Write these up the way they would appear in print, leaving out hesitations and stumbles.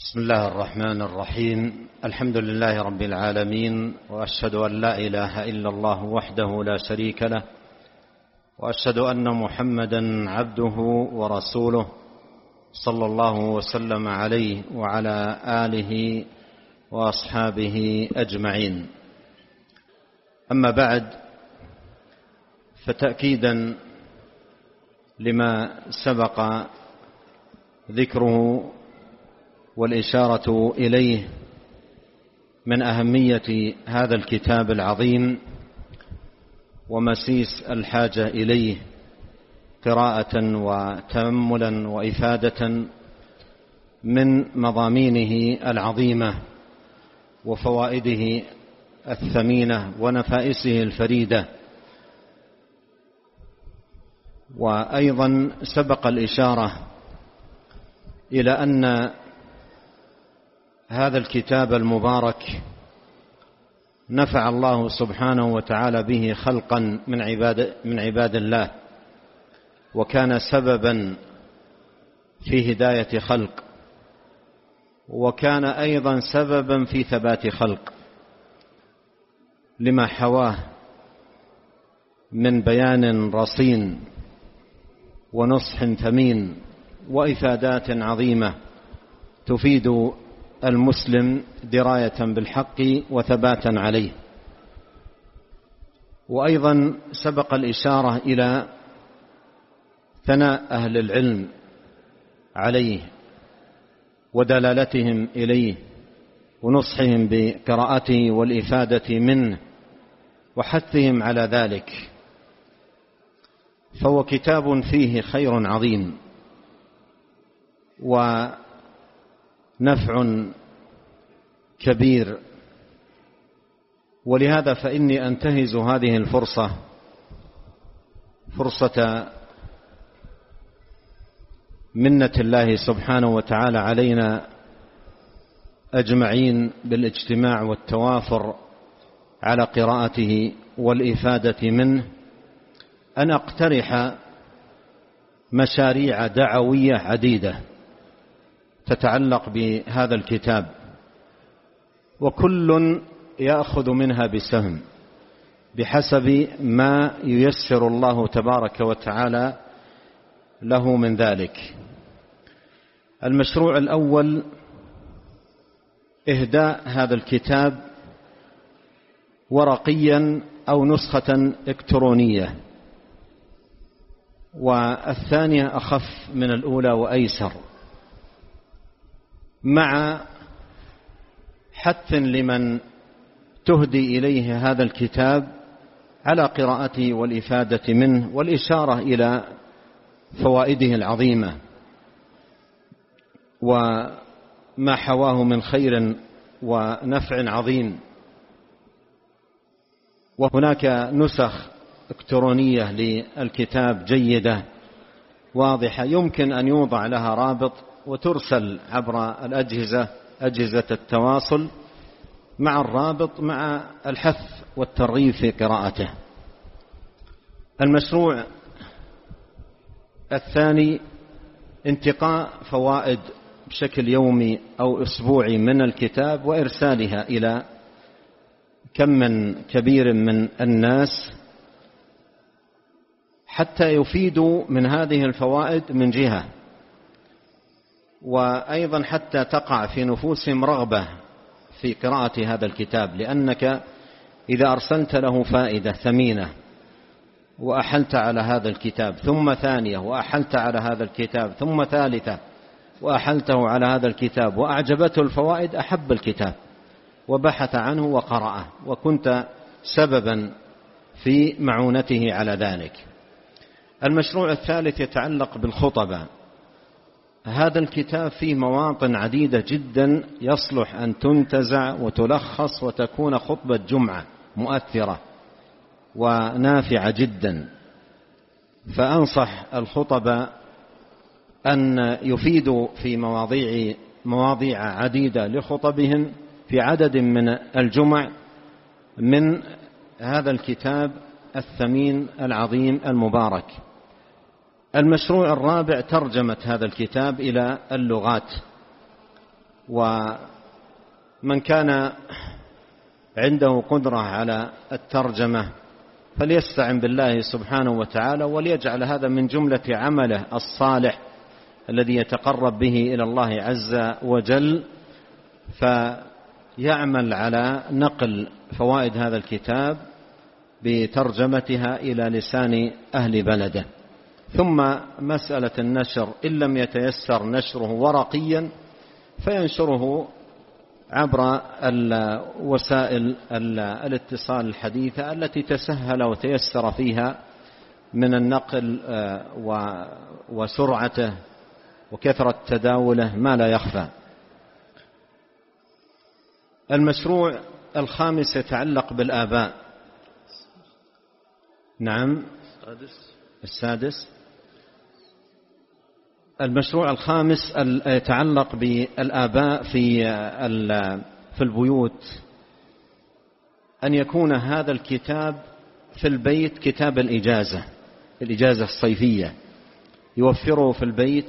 بسم الله الرحمن الرحيم. الحمد لله رب العالمين، وأشهد أن لا إله إلا الله وحده لا شريك له، وأشهد أن محمدا عبده ورسوله صلى الله وسلم عليه وعلى آله وأصحابه أجمعين. أما بعد، فتأكيدا لما سبق ذكره والإشارة إليه من أهمية هذا الكتاب العظيم ومسيس الحاجة إليه قراءة وتأملا وإفادة من مضامينه العظيمة وفوائده الثمينة ونفائسه الفريدة. وأيضا سبق الإشارة إلى أن هذا الكتاب المبارك نفع الله سبحانه وتعالى به خلقا من عباد الله، وكان سببا في هداية خلق، وكان أيضا سببا في ثبات خلق، لما حواه من بيان رصين ونصح ثمين وإفادات عظيمة تفيد المسلم دراية بالحق وثباتا عليه. وأيضا سبق الإشارة إلى ثناء أهل العلم عليه ودلالتهم إليه ونصحهم بقراءته والإفادة منه وحثهم على ذلك، فهو كتاب فيه خير عظيم ونفع كبير. ولهذا فإني أنتهز هذه الفرصة، فرصة منة الله سبحانه وتعالى علينا أجمعين بالاجتماع والتوافر على قراءته والإفادة منه، أن أقترح مشاريع دعوية عديدة تتعلق بهذا الكتاب، وكل يأخذ منها بسهم بحسب ما ييسر الله تبارك وتعالى له من ذلك. المشروع الأول إهداء هذا الكتاب ورقيا أو نسخة إلكترونية، والثانية أخف من الأولى وأيسر، مع حث لمن تهدي إليه هذا الكتاب على قراءته والإفادة منه والإشارة إلى فوائده العظيمة وما حواه من خير ونفع عظيم. وهناك نسخ إلكترونية للكتاب جيدة واضحة، يمكن أن يوضع لها رابط وترسل عبر أجهزة التواصل مع الرابط مع الحث والترغيب في قراءته. المشروع الثاني انتقاء فوائد بشكل يومي أو أسبوعي من الكتاب وإرسالها إلى كم من كبير من الناس حتى يفيدوا من هذه الفوائد من جهة، وأيضا حتى تقع في نفوسهم رغبة في قراءة هذا الكتاب، لأنك إذا أرسلت له فائدة ثمينة وأحلت على هذا الكتاب ثم ثانية وأحلت على هذا الكتاب ثم ثالثة وأحلته على هذا الكتاب وأعجبته الفوائد، أحب الكتاب وبحث عنه وقرأه، وكنت سببا في معونته على ذلك. المشروع الثالث يتعلق بالخطبة. هذا الكتاب فيه مواطن عديدة جدا يصلح أن تنتزع وتلخص وتكون خطبة جمعة مؤثرة ونافعة جدا، فأنصح الخطبة أن يفيدوا في مواضيع عديدة لخطبهم في عدد من الجمع من هذا الكتاب الثمين العظيم المبارك. المشروع الرابع ترجمة هذا الكتاب إلى اللغات ومن كان عنده قدرة على الترجمة فليستعن بالله سبحانه وتعالى، وليجعل هذا من جملة عمله الصالح الذي يتقرب به إلى الله عز وجل، فيعمل على نقل فوائد هذا الكتاب بترجمتها إلى لسان أهل بلده. ثم مسألة النشر، إن لم يتيسر نشره ورقيا فينشره عبر وسائل الاتصال الحديثة التي تسهل وتيسر فيها من النقل وسرعته وكثرة تداوله ما لا يخفى. المشروع الخامس يتعلق بالآباء. نعم، السادس. المشروع الخامس يتعلق بالآباء في البيوت، أن يكون هذا الكتاب في البيت كتاب الإجازة الصيفية، يوفره في البيت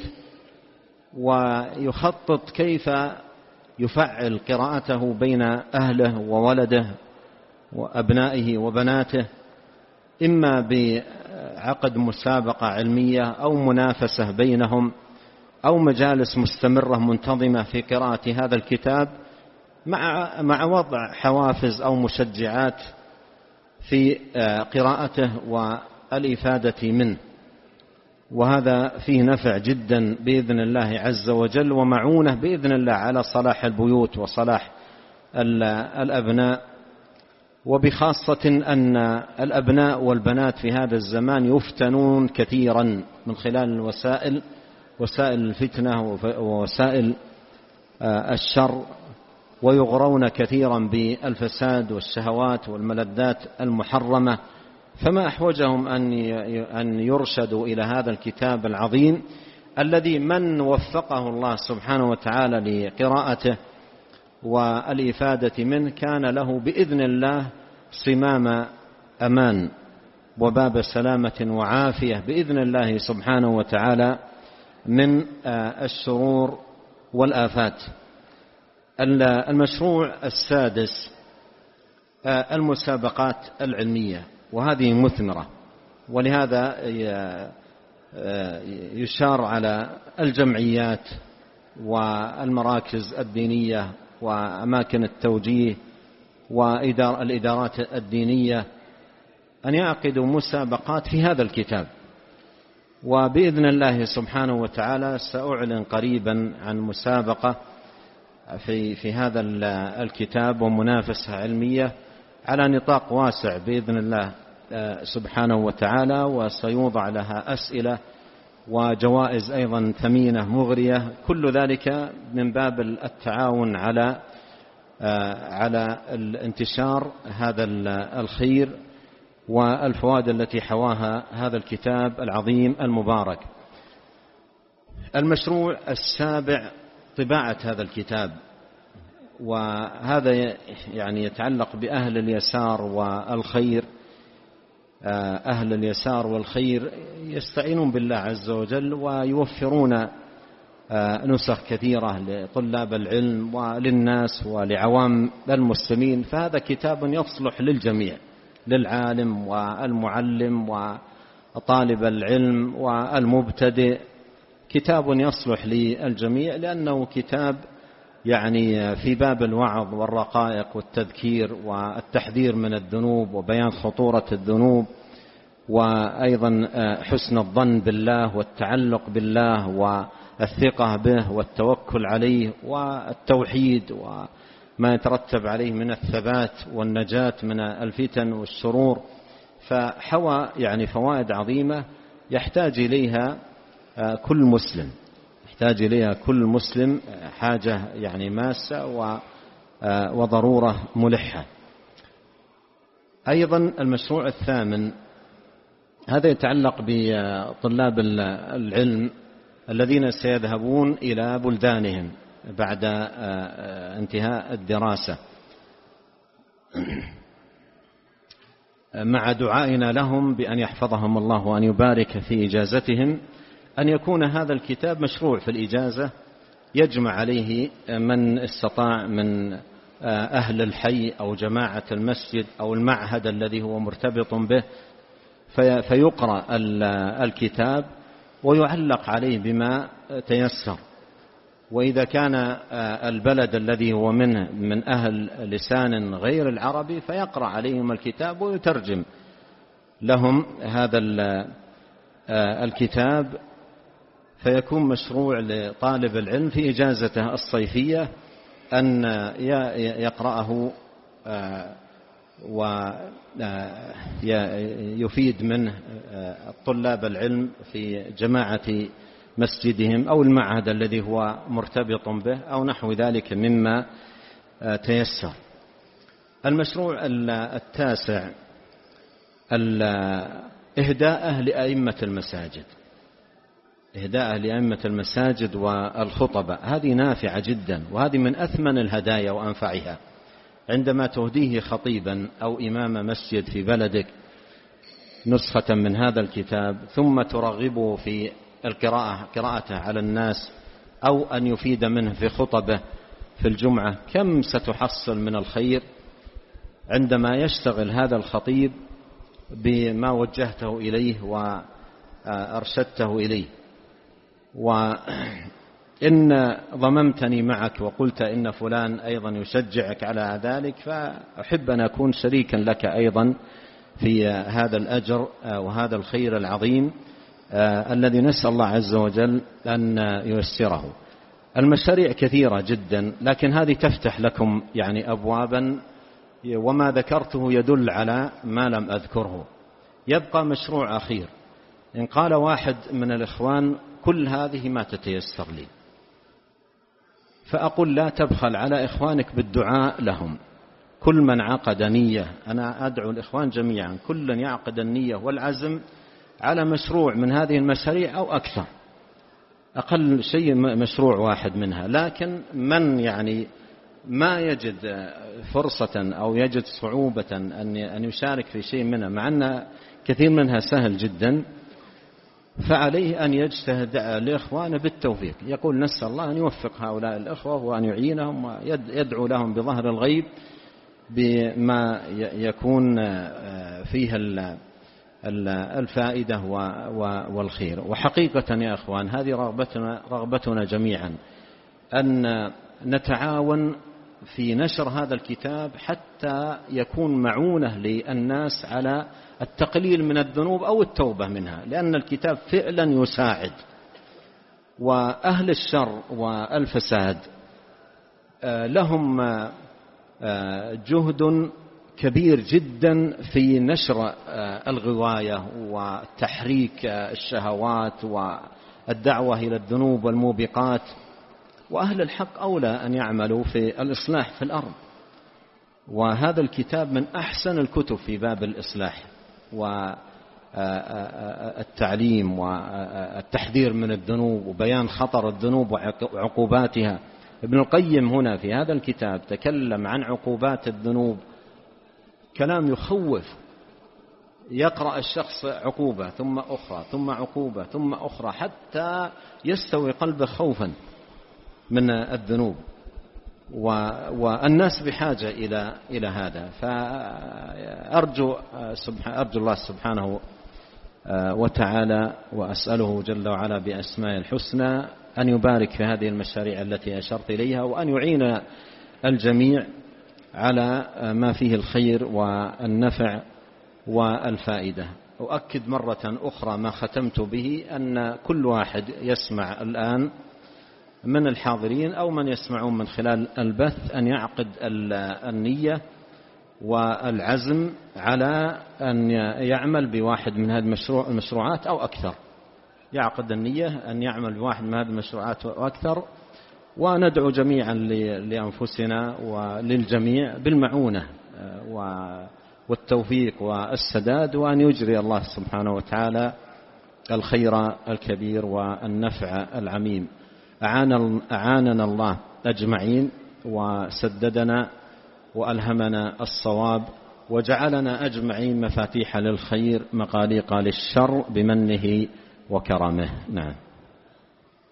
ويخطط كيف يفعل قراءته بين أهله وولده وأبنائه وبناته، إما بعقد مسابقة علمية أو منافسة بينهم أو مجالس مستمرة منتظمة في قراءة هذا الكتاب، مع وضع حوافز أو مشجعات في قراءته والإفادة منه. وهذا فيه نفع جدا بإذن الله عز وجل، ومعونة بإذن الله على صلاح البيوت وصلاح الأبناء، وبخاصة أن الأبناء والبنات في هذا الزمان يفتنون كثيرا من خلال وسائل الفتنة ووسائل الشر، ويغرون كثيرا بالفساد والشهوات والملذات المحرمة، فما أحوجهم أن يرشدوا إلى هذا الكتاب العظيم الذي من وفقه الله سبحانه وتعالى لقراءته والإفادة منه كان له بإذن الله صمام أمان وباب سلامة وعافية بإذن الله سبحانه وتعالى من الشرور والآفات. المشروع السادس المسابقات العلمية، وهذه مثمرة، ولهذا يشار على الجمعيات والمراكز الدينية وأماكن التوجيه والإدارات الدينية أن يعقدوا مسابقات في هذا الكتاب. وبإذن الله سبحانه وتعالى سأعلن قريبا عن مسابقة في هذا الكتاب ومنافسة علمية على نطاق واسع بإذن الله سبحانه وتعالى، وسيوضع لها أسئلة وجوائز أيضا ثمينة مغرية، كل ذلك من باب التعاون على الانتشار هذا الخير والفوائد التي حواها هذا الكتاب العظيم المبارك. المشروع السابع طباعة هذا الكتاب، وهذا يعني يتعلق بأهل اليسار والخير. أهل اليسار والخير يستعينون بالله عز وجل ويوفرون نسخ كثيرة لطلاب العلم وللناس ولعوام المسلمين، فهذا كتاب يصلح للجميع، للعالم والمعلم وطالب العلم والمبتدئ، كتاب يصلح للجميع، لأنه كتاب يعني في باب الوعظ والرقائق والتذكير والتحذير من الذنوب وبيان خطورة الذنوب، وأيضا حسن الظن بالله والتعلق بالله والثقة به والتوكل عليه والتوحيد وما يترتب عليه من الثبات والنجاة من الفتن والشرور. فحوى يعني فوائد عظيمة يحتاج إليها كل مسلم حاجة يعني ماسة وضرورة ملحة. أيضا المشروع الثامن هذا يتعلق بطلاب العلم الذين سيذهبون إلى بلدانهم بعد انتهاء الدراسة، مع دعائنا لهم بأن يحفظهم الله وأن يبارك في إجازتهم، أن يكون هذا الكتاب مشروع في الإجازة يجمع عليه من استطاع من أهل الحي أو جماعة المسجد أو المعهد الذي هو مرتبط به، فيقرأ الكتاب ويعلق عليه بما تيسر. وإذا كان البلد الذي هو منه من أهل لسان غير العربي فيقرأ عليهم الكتاب ويترجم لهم هذا الكتاب، فيكون مشروع لطالب العلم في إجازته الصيفية أن يقرأه ويفيد منه طلاب العلم في جماعة مسجدهم أو المعهد الذي هو مرتبط به أو نحو ذلك مما تيسر. المشروع التاسع إهداءه لأئمة المساجد، إهداءه لأئمة المساجد والخطبة، هذه نافعة جدا، وهذه من أثمن الهدايا وأنفعها. عندما تهديه خطيبا أو إمام مسجد في بلدك نسخة من هذا الكتاب ثم ترغبه في قراءته على الناس أو أن يفيد منه في خطبه في الجمعة، كم ستحصل من الخير عندما يشتغل هذا الخطيب بما وجهته إليه وأرشدته إليه. وإن ضممتني معك وقلت إن فلان أيضا يشجعك على ذلك، فأحب أن أكون شريكا لك أيضا في هذا الأجر وهذا الخير العظيم الذي نسأل الله عز وجل أن ييسره. المشاريع كثيرة جدا، لكن هذه تفتح لكم يعني أبوابا، وما ذكرته يدل على ما لم أذكره. يبقى مشروع أخير، إن قال واحد من الإخوان كل هذه ما تتيسر لي، فأقول لا تبخل على إخوانك بالدعاء لهم. كل من عقد نية، أنا أدعو الإخوان جميعا كل يعقد النية والعزم على مشروع من هذه المشاريع أو أكثر، أقل شيء مشروع واحد منها. لكن من يعني ما يجد فرصة أو يجد صعوبة أن يشارك في شيء منها، مع أن كثير منها سهل جدا، فعليه أن يجتهد لإخوانه بالتوفيق. يقول نسأل الله أن يوفق هؤلاء الإخوة وأن يعينهم ويدعو لهم بظهر الغيب بما يكون فيها الفائدة والخير. وحقيقة يا أخوان هذه رغبتنا جميعا أن نتعاون في نشر هذا الكتاب حتى يكون معونة للناس على التقليل من الذنوب أو التوبة منها، لأن الكتاب فعلا يساعد. وأهل الشر والفساد لهم جهد كبير جدا في نشر الغواية وتحريك الشهوات والدعوة إلى الذنوب والموبقات، وأهل الحق أولى أن يعملوا في الإصلاح في الأرض. وهذا الكتاب من أحسن الكتب في باب الإصلاح والتعليم والتحذير من الذنوب وبيان خطر الذنوب وعقوباتها. ابن القيم هنا في هذا الكتاب تكلم عن عقوبات الذنوب كلام يخوف. يقرأ الشخص عقوبة ثم أخرى ثم عقوبة ثم أخرى حتى يستوي قلبه خوفا من الذنوب، والناس بحاجة إلى هذا. فأرجو الله سبحانه وتعالى وأسأله جل وعلا بأسماء الحسنى أن يبارك في هذه المشاريع التي أشرت إليها، وأن يعين الجميع على ما فيه الخير والنفع والفائدة. أؤكد مرة أخرى ما ختمت به، أن كل واحد يسمع الآن من الحاضرين أو من يسمعون من خلال البث أن يعقد النية والعزم على أن يعمل بواحد من هذه المشروعات أو أكثر. يعقد النية أن يعمل بواحد من هذه المشروعات أو أكثر، وندعو جميعا لأنفسنا وللجميع بالمعونة والتوفيق والسداد، وأن يجري الله سبحانه وتعالى الخير الكبير والنفع العميم. أعاننا الله أجمعين وسددنا وألهمنا الصواب، وجعلنا أجمعين مفاتيح للخير مغاليق للشر بمنه وكرمه. نعم.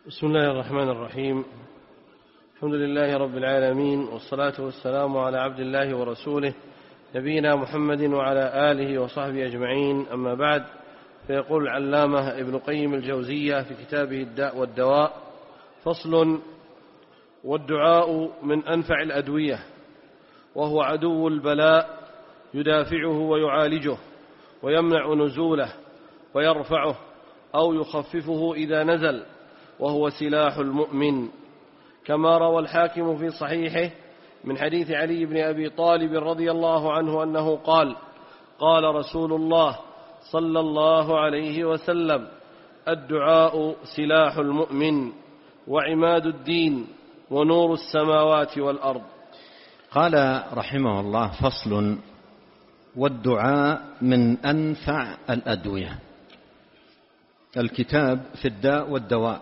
بسم الله الرحمن الرحيم. الحمد لله رب العالمين، والصلاة والسلام على عبد الله ورسوله نبينا محمد وعلى آله وصحبه أجمعين، أما بعد. فيقول العلامة ابن قيم الجوزية في كتابه الداء والدواء: فصل: والدعاء من أنفع الأدوية، وهو عدو البلاء، يدافعه ويعالجه ويمنع نزوله ويرفعه أو يخففه إذا نزل، وهو سلاح المؤمن، كما روى الحاكم في صحيحه من حديث علي بن أبي طالب رضي الله عنه أنه قال: قال رسول الله صلى الله عليه وسلم: الدعاء سلاح المؤمن وعماد الدين ونور السماوات والأرض. قال رحمه الله: فصل: والدعاء من أنفع الأدوية. الكتاب في الداء والدواء،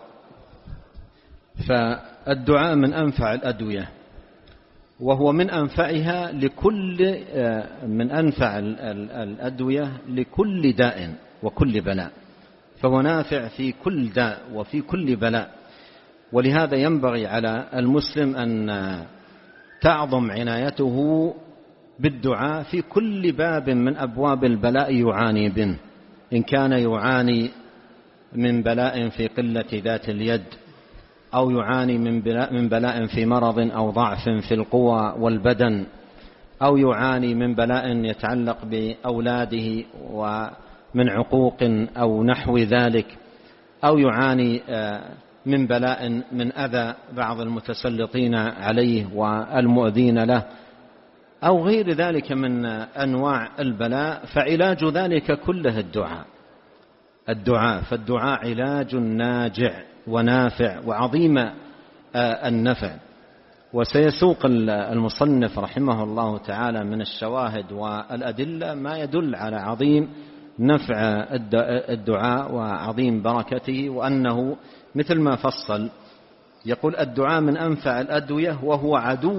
فالدعاء من أنفع الأدوية، وهو من أنفعها من أنفع الأدوية لكل داء وكل بلاء، فهو نافع في كل داء وفي كل بلاء. ولهذا ينبغي على المسلم أن تعظم عنايته بالدعاء في كل باب من أبواب البلاء يعاني منه، إن كان يعاني من بلاء في قلة ذات اليد، أو يعاني من بلاء في مرض أو ضعف في القوى والبدن، أو يعاني من بلاء يتعلق بأولاده ومن عقوق أو نحو ذلك، أو يعاني من بلاء من أذى بعض المتسلطين عليه والمؤذين له، أو غير ذلك من أنواع البلاء، فعلاج ذلك كله الدعاء. فالدعاء علاج ناجع ونافع وعظيم النفع. وسيسوق المصنف رحمه الله تعالى من الشواهد والأدلة ما يدل على عظيم نفع الدعاء وعظيم بركته، وأنه مثل ما فصل يقول: الدعاء من أنفع الأدوية، وهو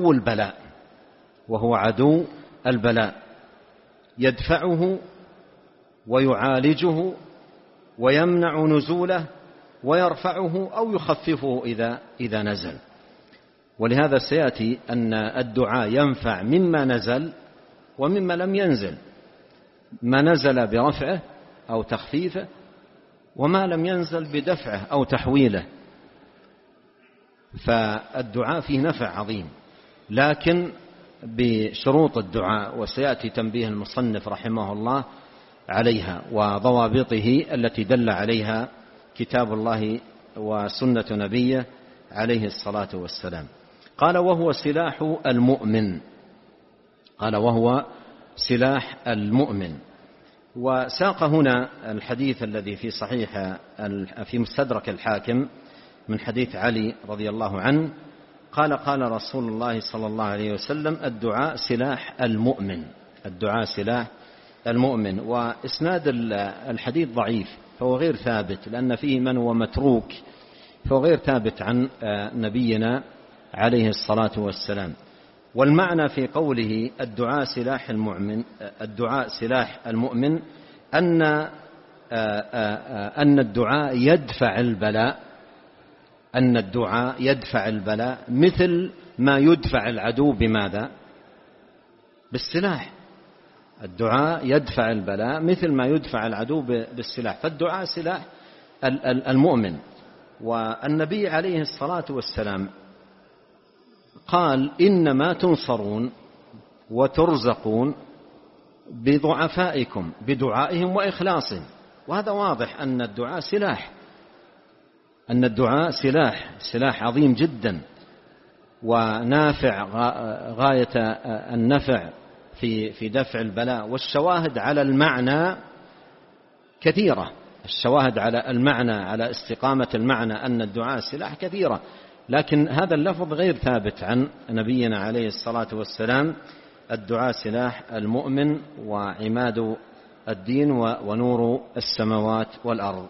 عدو البلاء، يدفعه ويعالجه ويمنع نزوله ويرفعه أو يخففه إذا نزل. ولهذا سيأتي أن الدعاء ينفع مما نزل ومما لم ينزل، ما نزل برفعه أو تخفيفه، وما لم ينزل بدفعه أو تحويله. فالدعاء فيه نفع عظيم، لكن بشروط الدعاء، وسيأتي تنبيه المصنف رحمه الله عليها وضوابطه التي دل عليها كتاب الله وسنة نبيه عليه الصلاة والسلام. قال: وهو سلاح المؤمن. وساق هنا الحديث الذي في صحيح في مستدرك الحاكم من حديث علي رضي الله عنه قال: قال رسول الله صلى الله عليه وسلم: الدعاء سلاح المؤمن. وإسناد الحديث ضعيف، فهو غير ثابت، لأن فيه من هو متروك، فهو غير ثابت عن نبينا عليه الصلاة والسلام. والمعنى في قوله الدعاء سلاح المؤمن أن الدعاء يدفع البلاء، مثل ما يدفع العدو بماذا؟ بالسلاح. الدعاء يدفع البلاء مثل ما يدفع العدو بالسلاح، فالدعاء سلاح المؤمن. والنبي عليه الصلاة والسلام قال: إنما تنصرون وترزقون بضعفائكم بدعائهم وإخلاصهم. وهذا واضح أن الدعاء سلاح عظيم جدا ونافع غاية النفع في دفع البلاء. والشواهد على المعنى كثيرة، على استقامة المعنى أن الدعاء سلاح كثيرة، لكن هذا اللفظ غير ثابت عن نبينا عليه الصلاة والسلام: الدعاء سلاح المؤمن وعماد الدين ونور السماوات والأرض.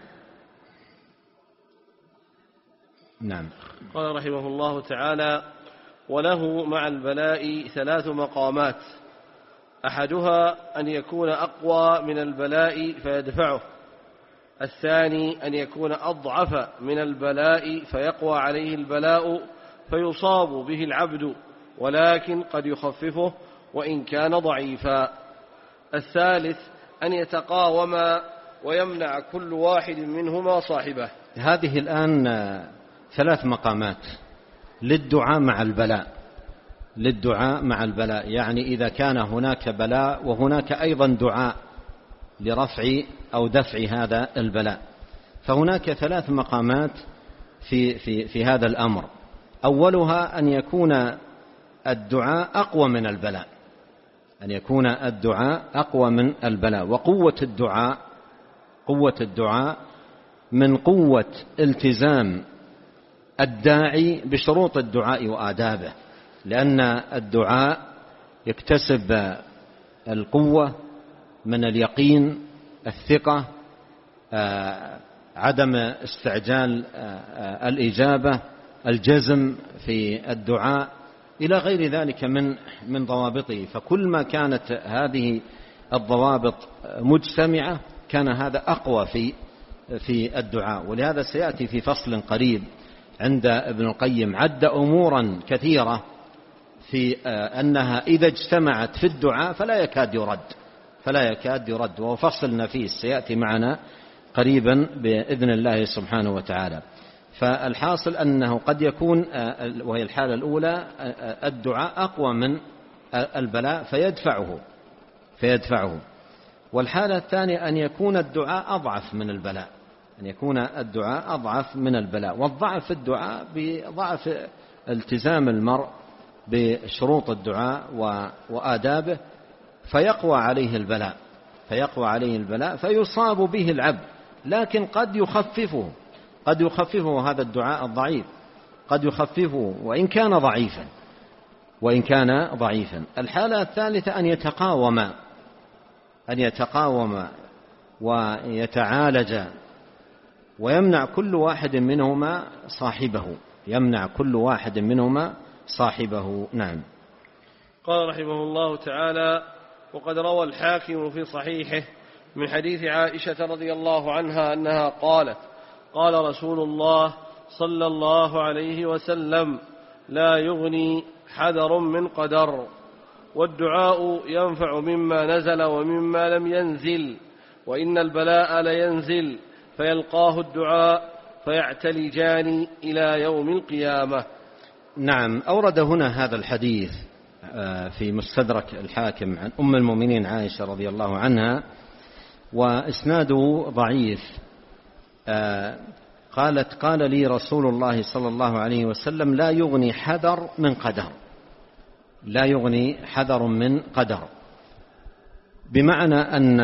نعم. قال رحمه الله تعالى: وله مع البلاء 3 مقامات: أحدها أن يكون أقوى من البلاء فيدفعه، الثاني أن يكون أضعف من البلاء فيقوى عليه البلاء فيصاب به العبد، ولكن قد يخففه وإن كان ضعيفا. الثالث أن يتقاوما ويمنع كل واحد منهما صاحبه. هذه الآن 3 مقامات للدعاء مع البلاء. للدعاء مع البلاء يعني إذا كان هناك بلاء وهناك أيضا دعاء لرفع أو دفع هذا البلاء، فهناك 3 مقامات في هذا الأمر. أولها أن يكون الدعاء أقوى من البلاء، أن يكون الدعاء أقوى من البلاء. وقوة الدعاء من قوة التزام الداعي بشروط الدعاء وآدابه، لأن الدعاء يكتسب القوة من اليقين، الثقة، عدم استعجال الإجابة، الجزم في الدعاء إلى غير ذلك من ضوابطه. فكل ما كانت هذه الضوابط مجتمعة كان هذا أقوى في الدعاء. ولهذا سيأتي في فصل قريب عند ابن القيم عد أمورا كثيرة في أنها إذا اجتمعت في الدعاء فلا يكاد يرد، وهو فصل نفيس سيأتي معنا قريبا بإذن الله سبحانه وتعالى. فالحاصل أنه قد يكون، وهي الحالة الأولى، الدعاء أقوى من البلاء فيدفعه. والحالة الثانية أن يكون الدعاء أضعف من البلاء، والضعف في الدعاء بضعف التزام المرء بشروط الدعاء وآدابه، فيقوى عليه البلاء فيصاب به العبد، لكن قد يخففه هذا الدعاء الضعيف، قد يخففه وإن كان ضعيفا. الحالة الثالثة أن يتقاوم ويتعالج ويمنع كل واحد منهما صاحبه. نعم. قال رحمه الله تعالى: وقد روى الحاكم في صحيحه من حديث عائشة رضي الله عنها أنها قالت: قال رسول الله صلى الله عليه وسلم: لا يغني حذر من قدر، والدعاء ينفع مما نزل ومما لم ينزل، وإن البلاء لينزل فيلقاه الدعاء فيعتلجان إلى يوم القيامة. نعم. أورد هنا هذا الحديث في مستدرك الحاكم عن أم المؤمنين عائشة رضي الله عنها، وإسناده ضعيف. قالت: قال لي رسول الله صلى الله عليه وسلم: لا يغني حذر من قدر، بمعنى أن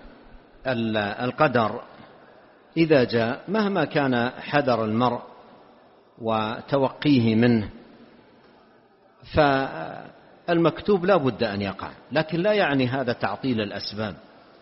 القدر إذا جاء مهما كان حذر المرء وتوقيه منه فالمكتوب لا بد أن يقع، لكن لا يعني هذا تعطيل الأسباب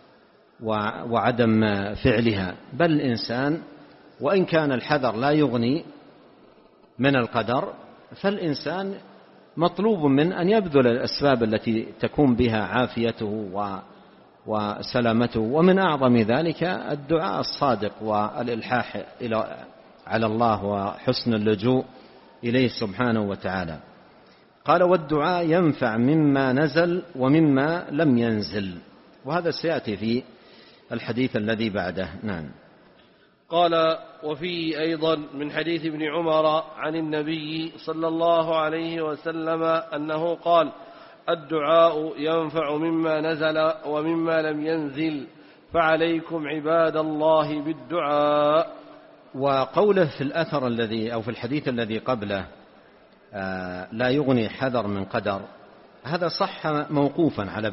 وعدم فعلها، بل الإنسان وإن كان الحذر لا يغني من القدر، فالإنسان مطلوب من أن يبذل الأسباب التي تكون بها عافيته وسلامته. ومن أعظم ذلك الدعاء الصادق والإلحاح على الله وحسن اللجوء إليه سبحانه وتعالى. قال: والدعاء ينفع مما نزل ومما لم ينزل، وهذا سيأتي في الحديث الذي بعده. نعم. قال: وفيه أيضا من حديث ابن عمر عن النبي صلى الله عليه وسلم أنه قال: الدعاء ينفع مما نزل ومما لم ينزل، فعليكم عباد الله بالدعاء. وقوله في الأثر الذي أو في الحديث الذي قبله لا يغني حذر من قدر، هذا صح موقوفا على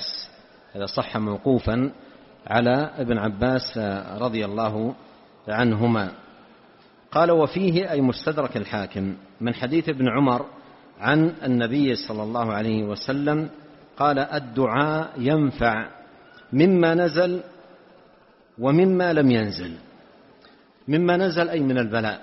ابن عباس رضي الله عنهما. قال: وفيه أي مستدرك الحاكم من حديث ابن عمر عن النبي صلى الله عليه وسلم قال: الدعاء ينفع مما نزل ومما لم ينزل. مما نزل أي من البلاء،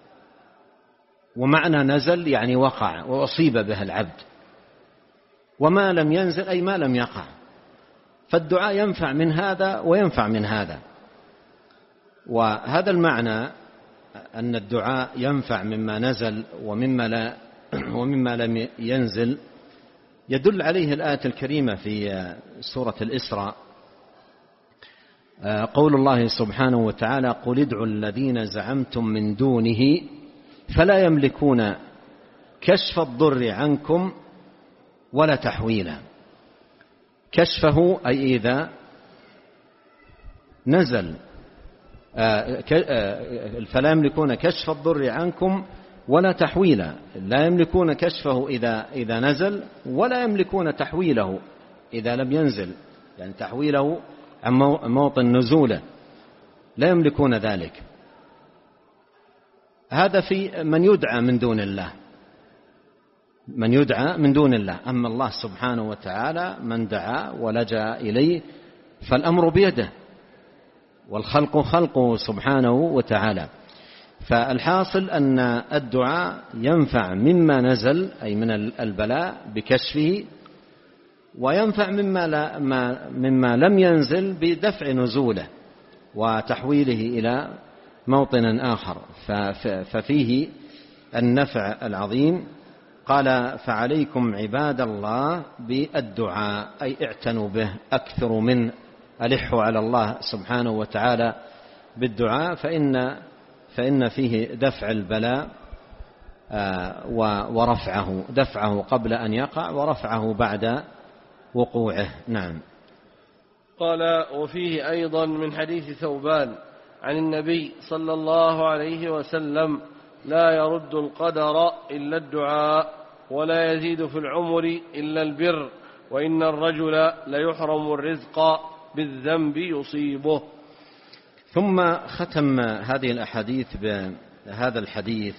ومعنى نزل يعني وقع وأصيب به العبد، وما لم ينزل أي ما لم يقع، فالدعاء ينفع من هذا وينفع من هذا. وهذا المعنى أن الدعاء ينفع مما نزل ومما لم ينزل يدل عليه الآية الكريمة في سورة الإسراء، قول الله سبحانه وتعالى: قل ادعوا الذين زعمتم من دونه فلا يملكون كشف الضر عنكم ولا تحويلا. كشفه أي إذا نزل، فلا يملكون كشف الضر عنكم ولا تحويلا، لا يملكون كشفه إذا نزل، ولا يملكون تحويله إذا لم ينزل، يعني تحويله عن موطن نزوله لا يملكون ذلك. هذا في من يدعى من دون الله، من يدعى من دون الله. أما الله سبحانه وتعالى من دعا ولجأ إليه فالأمر بيده، والخلق خلقه سبحانه وتعالى. فالحاصل أن الدعاء ينفع مما نزل أي من البلاء بكشفه، وينفع مما لم ينزل بدفع نزوله وتحويله إلى موطن آخر، ففيه النفع العظيم. قال: فعليكم عباد الله بالدعاء، أي اعتنوا به، أكثروا من ألحوا على الله سبحانه وتعالى بالدعاء، فإن فيه دفع البلاء ورفعه، دفعه قبل أن يقع ورفعه بعد وقوعه. نعم. قال: وفيه أيضا من حديث ثوبان عن النبي صلى الله عليه وسلم: لا يرد القدر إلا الدعاء، ولا يزيد في العمر إلا البر، وإن الرجل ليحرم الرزق بالذنب يصيبه. ثم ختم هذه الأحاديث بهذا الحديث،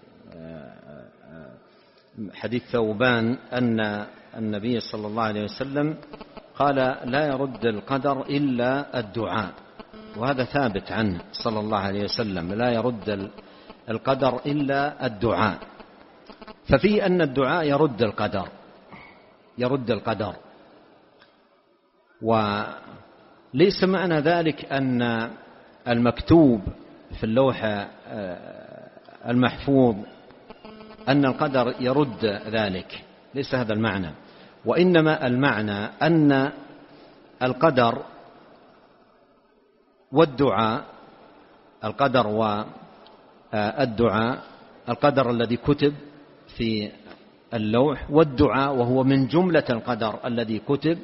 حديث ثوبان، أن النبي صلى الله عليه وسلم قال: لا يرد القدر إلا الدعاء، وهذا ثابت عنه صلى الله عليه وسلم، لا يرد القدر إلا الدعاء. ففي أن الدعاء يرد القدر، وليس معنى ذلك أن المكتوب في اللوح المحفوظ أن القدر يرد ذلك، ليس هذا المعنى، وإنما المعنى أن القدر والدعاء، القدر والدعاء، القدر الذي كتب في اللوح، والدعاء وهو من جملة القدر الذي كتب،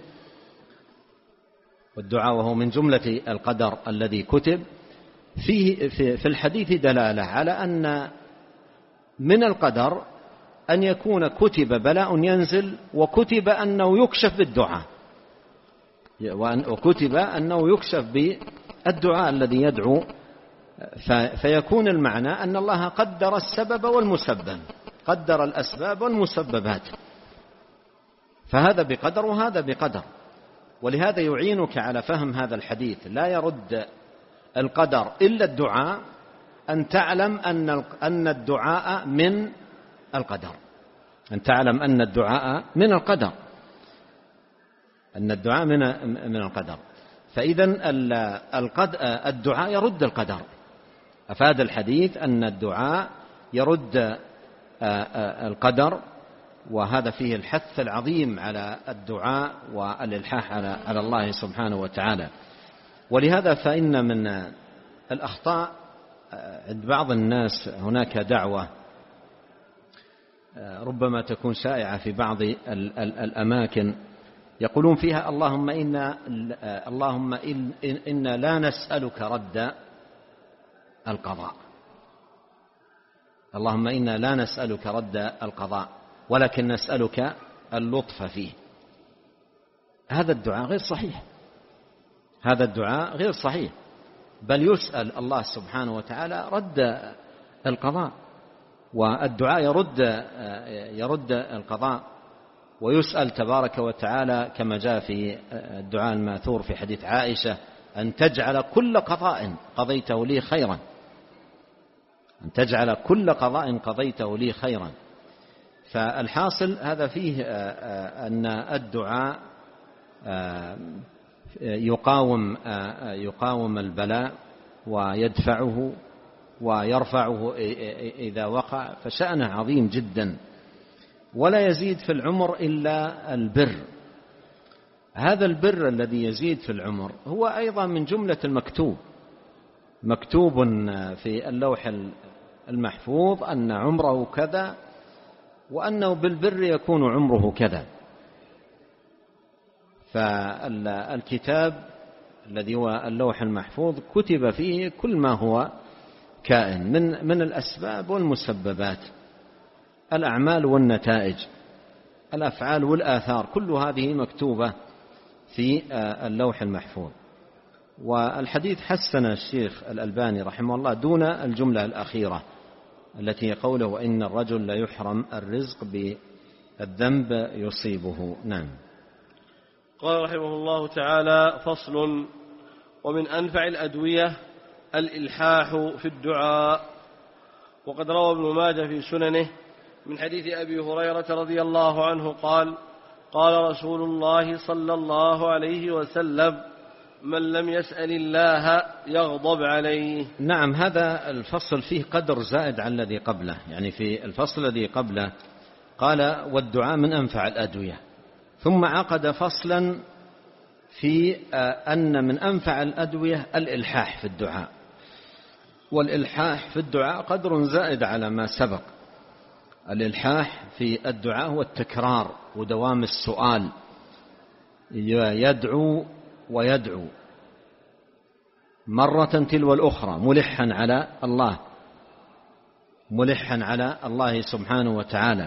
والدعاء وهو من جملة القدر الذي كتب، في الحديث دلالة على أن من القدر أن يكون كتب بلاء ينزل، وكتب أنه يكشف بالدعاء، وكتب أنه يكشف بالدعاء الذي يدعو، فيكون المعنى أن الله قدر السبب والمسبب، قدر الأسباب والمسببات، فهذا بقدر وهذا بقدر. ولهذا يعينك على فهم هذا الحديث: لا يرد القدر إلا الدعاء، أن تعلم أن الدعاء من القدر، أن تعلم أن الدعاء من القدر، أن الدعاء من القدر. فإذا الدعاء يرد القدر. أفاد الحديث أن الدعاء يرد القدر، وهذا فيه الحث العظيم على الدعاء والإلحاح على الله سبحانه وتعالى. ولهذا فإن من الأخطاء عند بعض الناس هناك دعوة ربما تكون شائعة في بعض الأماكن، يقولون فيها: اللهم إنا لا نسألك رد القضاء، اللهم إنا لا نسألك رد القضاء ولكن نسألك اللطف فيه. هذا الدعاء غير صحيح، هذا الدعاء غير صحيح، بل يسأل الله سبحانه وتعالى رد القضاء، والدعاء يرد القضاء، ويسأل تبارك وتعالى كما جاء في الدعاء الماثور في حديث عائشة: أن تجعل كل قضاء قضيته لي خيرا، أن تجعل كل قضاء قضيته لي خيرا. فالحاصل هذا فيه أن الدعاء يقاوم البلاء ويدفعه ويرفعه إذا وقع، فشأنه عظيم جدا. ولا يزيد في العمر إلا البر. هذا البر الذي يزيد في العمر هو أيضا من جملة المكتوب، مكتوب في اللوح المحفوظ أن عمره كذا، وأنه بالبر يكون عمره كذا. فالكتاب الذي هو اللوح المحفوظ كتب فيه كل ما هو كائن من الأسباب والمسببات، الأعمال والنتائج، الأفعال والآثار، كل هذه مكتوبة في اللوح المحفوظ. والحديث حسن الشيخ الألباني رحمه الله دون الجملة الأخيرة التي قوله وإن الرجل لا يحرم الرزق بالذنب يصيبه. نعم. قال رحمه الله تعالى: فصل. ومن أنفع الأدوية الإلحاح في الدعاء. وقد روى ابن ماجه في سننه من حديث أبي هريرة رضي الله عنه قال: قال رسول الله صلى الله عليه وسلم: من لم يسأل الله يغضب عليه. نعم، هذا الفصل فيه قدر زائد عن الذي قبله. يعني في الفصل الذي قبله قال والدعاء من أنفع الأدوية، ثم عقد فصلا في أن من أنفع الأدوية الإلحاح في الدعاء. والإلحاح في الدعاء قدر زائد على ما سبق. الإلحاح في الدعاء هو التكرار ودوام السؤال، يدعو ويدعو مرة تلو الأخرى ملحا على الله، ملحا على الله سبحانه وتعالى،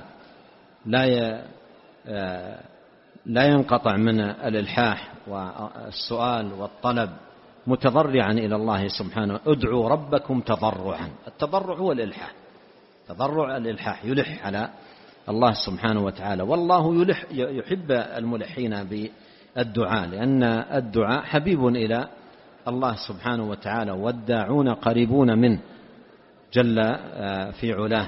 لا ينقطع من الإلحاح والسؤال والطلب، متضرعا إلى الله سبحانه. ادعوا ربكم تضرعا. التضرع هو الإلحاح، تضرع الإلحاح، يلح على الله سبحانه وتعالى. والله يحب الملحين بالدعاء، لأن الدعاء حبيب إلى الله سبحانه وتعالى، والداعون قريبون منه جل في علاه.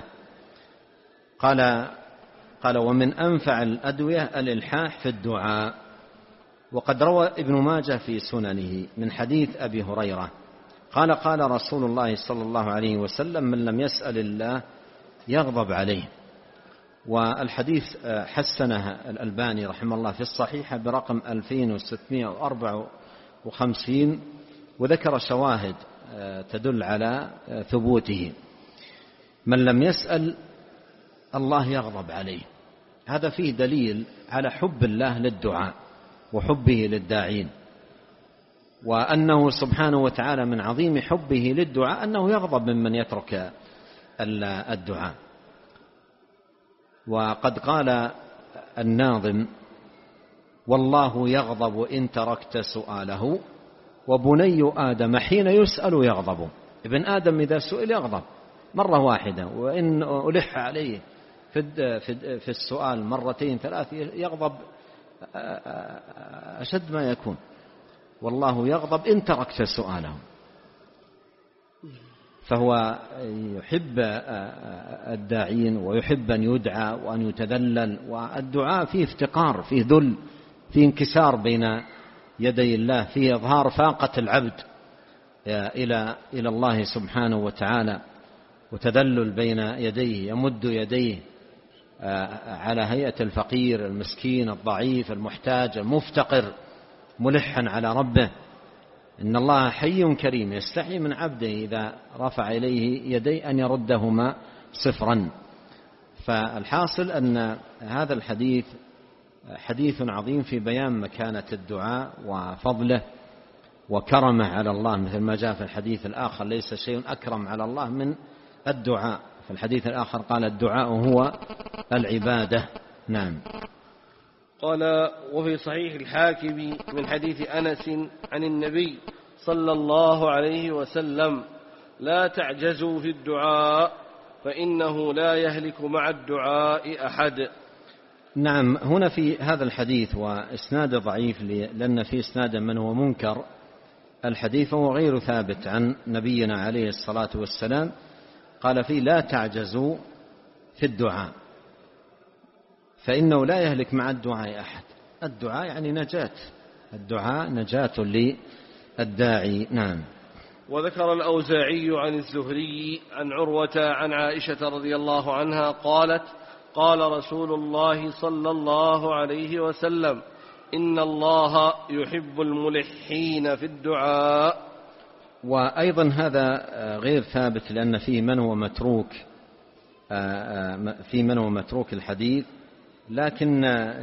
قال ومن أنفع الأدوية الإلحاح في الدعاء. وقد روى ابن ماجه في سننه من حديث أبي هريرة قال قال رسول الله صلى الله عليه وسلم: من لم يسأل الله يغضب عليه. والحديث حسنه الألباني رحمه الله في الصحيحة برقم 2654، وذكر شواهد تدل على ثبوته. من لم يسأل الله يغضب عليه، هذا فيه دليل على حب الله للدعاء وحبه للداعين، وأنه سبحانه وتعالى من عظيم حبه للدعاء أنه يغضب ممن يترك الدعاء. وقد قال الناظم: والله يغضب إن تركت سؤاله، وبني آدم حين يسأل يغضب. ابن آدم إذا سئل يغضب مرة واحدة، وإن ألح عليه في السؤال مرتين ثلاث يغضب أشد ما يكون. والله يغضب إن تركت سؤاله. فهو يحب الداعين ويحب أن يدعى وأن يتذلل، والدعاء فيه افتقار، فيه ذل، فيه انكسار بين يدي الله، فيه إظهار فاقة العبد إلى الله سبحانه وتعالى، وتذلل بين يديه، يمد يديه على هيئة الفقير المسكين الضعيف المحتاج المفتقر، ملحا على ربه. إن الله حي كريم يستحي من عبده إذا رفع إليه يديه أن يردهما صفرا. فالحاصل أن هذا الحديث حديث عظيم في بيان مكانة الدعاء وفضله وكرمه على الله، مثل ما جاء في الحديث الآخر: ليس شيء أكرم على الله من الدعاء. في الحديث الآخر قال: الدعاء هو العبادة. نعم. قال: وفي صحيح الحاكم من حديث أنس عن النبي صلى الله عليه وسلم: لا تعجزوا في الدعاء فإنه لا يهلك مع الدعاء أحد. نعم، هنا في هذا الحديث وإسناد ضعيف لأن في إسناد من هو منكر الحديث وهو غير ثابت عن نبينا عليه الصلاة والسلام. قال فيه: لا تعجزوا في الدعاء فإنه لا يهلك مع الدعاء أحد. الدعاء يعني نجاة، الدعاء نجاة للداعي. نعم. وذكر الأوزاعي عن الزهري عن عروة عن عائشة رضي الله عنها قالت: قال رسول الله صلى الله عليه وسلم: إن الله يحب الملحين في الدعاء. وأيضا هذا غير ثابت، لأن فيه من هو متروك الحديث، لكن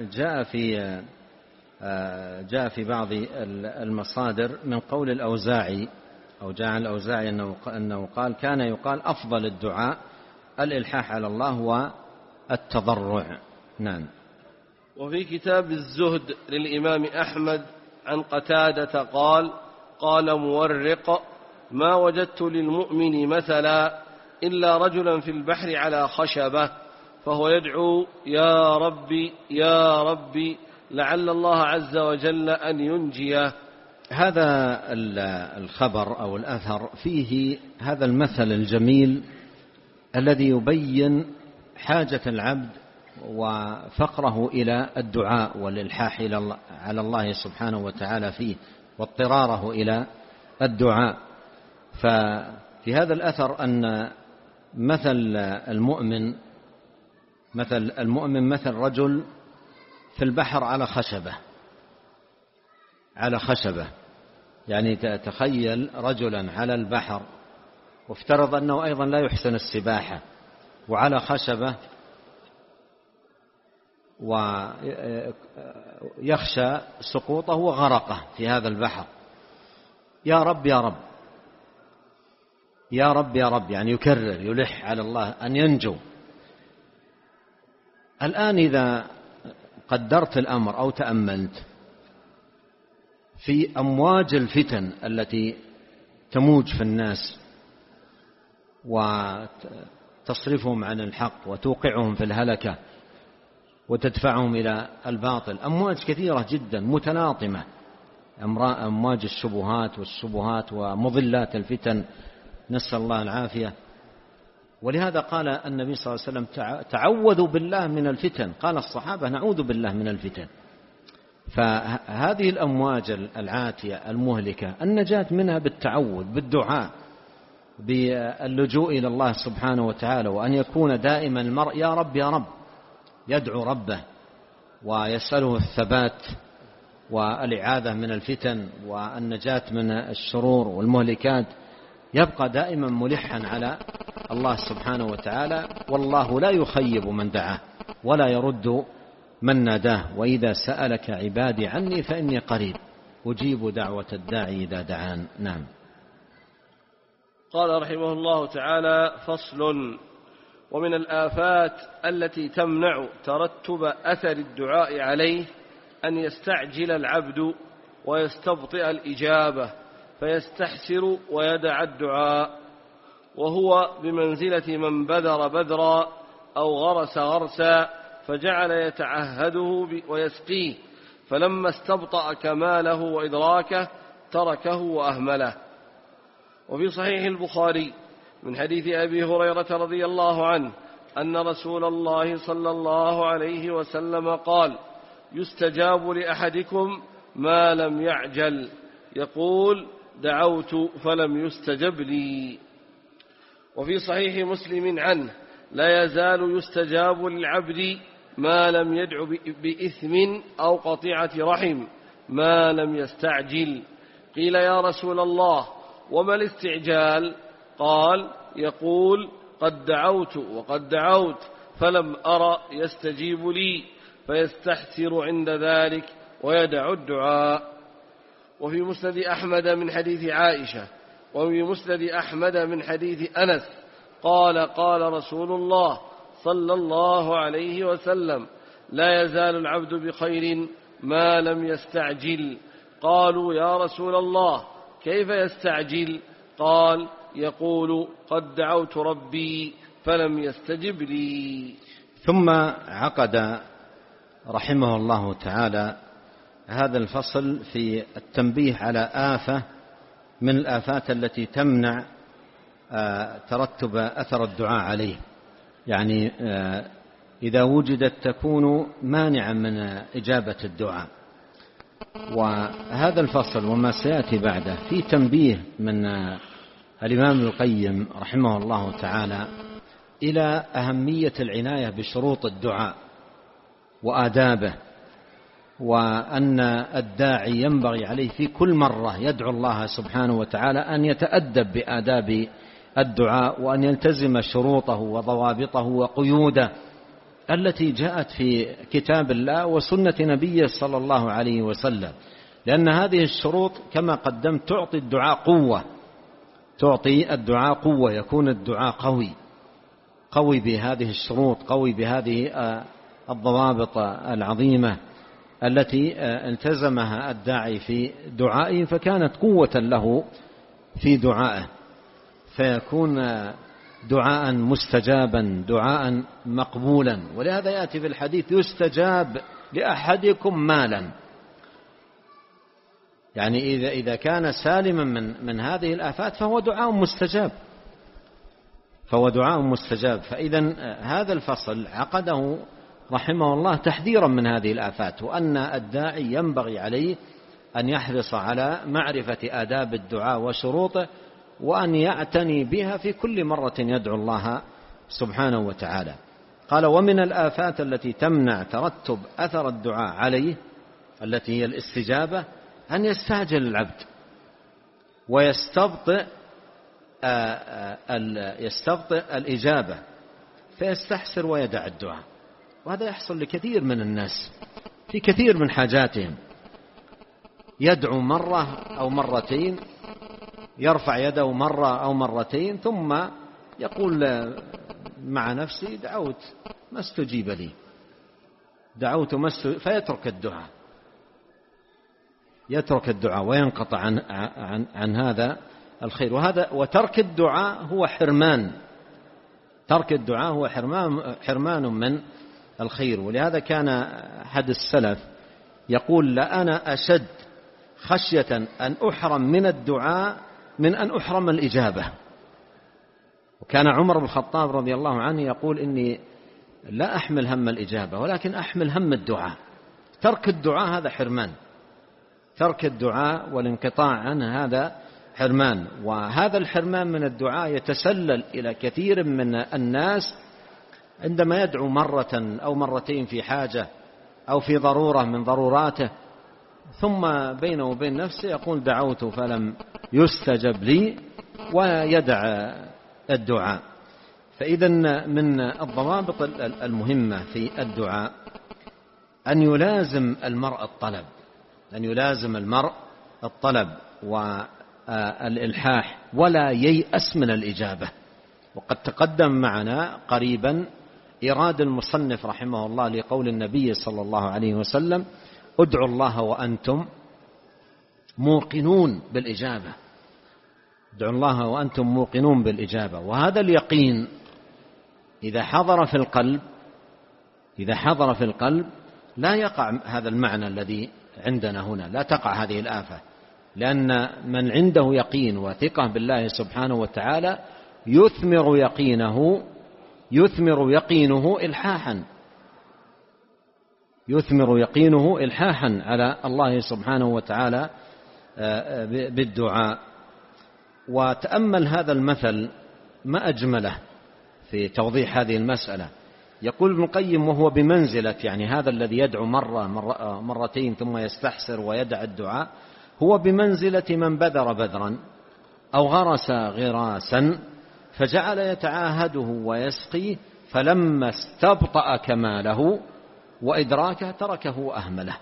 جاء في بعض المصادر من قول الأوزاعي، أو جاء عن الأوزاعي أنه قال: كان يقال أفضل الدعاء الإلحاح على الله والتضرع. نعم. وفي كتاب الزهد للإمام أحمد عن قتادة قال: قال مورق: ما وجدت للمؤمن مثلا إلا رجلا في البحر على خشبة فهو يدعو: يا ربي يا ربي، لعل الله عز وجل أن ينجيه. هذا الخبر أو الأثر فيه هذا المثل الجميل الذي يبين حاجة العبد وفقره إلى الدعاء والإلحاح على الله سبحانه وتعالى فيه، واضطراره إلى الدعاء. ففي هذا الأثر أن مثل المؤمن مثل رجل في البحر على خشبة، يعني تخيل رجلا على البحر وافترض أنه أيضا لا يحسن السباحة وعلى خشبة، ويخشى سقوطه وغرقه في هذا البحر. يا رب يا رب يا رب يا رب، يعني يكرر يلح على الله أن ينجو. الآن إذا قدرت الأمر أو تأملت في أمواج الفتن التي تموج في الناس وتصرفهم عن الحق وتوقعهم في الهلكة وتدفعهم إلى الباطل، أمواج كثيرة جدا متلاطمة، أمواج الشبهات ومضلات الفتن، نسأل الله العافية. ولهذا قال النبي صلى الله عليه وسلم: تعوذوا بالله من الفتن. قال الصحابة: نعوذ بالله من الفتن. فهذه الأمواج العاتية المهلكة النجاة منها بالتعوذ، بالدعاء، باللجوء إلى الله سبحانه وتعالى، وأن يكون دائما المرء يا رب يا رب، يدعو ربه ويسأله الثبات والإعاذة من الفتن والنجاة من الشرور والمهلكات، يبقى دائما ملحا على الله سبحانه وتعالى. والله لا يخيب من دعاه ولا يرد من ناداه: وإذا سألك عبادي عني فإني قريب أجيب دعوة الداعي إذا دعان. نعم. قال رحمه الله تعالى: فصل: ومن الآفات التي تمنع ترتب أثر الدعاء عليه أن يستعجل العبد ويستبطئ الإجابة فيستحسر ويدع الدعاء، وهو بمنزلة من بذر بذرا أو غرس غرسا فجعل يتعهده ويسقيه، فلما استبطأ كماله وإدراكه تركه وأهمله. وفي صحيح البخاري من حديث أبي هريرة رضي الله عنه أن رسول الله صلى الله عليه وسلم قال: يستجاب لأحدكم ما لم يعجل، يقول: دعوت فلم يستجب لي. وفي صحيح مسلم عنه: لا يزال يستجاب للعبد ما لم يدع بإثم أو قطيعة رحم ما لم يستعجل. قيل: يا رسول الله وما الاستعجال؟ قال: يقول: قد دعوت وقد دعوت فلم أرى يستجيب لي، فيستحسر عند ذلك ويدع الدعاء. وفي مسند أحمد من حديث عائشة، وفي مسند أحمد من حديث أنس قال: قال رسول الله صلى الله عليه وسلم: لا يزال العبد بخير ما لم يستعجل. قالوا: يا رسول الله كيف يستعجل؟ قال: يقول: قد دعوت ربي فلم يستجب لي. ثم عقد رحمه الله تعالى هذا الفصل في التنبيه على آفة من الآفات التي تمنع ترتب أثر الدعاء عليه، يعني إذا وجدت تكون مانعا من إجابة الدعاء. وهذا الفصل وما سيأتي بعده في تنبيه من الإمام ابن القيم رحمه الله تعالى إلى أهمية العناية بشروط الدعاء وآدابه، وأن الداعي ينبغي عليه في كل مرة يدعو الله سبحانه وتعالى أن يتأدب بآداب الدعاء، وأن يلتزم شروطه وضوابطه وقيوده التي جاءت في كتاب الله وسنة نبيه صلى الله عليه وسلم، لأن هذه الشروط كما قدمت تعطي الدعاء قوة، يكون الدعاء قوي بهذه الشروط، قوي بهذه الضوابط العظيمة التي التزمها الداعي في دعائه، فكانت قوة له في دعائه، فيكون دعاء مستجابا، دعاء مقبولا. ولهذا يأتي في الحديث يستجاب لأحدكم مالا، يعني إذا كان سالما من هذه الآفات فهو دعاء مستجاب. فإذا هذا الفصل عقده رحمه الله تحذيرا من هذه الآفات، وأن الداعي ينبغي عليه أن يحرص على معرفة آداب الدعاء وشروطه، وأن يعتني بها في كل مرة يدعو الله سبحانه وتعالى. قال: ومن الآفات التي تمنع ترتب أثر الدعاء عليه التي هي الاستجابة أن يستعجل العبد ويستبطئ الإجابة فيستحسر ويدع الدعاء، وهذا يحصل لكثير من الناس في كثير من حاجاتهم، يدعو مرة أو مرتين، يرفع يده مرة أو مرتين، ثم يقول مع نفسه: دعوت ما استجيب لي، فيترك الدعاء وينقطع عن هذا الخير. وترك الدعاء هو حرمان، حرمان من الخير. ولهذا كان أحد السلف يقول: لأنا أشد خشية أن أحرم من الدعاء من أن أحرم الإجابة. وكان عمر بن الخطاب رضي الله عنه يقول: إني لا أحمل هم الإجابة ولكن أحمل هم الدعاء. ترك الدعاء هذا حرمان، ترك الدعاء والانقطاع عنه هذا حرمان. وهذا الحرمان من الدعاء يتسلل إلى كثير من الناس عندما يدعو مرة أو مرتين في حاجة أو في ضرورة من ضروراته، ثم بينه وبين نفسه يقول: دعوت فلم يستجب لي، ويدع الدعاء. فإذا من الضوابط المهمة في الدعاء أن يلازم المرء الطلب والإلحاح ولا ييأس من الإجابة. وقد تقدم معنا قريبا إيراد المصنف رحمه الله لقول النبي صلى الله عليه وسلم: ادعوا الله وأنتم موقنون بالإجابة. ادعوا الله وأنتم موقنون بالإجابة. وهذا اليقين إذا حضر في القلب لا يقع هذا المعنى الذي عندنا هنا، لا تقع هذه الآفة، لأن من عنده يقين وثقة بالله سبحانه وتعالى يثمر يقينه إلحاحا على الله سبحانه وتعالى بالدعاء. وتأمل هذا المثل ما أجمله في توضيح هذه المسألة. يقول ابن القيم: وهو بمنزلة، يعني هذا الذي يدعو مرتين ثم يستحسر ويدع الدعاء، هو بمنزلة من بذر بذرا أو غرس غراسا فجعل يتعاهده ويسقيه، فلما استبطأ كماله وإدراكه تركه وأهمله.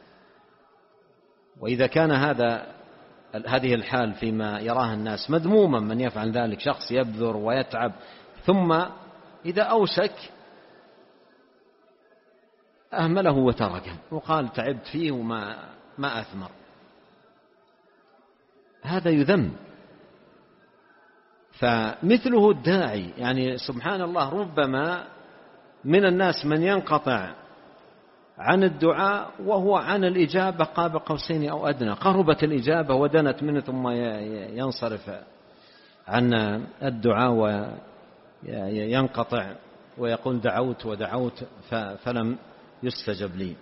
وإذا كان هذه الحال فيما يراه الناس مذموما، من يفعل ذلك شخص يبذر ويتعب ثم إذا أوشك أهمله وتركه وقال: تعبت فيه وما أثمر، هذا يذم. فمثله الداعي، يعني سبحان الله، ربما من الناس من ينقطع عن الدعاء وهو عن الإجابة قاب قوسين أو أدنى، قربت الإجابة ودنت منه، ثم ينصرف عن الدعاء وينقطع ويقول: دعوت ودعوت فلم يستجب لي.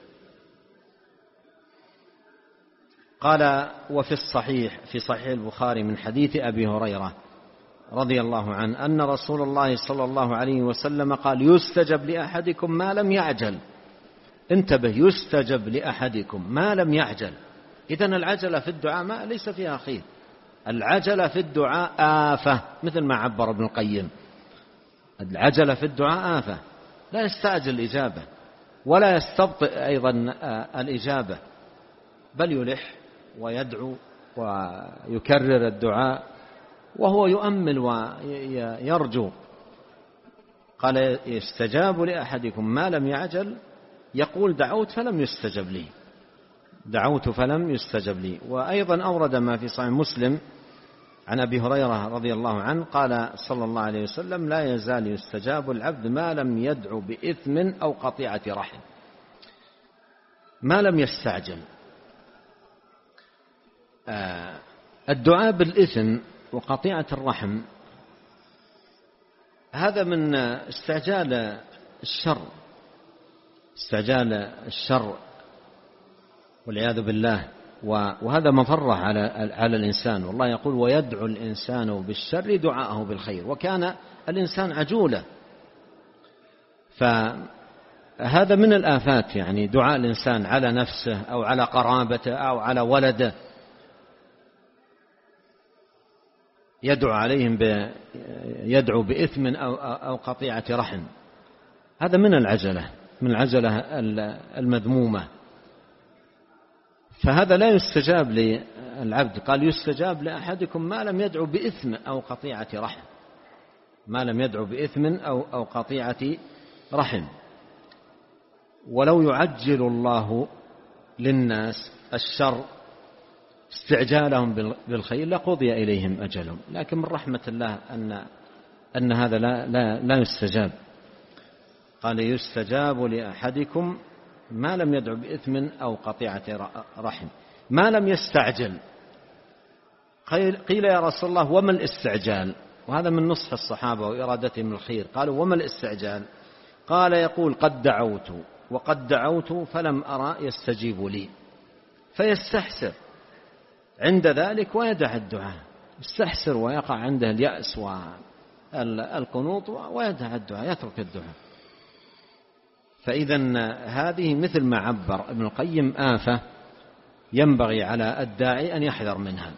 قال: وفي الصحيح في صحيح البخاري من حديث أبي هريرة رضي الله عنه أن رسول الله صلى الله عليه وسلم قال: يستجب لأحدكم ما لم يعجل. انتبه، يستجب لأحدكم ما لم يعجل. إذن العجلة في الدعاء ليس فيها خير. العجلة في الدعاء آفة، مثل ما عبر ابن القيم. العجلة في الدعاء آفة، لا يستعجل الإجابة ولا يستبطئ أيضا الإجابة، بل يلح ويدعو ويكرر الدعاء وهو يؤمل ويرجو. قال: يستجاب لأحدكم ما لم يعجل، يقول: دعوت فلم يستجب لي، دعوت فلم يستجب لي. وأيضا أورد ما في صحيح مسلم عن أبي هريرة رضي الله عنه قال صلى الله عليه وسلم: لا يزال يستجاب العبد ما لم يدعو بإثم أو قطيعة رحم. ما لم يستعجل. الدعاء بالإثم وقطيعة الرحم هذا من استعجال الشر، استعجال الشر والعياذ بالله، وهذا مفرة على الإنسان. والله يقول: ويدعو الإنسان بالشر دعاءه بالخير، وكان الإنسان عجولا. فهذا من الآفات، يعني دعاء الإنسان على نفسه أو على قرابته أو على ولده، يدعو عليهم يدعو بإثم أو قطيعة رحم. هذا من العجلة، من العجلة المذمومة. فهذا لا يستجاب للعبد. قال: يستجاب لأحدكم ما لم يدعو بإثم أو قطيعة رحم، ما لم يدعو بإثم أو قطيعة رحم. ولو يعجل الله للناس الشر استعجالهم بالخير لقضي إليهم أجلهم، لكن من رحمة الله أن هذا لا يستجاب. قال: يستجاب لأحدكم ما لم يدعو بإثم أو قطيعة رحم. ما لم يستعجل. قيل: يا رسول الله وما الاستعجال؟ وهذا من نصح الصحابة وإرادتهم الخير. قالوا: وما الاستعجال؟ قال: يقول: قد دعوت وقد دعوت فلم أرى يستجيب لي، فيستحسر عند ذلك ويدع الدعاء. يستحسر ويقع عنده اليأس والقنوط ويدع الدعاء، يترك الدعاء. فإذا هذه مثل ما عبر ابن القيم آفة ينبغي على الداعي أن يحذر منها.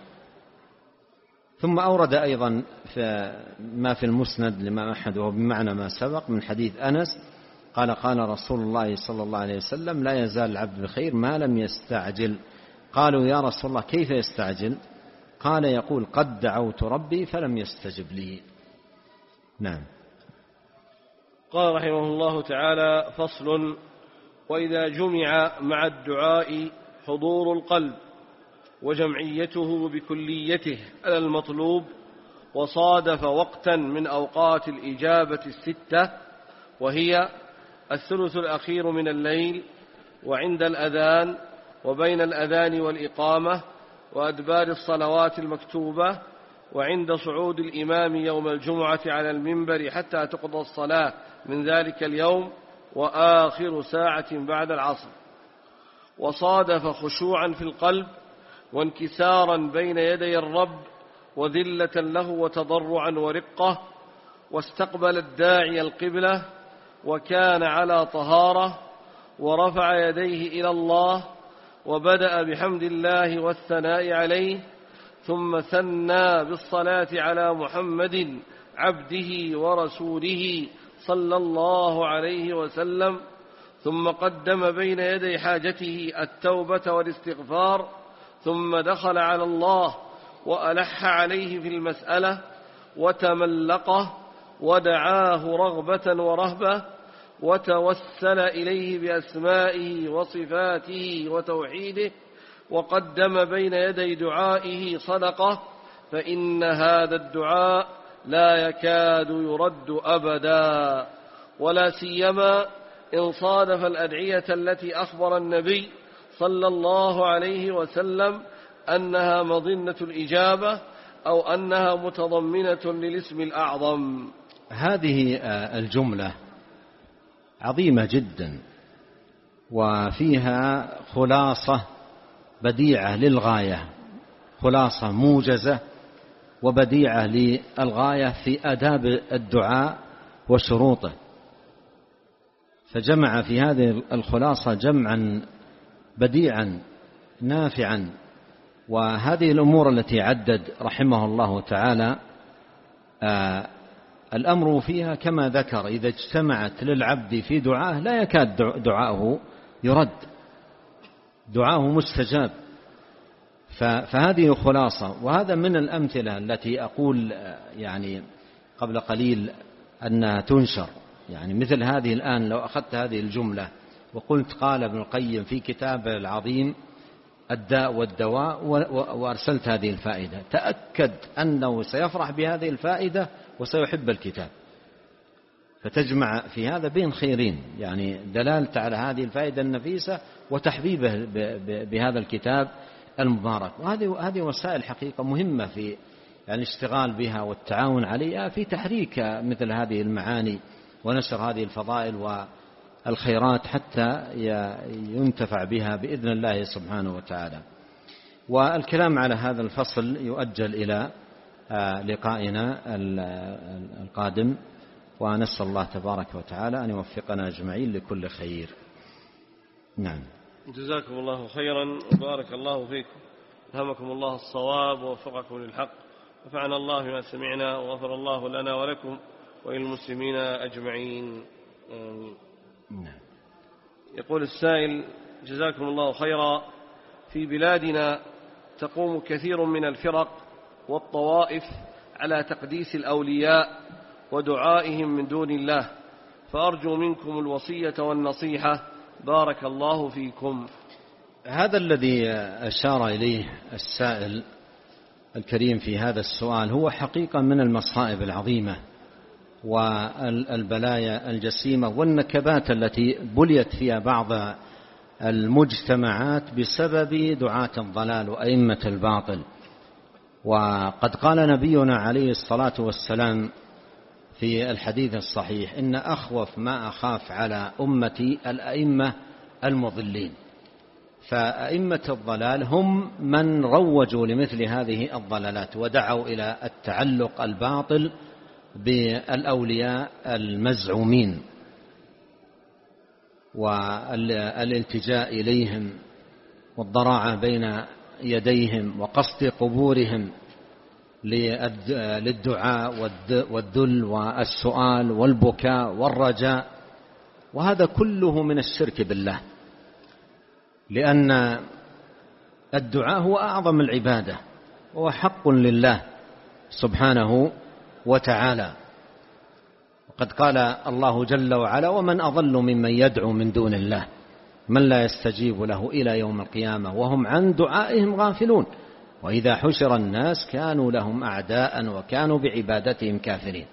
ثم أورد أيضا ما في المسند لما أحد وهو بمعنى ما سبق من حديث أنس قال: قال رسول الله صلى الله عليه وسلم: لا يزال العبد بخير ما لم يستعجل. قالوا: يا رسول الله كيف يستعجل؟ قال: يقول: قد دعوت ربي فلم يستجب لي. نعم. قال رحمه الله تعالى: فصل: وإذا جمع مع الدعاء حضور القلب وجمعيته بكليته على المطلوب، وصادف وقتا من أوقات الإجابة الستة، وهي الثلث الأخير من الليل، وعند الأذان، وبين الأذان والإقامة، وأدبار الصلوات المكتوبة، وعند صعود الإمام يوم الجمعة على المنبر حتى تقضى الصلاة من ذلك اليوم، وآخر ساعة بعد العصر. وصادف خشوعا في القلب وانكسارا بين يدي الرب وذلة له وتضرعا ورقة، واستقبل الداعي القبلة وكان على طهارة، ورفع يديه إلى الله وبدأ بحمد الله والثناء عليه، ثم ثنى بالصلاة على محمد عبده ورسوله صلى الله عليه وسلم، ثم قدم بين يدي حاجته التوبة والاستغفار، ثم دخل على الله وألح عليه في المسألة وتملقه ودعاه رغبة ورهبة، وتوسل إليه بأسمائه وصفاته وتوحيده، وقدم بين يدي دعائه صدقة، فإن هذا الدعاء لا يكاد يرد أبدا، ولا سيما إن صادف الأدعية التي أخبر النبي صلى الله عليه وسلم أنها مظنة الإجابة أو أنها متضمنة للاسم الأعظم. هذه الجملة عظيمة جدا، وفيها خلاصة بديعة للغاية، خلاصة موجزة وبديعة للغاية في آداب الدعاء وشروطه، فجمع في هذه الخلاصة جمعا بديعا نافعا. وهذه الأمور التي عدد رحمه الله تعالى الأمر فيها كما ذكر إذا اجتمعت للعبد في دعاه لا يكاد دعاءه يرد، دعاءه مستجاب. فهذه خلاصة. وهذا من الأمثلة التي أقول يعني قبل قليل أنها تنشر، يعني مثل هذه الآن لو أخذت هذه الجملة وقلت قال ابن القيم في كتابه العظيم الداء والدواء وأرسلت هذه الفائدة، تأكد أنه سيفرح بهذه الفائدة وسيحب الكتاب. فتجمع في هذا بين خيرين، يعني دلالة على هذه الفائدة النفيسة وتحبيبه بهذا الكتاب المبارك. وهذه وسائل حقيقة مهمة في يعني الاشتغال بها والتعاون عليها في تحريك مثل هذه المعاني ونشر هذه الفضائل والخيرات حتى ينتفع بها بإذن الله سبحانه وتعالى. والكلام على هذا الفصل يؤجل إلى لقائنا القادم، ونسأل الله تبارك وتعالى أن يوفقنا أجمعين لكل خير. نعم. جزاكم الله خيرا وبارك الله فيكم، ألهمكم الله الصواب ووفقكم للحق، نفعنا الله بما سمعنا وغفر الله لنا ولكم وللمسلمين أجمعين. نعم. يقول السائل: جزاكم الله خيرا، في بلادنا تقوم كثير من الفرق والطوائف على تقديس الأولياء ودعائهم من دون الله، فأرجو منكم الوصية والنصيحة، بارك الله فيكم. هذا الذي أشار إليه السائل الكريم في هذا السؤال هو حقيقة من المصائب العظيمة والبلايا الجسيمة والنكبات التي بليت فيها بعض المجتمعات بسبب دعاة الضلال وأئمة الباطل. وقد قال نبينا عليه الصلاة والسلام في الحديث الصحيح: إن أخوف ما أخاف على أمتي الأئمة المضلين. فأئمة الضلال هم من روجوا لمثل هذه الضلالات ودعوا إلى التعلق الباطل بالأولياء المزعومين والالتجاء إليهم والضراعة بين يديهم وقصد قبورهم للدعاء والذل والسؤال والبكاء والرجاء. وهذا كله من الشرك بالله، لأن الدعاء هو أعظم العبادة وهو حق لله سبحانه وتعالى. وقد قال الله جل وعلا: ومن أضل ممن يدعو من دون الله من لا يستجيب له إلى يوم القيامة وهم عن دعائهم غافلون وإذا حشر الناس كانوا لهم أعداء وكانوا بعبادتهم كافرين.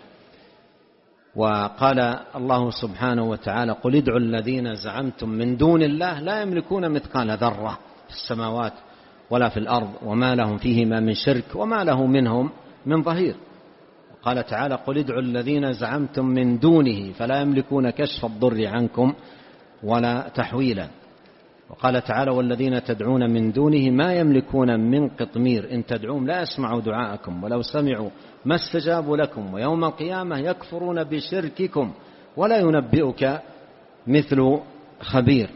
وقال الله سبحانه وتعالى: قل ادعوا الذين زعمتم من دون الله لا يملكون مثقال ذرة في السماوات ولا في الأرض وما لهم فيهما من شرك وما له منهم من ظهير. قال تعالى: قل ادعوا الذين زعمتم من دونه فلا يملكون كشف الضر عنكم ولا تحويلا. وقال تعالى: والذين تدعون من دونه ما يملكون من قطمير إن تدعوهم لا يسمعوا دعاءكم ولو سمعوا ما استجابوا لكم ويوم القيامة يكفرون بشرككم ولا ينبئك مثل خبير.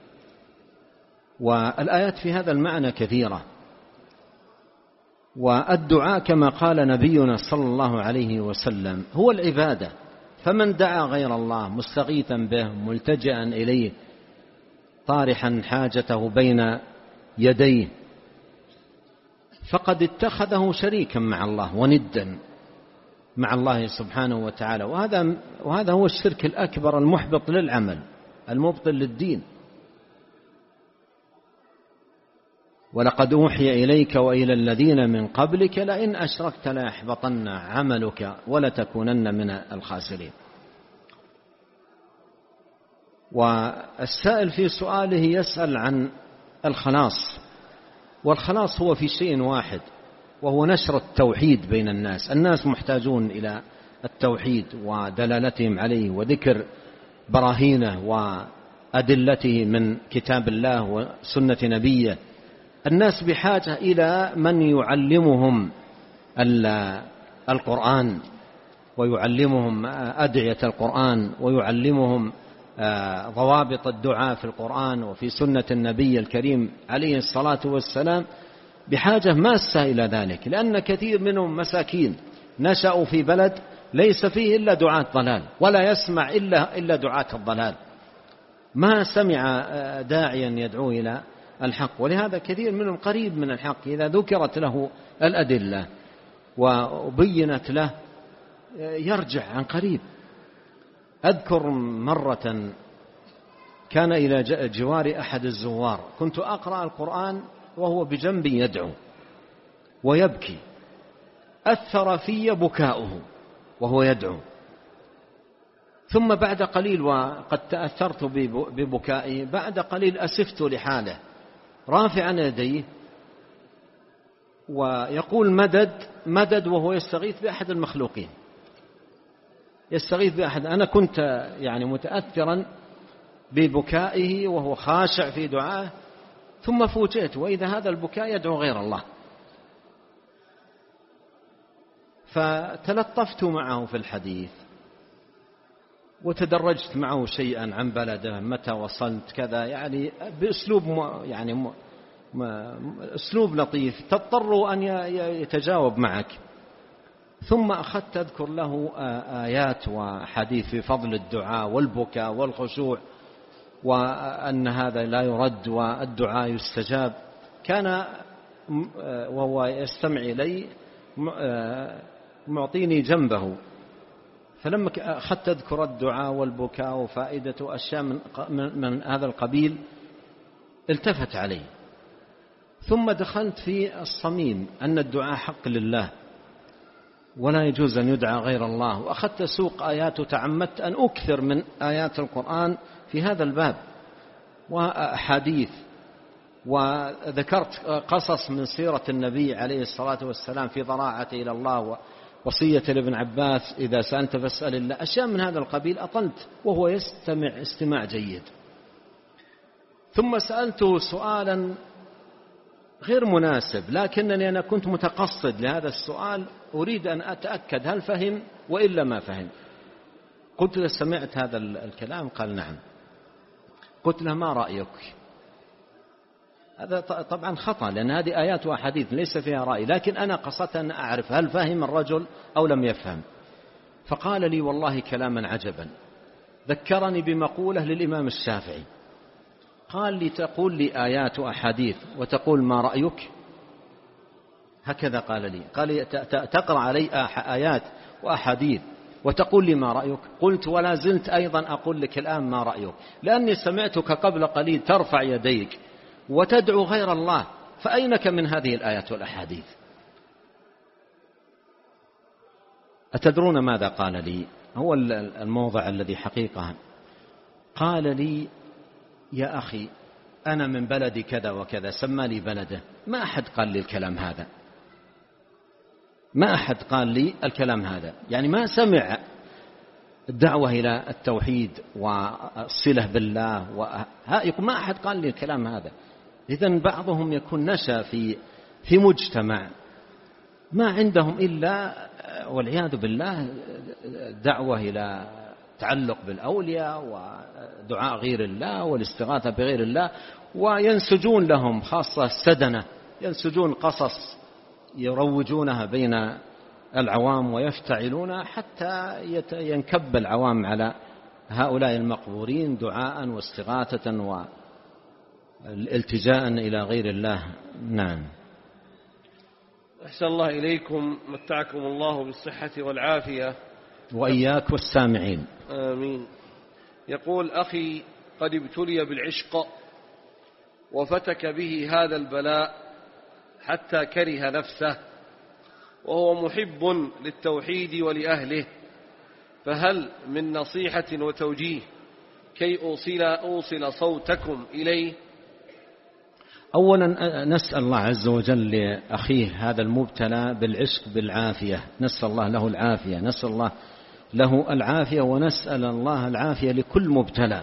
والآيات في هذا المعنى كثيرة. والدعاء كما قال نبينا صلى الله عليه وسلم هو العبادة، فمن دعا غير الله مستغيثا به ملتجئا إليه طارحا حاجته بين يديه فقد اتخذه شريكا مع الله وندا مع الله سبحانه وتعالى. وهذا هو الشرك الأكبر المحبط للعمل المبطل للدين. ولقد أوحي إليك وإلى الذين من قبلك لئن أشركت ليحبطن عملك ولتكونن من الخاسرين. والسائل في سؤاله يسأل عن الخلاص، والخلاص هو في شيء واحد وهو نشر التوحيد بين الناس. الناس محتاجون إلى التوحيد ودلالتهم عليه وذكر براهينه وأدلته من كتاب الله وسنة نبيه. الناس بحاجة إلى من يعلمهم القرآن، ويعلمهم أدعية القرآن، ويعلمهم ضوابط الدعاء في القرآن وفي سنة النبي الكريم عليه الصلاة والسلام، بحاجة ماسة إلى ذلك، لأن كثير منهم مساكين نشأوا في بلد ليس فيه إلا دعاة ضلال، ولا يسمع إلا دعاة الضلال، ما سمع داعيا يدعو إلى الحق. ولهذا كثير منهم قريب من الحق، إذا ذكرت له الأدلة وبينت له يرجع عن قريب. أذكر مرة كان إلى جوار أحد الزوار، كنت أقرأ القرآن وهو بجنبي يدعو ويبكي، أثر في بكاؤه وهو يدعو، ثم بعد قليل، وقد تأثرت ببكائه، بعد قليل أسفت لحاله رافعا يديه ويقول مدد مدد، وهو يستغيث بأحد المخلوقين، يستغيث بأحد. أنا كنت يعني متأثرا ببكائه وهو خاشع في دعائه، ثم فوجئت وإذا هذا البكاء يدعو غير الله، فتلطفت معه في الحديث وتدرجت معه شيئا عن بلده، متى وصلت كذا، يعني بأسلوب يعني أسلوب لطيف تضطر أن يتجاوب معك. ثم أخذت أذكر له آيات وحديث في فضل الدعاء والبكاء والخشوع، وأن هذا لا يرد والدعاء يستجاب. كان وهو يستمع إلي معطيني جنبه، فلما أخذت أذكر الدعاء والبكاء وفائدة أشياء من هذا القبيل التفت علي، ثم دخلت في الصميم أن الدعاء حق لله ولا يجوز أن يدعى غير الله، وأخذت سوق آيات وتعمدت أن أكثر من آيات القرآن في هذا الباب وأحاديث، وذكرت قصص من سيرة النبي عليه الصلاة والسلام في ضراعته إلى الله ووصية لابن عباس إذا سألت فاسأل الله، أشياء من هذا القبيل. أطلت وهو يستمع استماع جيد، ثم سألته سؤالا غير مناسب، لكنني أنا كنت متقصد لهذا السؤال، أريد أن أتأكد هل فهم وإلا ما فهم. قلت له سمعت هذا الكلام؟ قال نعم. قلت له ما رأيك؟ هذا طبعا خطأ، لأن هذه آيات وأحاديث ليس فيها رأي، لكن أنا قصدت أن أعرف هل فهم الرجل أو لم يفهم. فقال لي والله كلاما عجبا، ذكرني بمقولة للإمام الشافعي، قال لي تقول لي آيات وأحاديث وتقول ما رأيك؟ هكذا قال لي، قال لي تقرأ علي آيات وأحاديث وتقول لي ما رأيك؟ قلت ولا زلت أيضا أقول لك الآن ما رأيك، لأني سمعتك قبل قليل ترفع يديك وتدعو غير الله، فأينك من هذه الآيات والأحاديث؟ أتدرون ماذا قال لي؟ هو الموضع الذي حقيقة قال لي يا أخي أنا من بلدي كذا وكذا، سمى لي بلده، ما أحد قال لي الكلام هذا، ما أحد قال لي الكلام هذا، يعني ما سمع الدعوة إلى التوحيد والصلة بالله ما أحد قال لي الكلام هذا. إذن بعضهم يكون نشأ في مجتمع ما عندهم إلا والعياذ بالله دعوة إلى تعلق بالأولياء ودعاء غير الله والاستغاثة بغير الله، وينسجون لهم خاصة السدنة، ينسجون قصص يروجونها بين العوام ويفتعلونها حتى ينكب العوام على هؤلاء المقبورين دعاء واستغاثة والالتجاء إلى غير الله. نعم. أحسن الله إليكم، متعكم الله بالصحة والعافية وإياك والسامعين. آمين. يقول أخي قد ابتلي بالعشق وفتك به هذا البلاء حتى كره نفسه، وهو محب للتوحيد ولأهله، فهل من نصيحة وتوجيه كي أوصل صوتكم إليه؟ أولا نسأل الله عز وجل لأخيه هذا المبتلى بالعشق بالعافية، نسأل الله له العافية، نسأل الله له العافية، ونسأل الله العافية لكل مبتلى،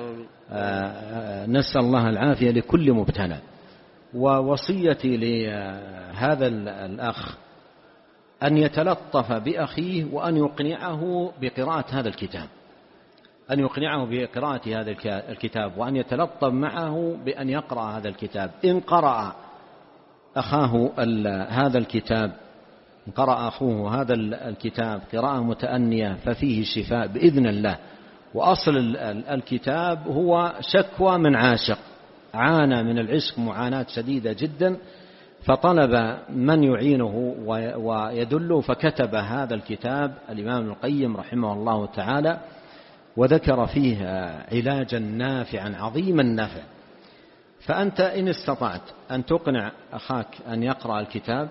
نسأل الله العافية لكل مبتلى. ووصيتي لهذا الأخ أن يتلطف بأخيه وأن يقنعه بقراءة هذا الكتاب، أن يقنعه بقراءة هذا الكتاب، وأن يتلطف معه بأن يقرأ هذا الكتاب. إن قرأ أخاه هذا الكتاب، إن قرأ أخوه هذا الكتاب قراءة متأنية ففيه شفاء بإذن الله. وأصل الكتاب هو شكوى من عاشق عانى من العشق معاناة شديدة جدا، فطلب من يعينه ويدله، فكتب هذا الكتاب الإمام ابن القيم رحمه الله تعالى، وذكر فيه علاجا نافعا عظيم النفع. فأنت إن استطعت أن تقنع أخاك أن يقرأ الكتاب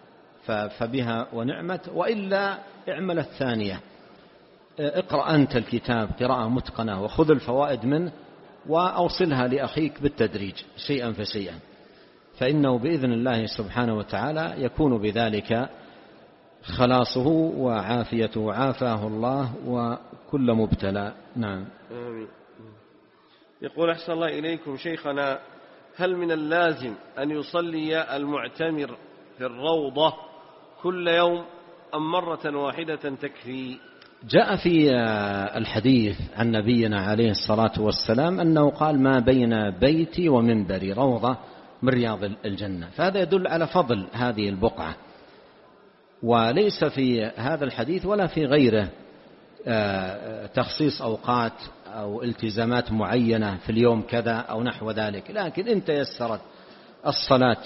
فبها ونعمت، وإلا اعمل الثانية، اقرأ أنت الكتاب قراءة متقنة وخذ الفوائد منه وأوصلها لأخيك بالتدريج شيئا فشيئا، فإنه بإذن الله سبحانه وتعالى يكون بذلك خلاصه وعافيته وعافاه الله وكل مبتلى. نعم. آمين. يقول أحسن الله إليكم شيخنا، هل من اللازم أن يصلي المعتمر في الروضة كل يوم أم مرة واحدة تكفي؟ جاء في الحديث عن نبينا عليه الصلاة والسلام أنه قال: ما بين بيتي ومنبري روضة من رياض الجنة. فهذا يدل على فضل هذه البقعة، وليس في هذا الحديث ولا في غيره تخصيص أوقات أو التزامات معينة في اليوم كذا أو نحو ذلك، لكن إن تيسرت الصلاة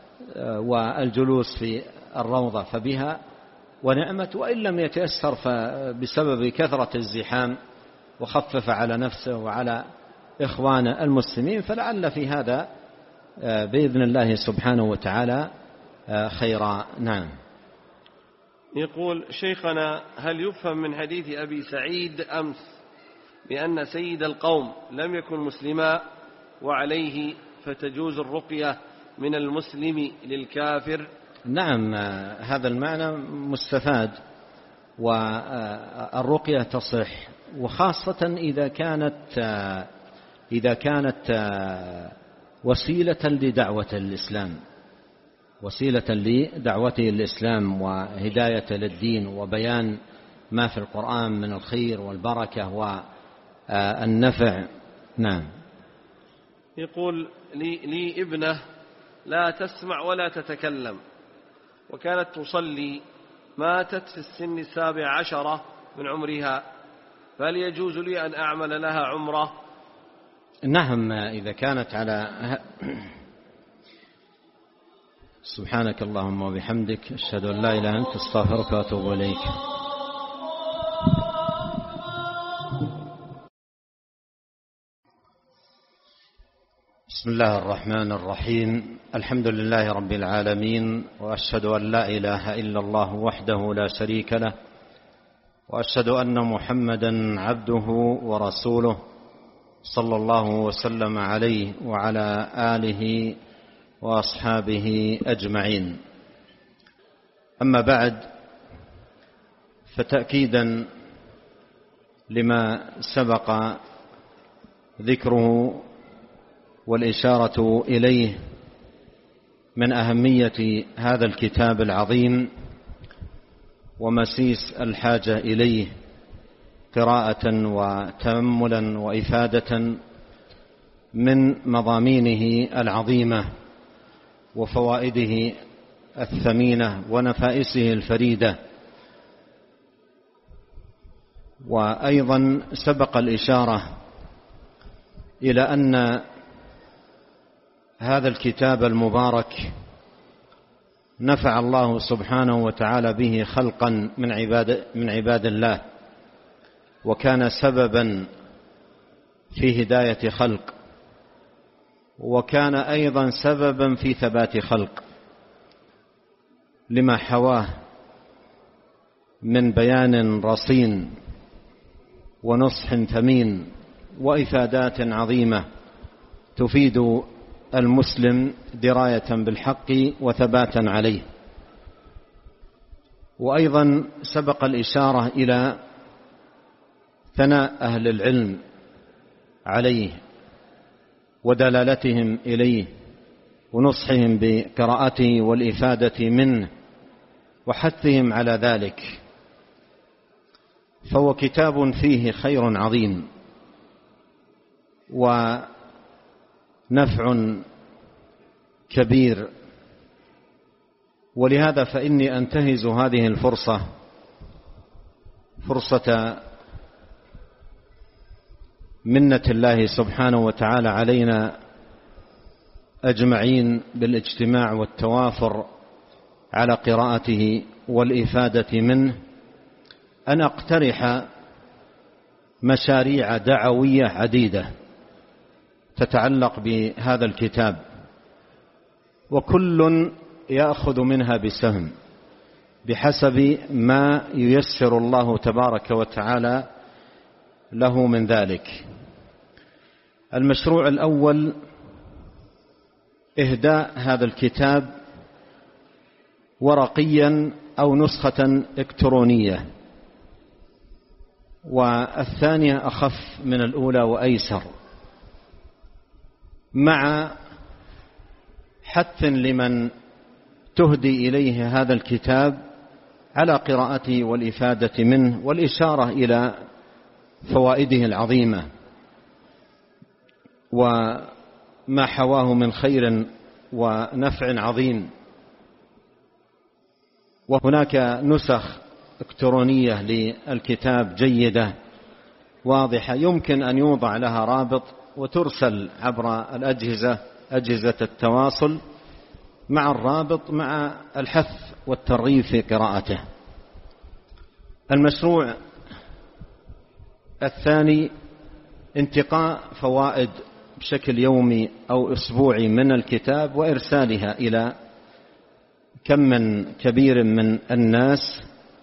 والجلوس في الروضة فبها ونعمت، وإن لم يتيسر فبسبب كثرة الزحام وخفف على نفسه وعلى إخوان المسلمين، فلعل في هذا بإذن الله سبحانه وتعالى خيرا. نعم. يقول شيخنا، هل يفهم من حديث أبي سعيد أمس بأن سيد القوم لم يكن مسلما وعليه فتجوز الرقية من المسلم للكافر؟ نعم، هذا المعنى مستفاد، والرقية تصح، وخاصة إذا كانت وسيلة لدعوة الإسلام، وسيلة لدعوته الإسلام وهداية للدين وبيان ما في القرآن من الخير والبركة والنفع. نعم. يقول لي ابنة لا تسمع ولا تتكلم، وكانت تصلي، ماتت في السن 17 من عمرها، فهل يجوز لي أن أعمل لها عمرة؟ نعم، إذا كانت على سبحانك اللهم وبحمدك، أشهد أن لا إله إلا أنت، أستغفرك وأتوب إليك. بسم الله الرحمن الرحيم. الحمد لله رب العالمين، وأشهد أن لا إله إلا الله وحده لا شريك له، وأشهد أن محمدا عبده ورسوله، صلى الله وسلم عليه وعلى آله وأصحابه أجمعين. أما بعد، فتأكيدا لما سبق ذكره والإشارة إليه من أهمية هذا الكتاب العظيم ومسيس الحاجة إليه قراءة وتأملا وإفادة من مضامينه العظيمة وفوائده الثمينة ونفائسه الفريدة. وأيضا سبق الإشارة إلى أن هذا الكتاب المبارك نفع الله سبحانه وتعالى به خلقا من عباد الله، وكان سببا في هداية خلق، وكان أيضا سببا في ثبات خلق، لما حواه من بيان رصين ونصح ثمين وإفادات عظيمة تفيد المسلم دراية بالحق وثباتا عليه. وأيضا سبق الإشارة إلى ثناء أهل العلم عليه ودلالتهم إليه ونصحهم بقراءته والإفادة منه وحثهم على ذلك، فهو كتاب فيه خير عظيم ونفع كبير. ولهذا فإني أنتهز هذه الفرصة، فرصة منة الله سبحانه وتعالى علينا أجمعين بالاجتماع والتوافر على قراءته والإفادة منه، أن أقترح مشاريع دعوية عديدة تتعلق بهذا الكتاب، وكل يأخذ منها بسهم بحسب ما ييسر الله تبارك وتعالى له من ذلك. المشروع الأول إهداء هذا الكتاب ورقيا أو نسخة إلكترونية، والثانية أخف من الأولى وأيسر، مع حث لمن تهدي إليه هذا الكتاب على قراءته والإفادة منه، والإشارة إلى فوائده العظيمة وما حواه من خير ونفع عظيم. وهناك نسخ إلكترونية للكتاب جيدة واضحة، يمكن أن يوضع لها رابط وترسل عبر أجهزة التواصل مع الرابط، مع الحث والترغيب في قراءته. المشروع الثاني انتقاء فوائد بشكل يومي أو أسبوعي من الكتاب وإرسالها إلى كم من كبير من الناس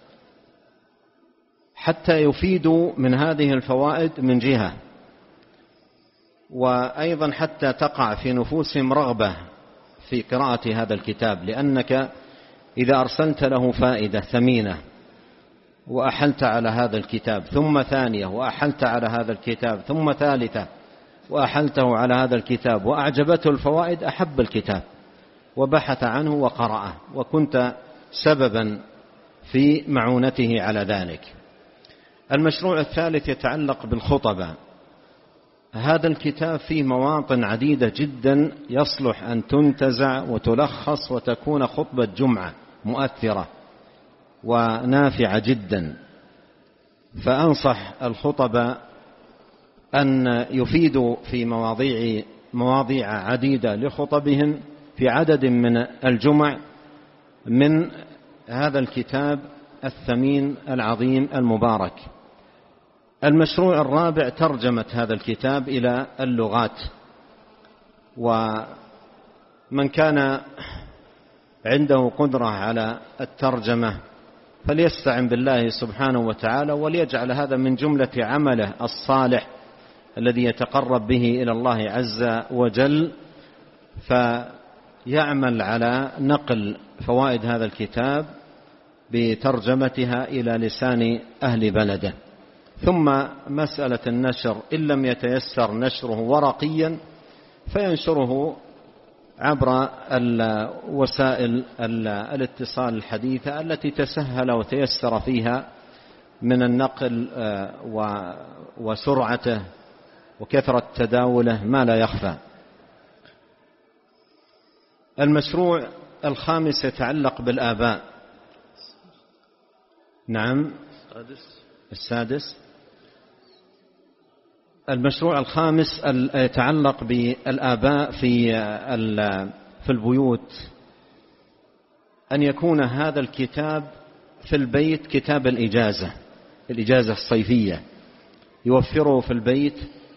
حتى يفيدوا من هذه الفوائد من جهة، وأيضا حتى تقع في نفوسهم رغبة في قراءة هذا الكتاب، لأنك إذا أرسلت له فائدة ثمينة وأحلت على هذا الكتاب، ثم ثانية وأحلت على هذا الكتاب، ثم ثالثة وأحلته على هذا الكتاب وأعجبته الفوائد، أحب الكتاب وبحث عنه وقرأه، وكنت سببا في معونته على ذلك. المشروع الثالث يتعلق بالخطبة. هذا الكتاب فيه مواطن عديدة جدا يصلح أن تنتزع وتلخص وتكون خطبة جمعة مؤثرة ونافعة جدا، فأنصح الخطبة أن يفيدوا في مواضيع عديدة لخطبهم في عدد من الجمع من هذا الكتاب الثمين العظيم المبارك. المشروع الرابع ترجمة هذا الكتاب إلى اللغات، ومن كان عنده قدرة على الترجمة فليستعن بالله سبحانه وتعالى، وليجعل هذا من جملة عمله الصالح الذي يتقرب به إلى الله عز وجل، فيعمل على نقل فوائد هذا الكتاب بترجمتها إلى لسان أهل بلده. ثم مسألة النشر، إن لم يتيسر نشره ورقيا فينشره عبر وسائل الاتصال الحديثة التي تسهل وتيسر فيها من النقل وسرعته وكثرة تداوله ما لا يخفى. المشروع الخامس يتعلق بالآباء. نعم، السادس. المشروع الخامس يتعلق بالآباء في البيوت، أن يكون هذا الكتاب في البيت كتاب الإجازة الصيفية، يوفره في البيت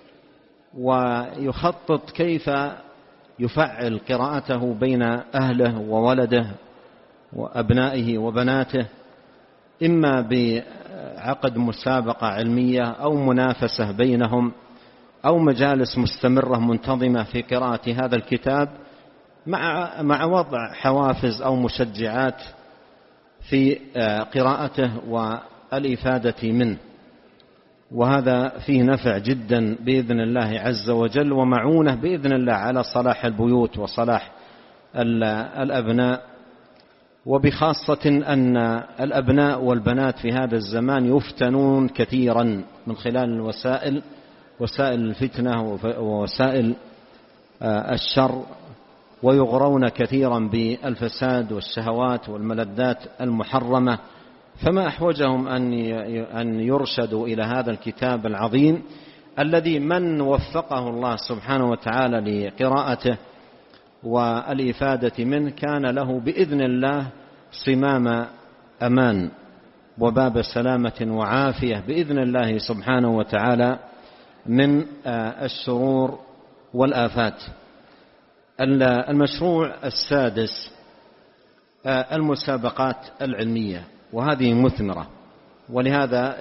ويخطط كيف يفعل قراءته بين أهله وولده وأبنائه وبناته، إما بعقد مسابقة علمية أو منافسة بينهم أو مجالس مستمرة منتظمة في قراءة هذا الكتاب، مع وضع حوافز أو مشجعات في قراءته والإفادة منه. وهذا فيه نفع جدا بإذن الله عز وجل، ومعونة بإذن الله على صلاح البيوت وصلاح الأبناء وبخاصة أن الأبناء والبنات في هذا الزمان يفتنون كثيرا من خلال وسائل الفتنة ووسائل الشر، ويغرون كثيرا بالفساد والشهوات والملذات المحرمة. فما أحوجهم أن يرشدوا إلى هذا الكتاب العظيم الذي من وفقه الله سبحانه وتعالى لقراءته والإفادة منه كان له بإذن الله صمام أمان وباب سلامة وعافية بإذن الله سبحانه وتعالى من الشرور والآفات. المشروع السادس المسابقات العلمية، وهذه مثمرة، ولهذا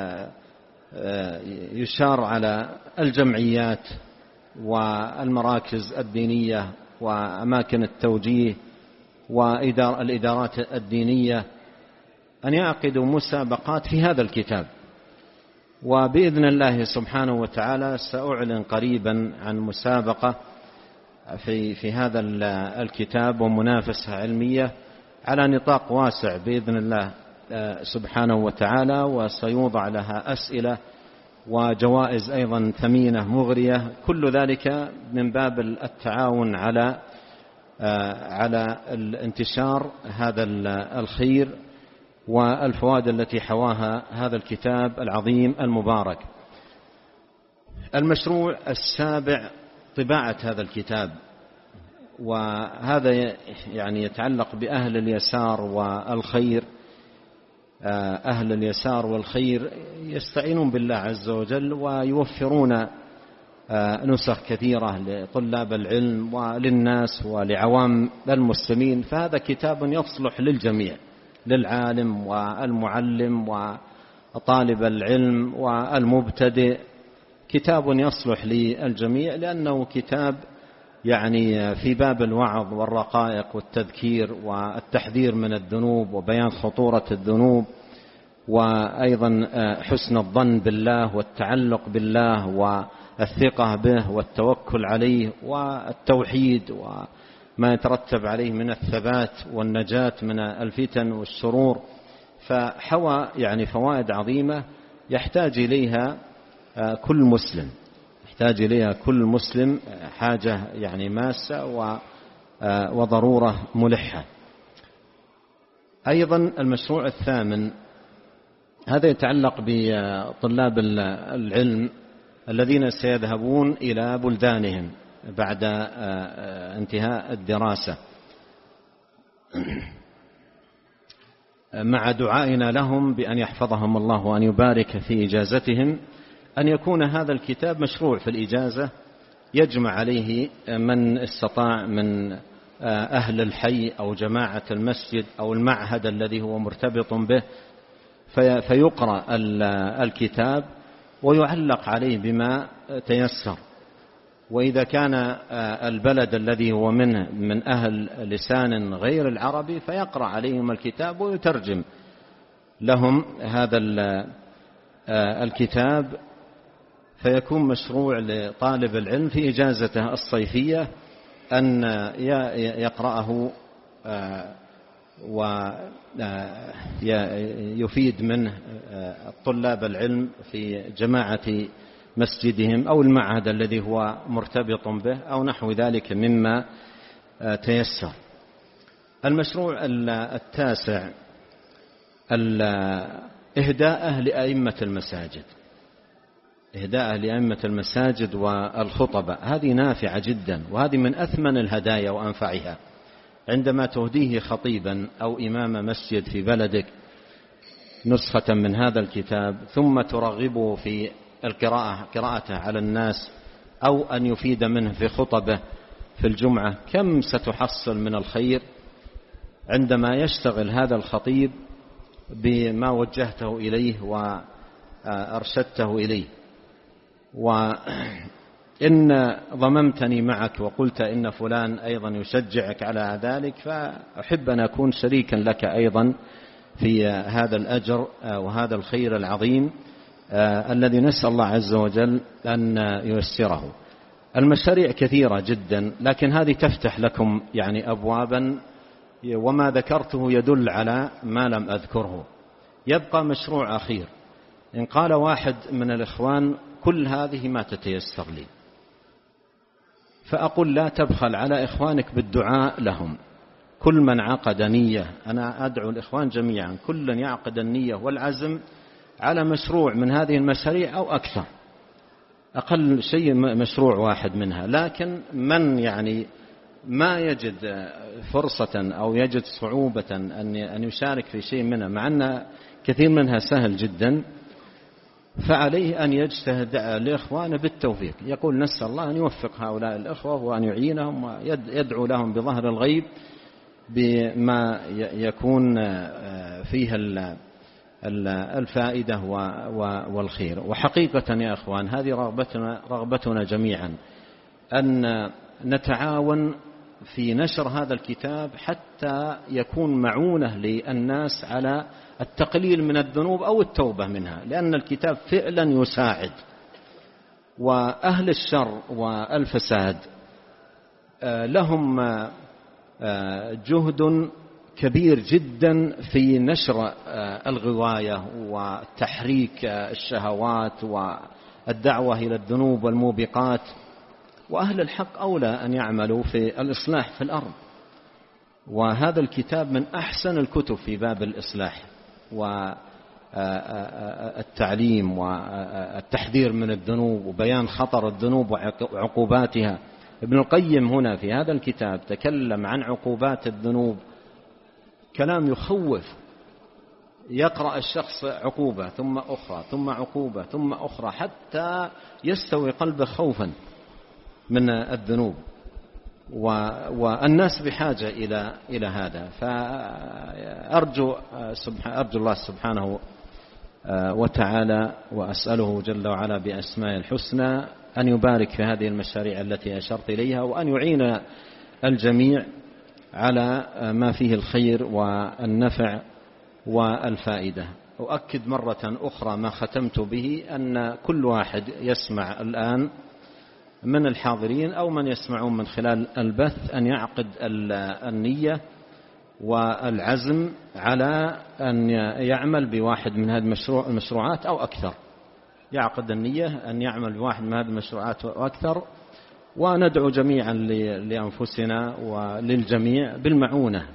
يشار على الجمعيات والمراكز الدينية وأماكن التوجيه والإدارات الدينية أن يعقدوا مسابقات في هذا الكتاب. وبإذن الله سبحانه وتعالى سأعلن قريبا عن مسابقة في هذا الكتاب ومنافسة علمية على نطاق واسع بإذن الله سبحانه وتعالى، وسيوضع لها أسئلة وجوائز أيضا ثمينة مغرية، كل ذلك من باب التعاون على الانتشار هذا الخير والفوائد التي حواها هذا الكتاب العظيم المبارك. المشروع السابع طباعة هذا الكتاب، وهذا يعني يتعلق بأهل اليسار والخير. أهل اليسار والخير يستعينون بالله عز وجل ويوفرون نسخ كثيرة لطلاب العلم وللناس ولعوام المسلمين، فهذا كتاب يصلح للجميع، للعالم والمعلم وطالب العلم والمبتدئ، كتاب يصلح للجميع لأنه كتاب يعني في باب الوعظ والرقائق والتذكير والتحذير من الذنوب وبيان خطورة الذنوب، وأيضا حسن الظن بالله والتعلق بالله والثقة به والتوكل عليه والتوحيد وما يترتب عليه من الثبات والنجاة من الفتن والشرور. فحوى يعني فوائد عظيمة يحتاج إليها كل مسلم حاجة يعني ماسة وضرورة ملحة. أيضا المشروع الثامن هذا يتعلق بطلاب العلم الذين سيذهبون إلى بلدانهم بعد انتهاء الدراسة، مع دعائنا لهم بأن يحفظهم الله وأن يبارك في إجازتهم، أن يكون هذا الكتاب مشروع في الإجازة يجمع عليه من استطاع من أهل الحي أو جماعة المسجد أو المعهد الذي هو مرتبط به، فيقرأ الكتاب ويعلق عليه بما تيسر. وإذا كان البلد الذي هو منه من أهل لسان غير العربي فيقرأ عليهم الكتاب ويترجم لهم هذا الكتاب، فيكون مشروع لطالب العلم في إجازته الصيفية أن يقرأه ويفيد منه طلاب العلم في جماعة مسجدهم أو المعهد الذي هو مرتبط به أو نحو ذلك مما تيسر. المشروع التاسع إهداءه لأئمة المساجد والخطبة. هذه نافعة جدا، وهذه من أثمن الهدايا وأنفعها. عندما تهديه خطيبا أو إمام مسجد في بلدك نسخة من هذا الكتاب ثم ترغبه في قراءته على الناس أو أن يفيد منه في خطبه في الجمعة، كم ستحصل من الخير عندما يشتغل هذا الخطيب بما وجهته إليه وأرشدته إليه. وإن ضممتني معك وقلت إن فلان أيضا يشجعك على ذلك، فأحب أن أكون شريكا لك أيضا في هذا الأجر وهذا الخير العظيم الذي نسأل الله عز وجل أن ييسره. المشاريع كثيرة جدا، لكن هذه تفتح لكم يعني أبوابا وما ذكرته يدل على ما لم أذكره. يبقى مشروع أخير. إن قال واحد من الإخوان كل هذه ما تتيسر لي، فأقول لا تبخل على إخوانك بالدعاء لهم. كل من عقد نية، أنا أدعو الإخوان جميعا كل يعقد النية والعزم على مشروع من هذه المشاريع أو أكثر، أقل شيء مشروع واحد منها. لكن من يعني ما يجد فرصة أو يجد صعوبة أن يشارك في شيء منها، مع أن كثير منها سهل جدا، فعليه أن يجتهد لإخوانه بالتوفيق. يقول نسأل الله أن يوفق هؤلاء الإخوة وأن يعينهم ويدعو لهم بظهر الغيب بما يكون فيها الفائدة والخير. وحقيقة يا أخوان هذه رغبتنا جميعا أن نتعاون في نشر هذا الكتاب حتى يكون معونة للناس على التقليل من الذنوب أو التوبة منها، لأن الكتاب فعلا يساعد. وأهل الشر والفساد لهم جهد كبير جدا في نشر الغواية وتحريك الشهوات والدعوة إلى الذنوب والموبقات، وأهل الحق أولى أن يعملوا في الإصلاح في الأرض. وهذا الكتاب من أحسن الكتب في باب الإصلاح والتعليم والتحذير من الذنوب وبيان خطر الذنوب وعقوباتها. ابن القيم هنا في هذا الكتاب تكلم عن عقوبات الذنوب كلام يخوف. يقرأ الشخص عقوبة ثم أخرى ثم عقوبة ثم أخرى حتى يستوي قلبه خوفا من الذنوب، والناس بحاجة إلى هذا. فأرجو الله سبحانه وتعالى وأسأله جل وعلا بأسماء الحسنى أن يبارك في هذه المشاريع التي أشرت إليها، وأن يعين الجميع على ما فيه الخير والنفع والفائدة. أؤكد مرة أخرى ما ختمت به، أن كل واحد يسمع الآن من الحاضرين أو من يسمعون من خلال البث أن يعقد النية والعزم على أن يعمل بواحد من هذه المشروعات أو أكثر. يعقد النية أن يعمل بواحد من هذه المشروعات أو أكثر. وندعو جميعا لأنفسنا وللجميع بالمعونة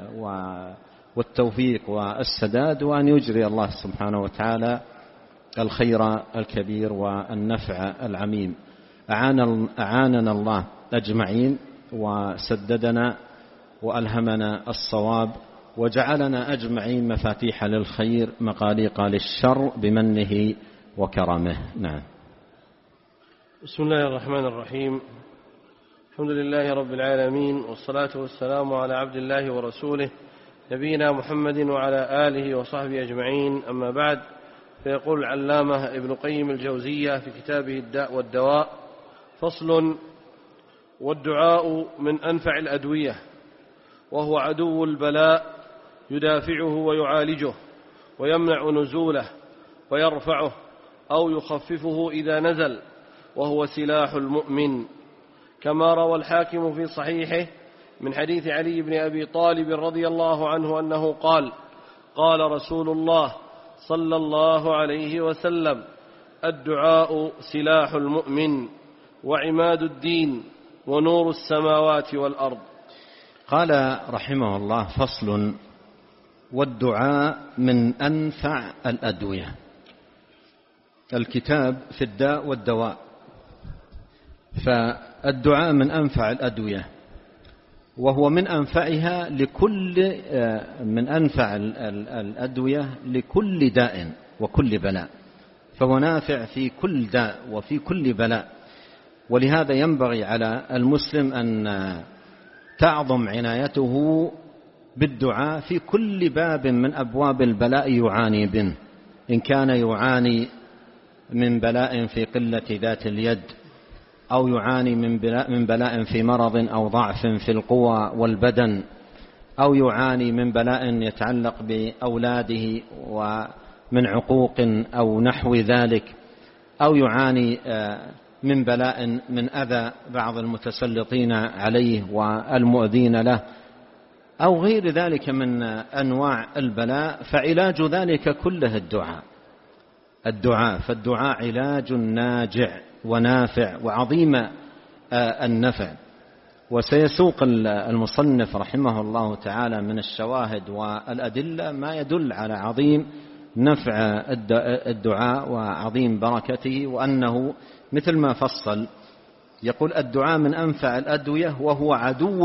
والتوفيق والسداد، وأن يجري الله سبحانه وتعالى الخير الكبير والنفع العميم. أعاننا الله أجمعين وسددنا وألهمنا الصواب، وجعلنا أجمعين مفاتيح للخير مغاليق للشر بمنه وكرمه. نعم. بسم الله الرحمن الرحيم. الحمد لله رب العالمين، والصلاة والسلام على عبد الله ورسوله نبينا محمد وعلى آله وصحبه أجمعين. أما بعد، فيقول العلامة ابن قيم الجوزية في كتابه الداء والدواء: فصل: والدعاء من أنفع الأدوية، وهو عدو البلاء، يدافعه ويعالجه ويمنع نزوله ويرفعه أو يخففه إذا نزل، وهو سلاح المؤمن، كما روى الحاكم في صحيحه من حديث علي بن أبي طالب رضي الله عنه أنه قال: قال رسول الله صلى الله عليه وسلم: الدعاء سلاح المؤمن وعماد الدين ونور السماوات والأرض. قال رحمه الله: فصل: والدعاء من أنفع الأدوية. الكتاب في الداء والدواء، فالدعاء من أنفع الأدوية، وهو من أنفعها من أنفع الأدوية لكل داء وكل بلاء، فهو نافع في كل داء وفي كل بلاء. ولهذا ينبغي على المسلم أن تعظم عنايته بالدعاء في كل باب من أبواب البلاء يعاني به. إن كان يعاني من بلاء في قلة ذات اليد، أو يعاني من بلاء في مرض أو ضعف في القوى والبدن، أو يعاني من بلاء يتعلق بأولاده ومن عقوق أو نحو ذلك، أو يعاني من بلاء من أذى بعض المتسلطين عليه والمؤذين له، أو غير ذلك من أنواع البلاء، فعلاج ذلك كله الدعاء. فالدعاء علاج ناجع ونافع وعظيم النفع. وسيسوق المصنف رحمه الله تعالى من الشواهد والأدلة ما يدل على عظيم نفع الدعاء وعظيم بركته، وأنه مثل ما فصل يقول الدعاء من أنفع الأدوية وهو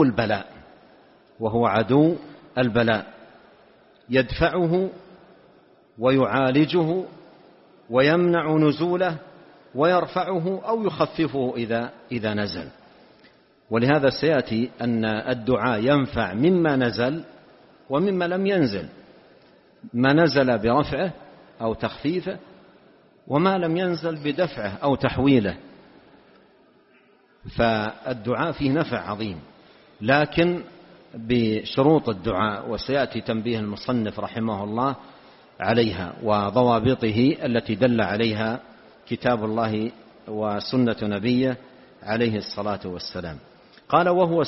عدو البلاء، يدفعه ويعالجه ويمنع نزوله ويرفعه أو يخففه إذا نزل. ولهذا سيأتي أن الدعاء ينفع مما نزل ومما لم ينزل، ما نزل برفعه أو تخفيفه، وما لم ينزل بدفعه أو تحويله. فالدعاء فيه نفع عظيم، لكن بشروط الدعاء، وسيأتي تنبيه المصنف رحمه الله عليها وضوابطه التي دل عليها كتاب الله وسنة نبيه عليه الصلاة والسلام. قال وهو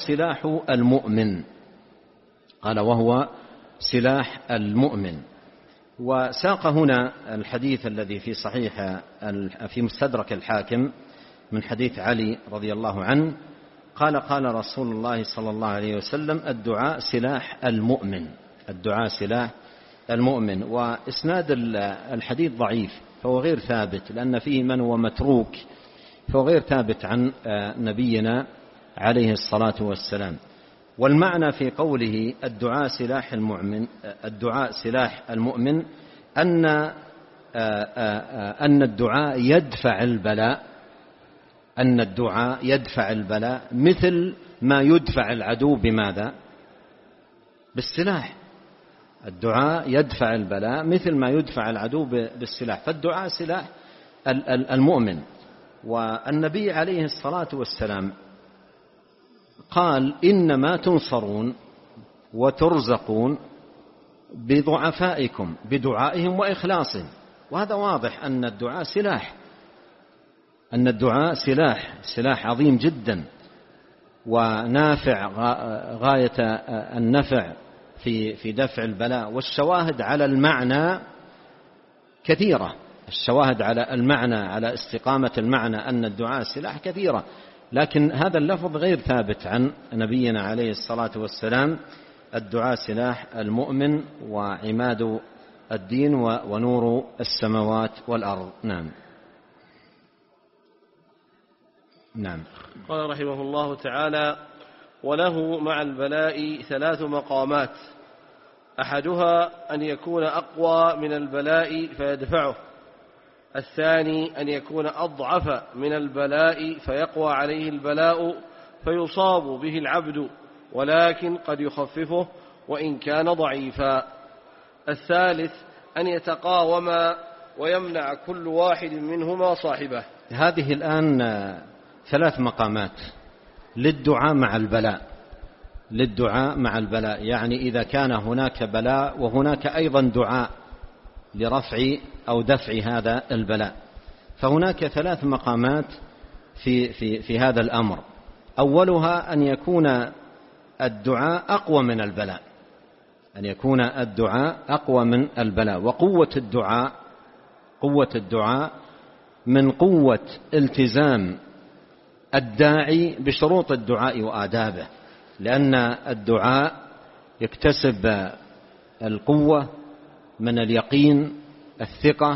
سلاح المؤمن. وساق هنا الحديث الذي في صحيح في مستدرك الحاكم من حديث علي رضي الله عنه قال رسول الله صلى الله عليه وسلم الدعاء سلاح المؤمن. وإسناد الحديث ضعيف، فهو غير ثابت، لأن فيه من هو متروك، فهو غير ثابت عن نبينا عليه الصلاة والسلام. والمعنى في قوله الدعاء سلاح المؤمن أن الدعاء يدفع البلاء مثل ما يدفع العدو بماذا؟ بالسلاح. الدعاء يدفع البلاء مثل ما يدفع العدو بالسلاح. فالدعاء سلاح المؤمن. والنبي عليه الصلاة والسلام قال إنما تنصرون وترزقون بضعفائكم بدعائهم وإخلاصهم. وهذا واضح أن الدعاء سلاح عظيم جدا ونافع غاية النفع في دفع البلاء. والشواهد على المعنى كثيرة، على استقامة المعنى أن الدعاء سلاح كثيرة، لكن هذا اللفظ غير ثابت عن نبينا عليه الصلاة والسلام. الدعاء سلاح المؤمن وعماد الدين ونور السماوات والأرض. نعم. قال رحمه الله تعالى: وله مع البلاء 3 مقامات، أحدها أن يكون أقوى من البلاء فيدفعه، الثاني أن يكون أضعف من البلاء فيقوى عليه البلاء فيصاب به العبد ولكن قد يخففه وإن كان ضعيفا، الثالث أن يتقاوما ويمنع كل واحد منهما صاحبه. هذه الآن 3 مقامات للدعاء مع البلاء. يعني إذا كان هناك بلاء وهناك أيضا دعاء لرفع أو دفع هذا البلاء، فهناك 3 مقامات في هذا الأمر. أولها أن يكون الدعاء أقوى من البلاء. وقوة الدعاء من قوة التزام الداعي بشروط الدعاء وآدابه، لأن الدعاء يكتسب القوة من اليقين، الثقة،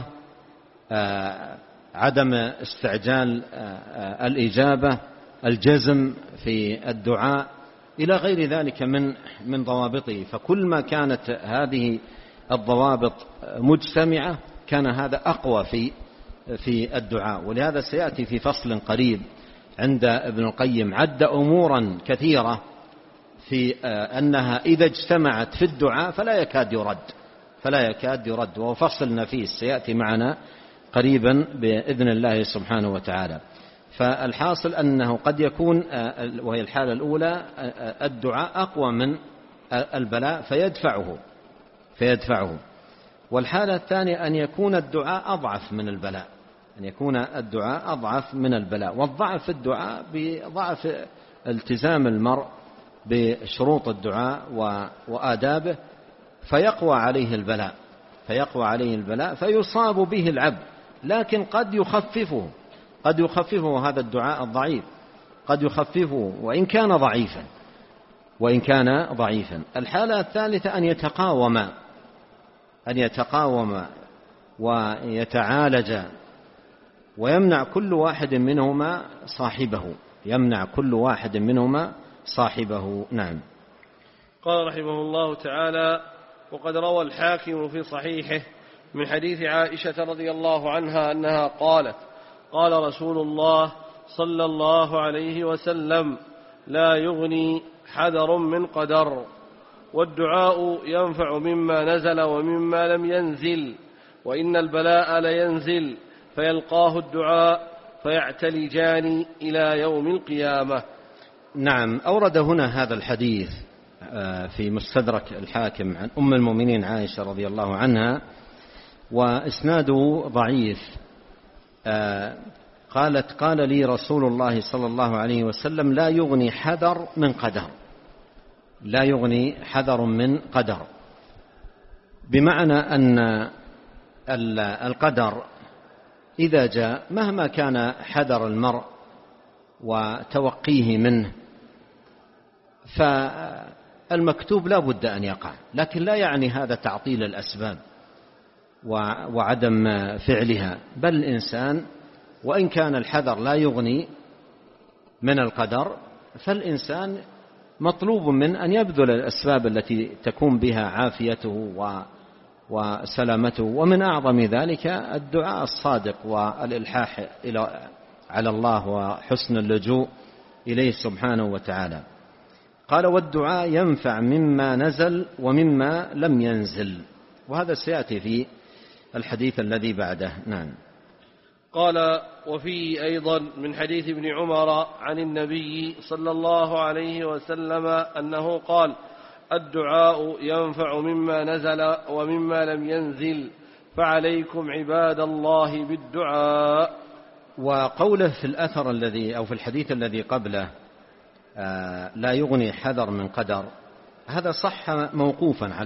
عدم استعجال الإجابة، الجزم في الدعاء، إلى غير ذلك من ضوابطه. فكل ما كانت هذه الضوابط مجتمعة كان هذا أقوى في الدعاء. ولهذا سيأتي في فصل قريب عند ابن القيم عد أمورا كثيرة في أنها إذا اجتمعت في الدعاء فلا يكاد يرد، وهو فصل نفيس سيأتي معنا قريبا بإذن الله سبحانه وتعالى. فالحاصل أنه قد يكون، وهي الحالة الأولى، الدعاء أقوى من البلاء فيدفعه. والحالة الثانية أن يكون الدعاء أضعف من البلاء، والضعف في الدعاء بضعف التزام المرء بشروط الدعاء وآدابه فيقوى عليه البلاء فيصاب به العبد، لكن قد يخففه هذا الدعاء الضعيف، قد يخففه وإن كان ضعيفا. الحالة الثالثة أن يتقاوم ويتعالج ويمنع كل واحد منهما صاحبه. نعم. قال رحمه الله تعالى: وقد روى الحاكم في صحيحه من حديث عائشة رضي الله عنها أنها قالت: قال رسول الله صلى الله عليه وسلم: لا يغني حذر من قدر، والدعاء ينفع مما نزل ومما لم ينزل، وإن البلاء لينزل فيلقاه الدعاء فيعتلجان إلى يوم القيامة. نعم. أورد هنا هذا الحديث في مستدرك الحاكم عن أم المؤمنين عائشة رضي الله عنها، وإسناده ضعيف. قالت: قال لي رسول الله صلى الله عليه وسلم: لا يغني حذر من قدر، بمعنى أن القدر إذا جاء مهما كان حذر المرء وتوقيه منه فالمكتوب لا بد أن يقع، لكن لا يعني هذا تعطيل الأسباب وعدم فعلها، بل الإنسان وإن كان الحذر لا يغني من القدر، فالإنسان مطلوب من أن يبذل الأسباب التي تكون بها عافيته وسلامته، ومن أعظم ذلك الدعاء الصادق والإلحاح على الله وحسن اللجوء إليه سبحانه وتعالى. قال: والدعاء ينفع مما نزل ومما لم ينزل، وهذا سيأتي في الحديث الذي بعده. نعم. قال: وفيه أيضا من حديث ابن عمر عن النبي صلى الله عليه وسلم أنه قال: الدعاء ينفع مما نزل ومما لم ينزل، فعليكم عباد الله بالدعاء. وقوله في الأثر الذي أو في الحديث الذي قبله لا يغني حذر من قدر، هذا صح موقوفا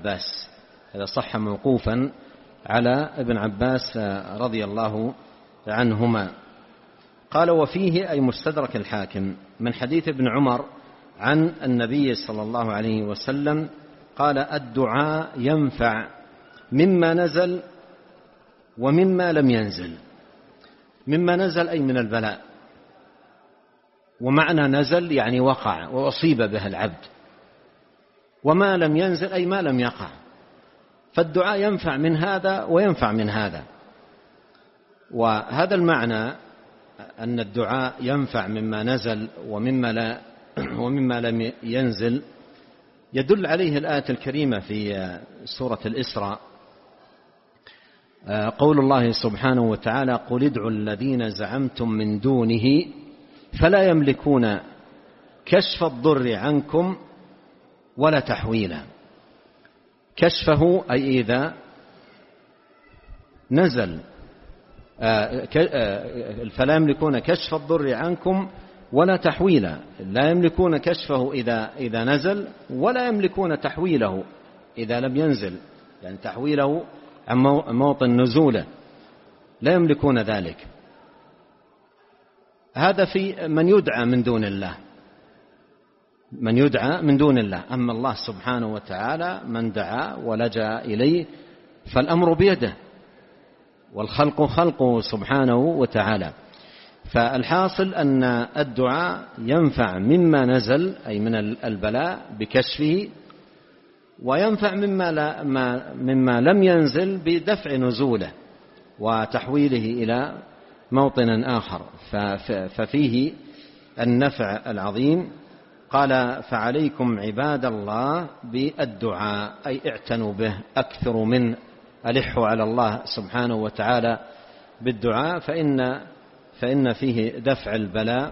على ابن عباس رضي الله عنهما. قال: وفيه أي مستدرك الحاكم من حديث ابن عمر عن النبي صلى الله عليه وسلم قال: الدعاء ينفع مما نزل ومما لم ينزل. مما نزل أي من البلاء، ومعنى نزل يعني وقع وأصيب به العبد، وما لم ينزل أي ما لم يقع، فالدعاء ينفع من هذا وينفع من هذا. وهذا المعنى أن الدعاء ينفع مما نزل ومما لم ينزل يدل عليه الآية الكريمة في سورة الإسراء، قول الله سبحانه وتعالى: قل ادعوا الذين زعمتم من دونه فلا يملكون كشف الضر عنكم ولا تحويلا. كشفه أي إذا نزل، فلا يملكون كشف الضر عنكم ولا تحويلا، لا يملكون كشفه إذا نزل، ولا يملكون تحويله إذا لم ينزل، يعني تحويله عن موطن نزوله لا يملكون ذلك. هذا في من يدعى من دون الله. أما الله سبحانه وتعالى من دعا ولجأ إليه فالأمر بيده، والخلق خلقه سبحانه وتعالى. فالحاصل أن الدعاء ينفع مما نزل أي من البلاء بكشفه، وينفع مما لم ينزل بدفع نزوله وتحويله إلى موطن آخر، ففيه النفع العظيم. قال: فعليكم عباد الله بالدعاء، أي اعتنوا به، أكثروا من ألحوا على الله سبحانه وتعالى بالدعاء، فإن فيه دفع البلاء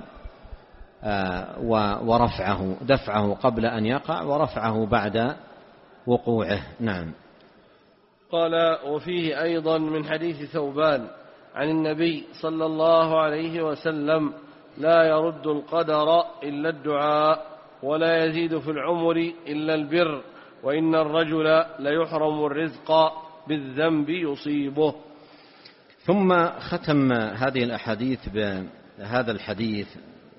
ورفعه، دفعه قبل أن يقع ورفعه بعد وقوعه. نعم. قال: وفيه أيضا من حديث ثوبان عن النبي صلى الله عليه وسلم: لا يرد القدر إلا الدعاء، ولا يزيد في العمر إلا البر، وإن الرجل ليحرم الرزق بالذنب يصيبه. ثم ختم هذه الأحاديث بهذا الحديث،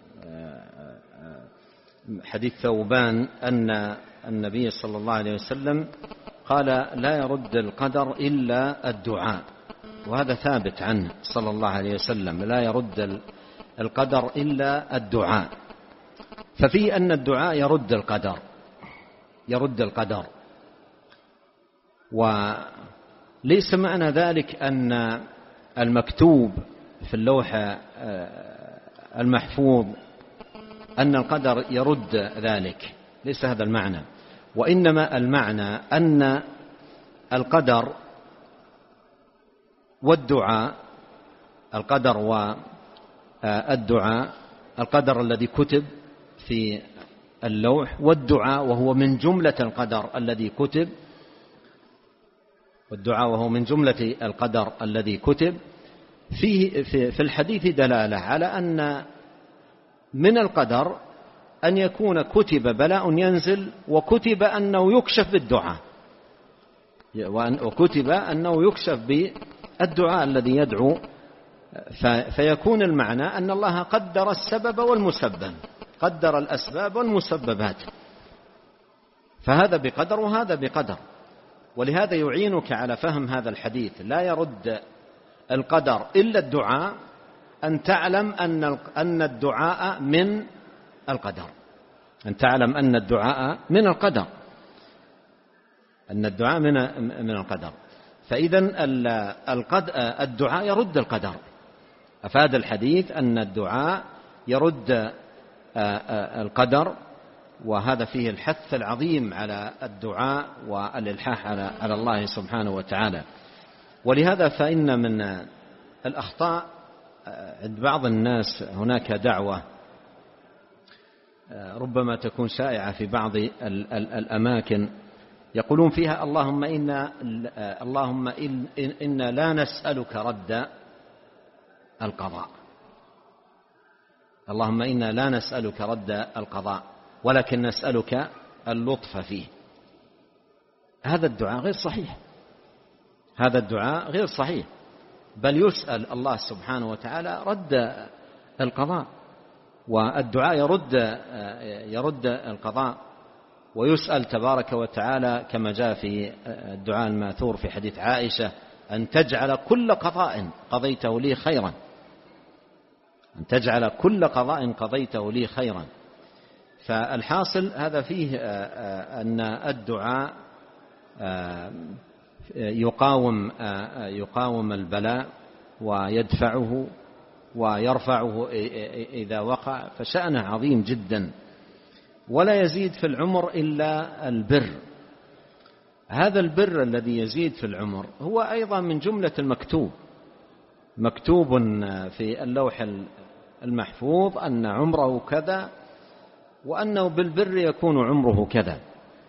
حديث ثوبان، أن النبي صلى الله عليه وسلم قال لا يرد القدر إلا الدعاء، وهذا ثابت عنه صلى الله عليه وسلم، لا يرد القدر إلا الدعاء. ففي أن الدعاء يرد القدر، وليس معنى ذلك أن المكتوب في اللوح المحفوظ أن القدر يرد ذلك، ليس هذا المعنى، وإنما المعنى أن القدر والدعاء، القدر الذي كتب في اللوح، والدعاء وهو من جملة القدر الذي كتب، في الحديث دلالة على أن من القدر أن يكون كتب بلاء ينزل، وكتب أنه يكشف بالدعاء، وكتب أنه يكشف بالدعاء الذي يدعو، فيكون المعنى أن الله قدر السبب والمسبب، قدر الأسباب والمسببات، فهذا بقدر وهذا بقدر. ولهذا يعينك على فهم هذا الحديث لا يرد القدر إلا الدعاء، أن تعلم أن الدعاء من القدر، أن تعلم أن الدعاء من القدر، أن الدعاء من القدر. فإذا الدعاء يرد القدر. أفاد الحديث أن الدعاء يرد القدر، وهذا فيه الحث العظيم على الدعاء والإلحاح على الله سبحانه وتعالى. ولهذا فإن من الأخطاء عند بعض الناس هناك دعوة ربما تكون شائعة في بعض الأماكن، يقولون فيها اللهم إنا لا نسألك رد القضاء، اللهم إنا لا نسألك رد القضاء ولكن نسألك اللطف فيه. هذا الدعاء غير صحيح، بل يسأل الله سبحانه وتعالى رد القضاء، والدعاء يرد القضاء، ويسأل تبارك وتعالى كما جاء في الدعاء الماثور في حديث عائشة أن تجعل كل قضاء قضيته لي خيرا، أن تجعل كل قضاء قضيته لي خيرا. فالحاصل هذا فيه أن الدعاء يقاوم البلاء ويدفعه ويرفعه إذا وقع، فشأنه عظيم جدا. ولا يزيد في العمر إلا البر. هذا البر الذي يزيد في العمر هو أيضا من جملة مكتوب في اللوح المحفوظ أن عمره كذا، وأنه بالبر يكون عمره كذا.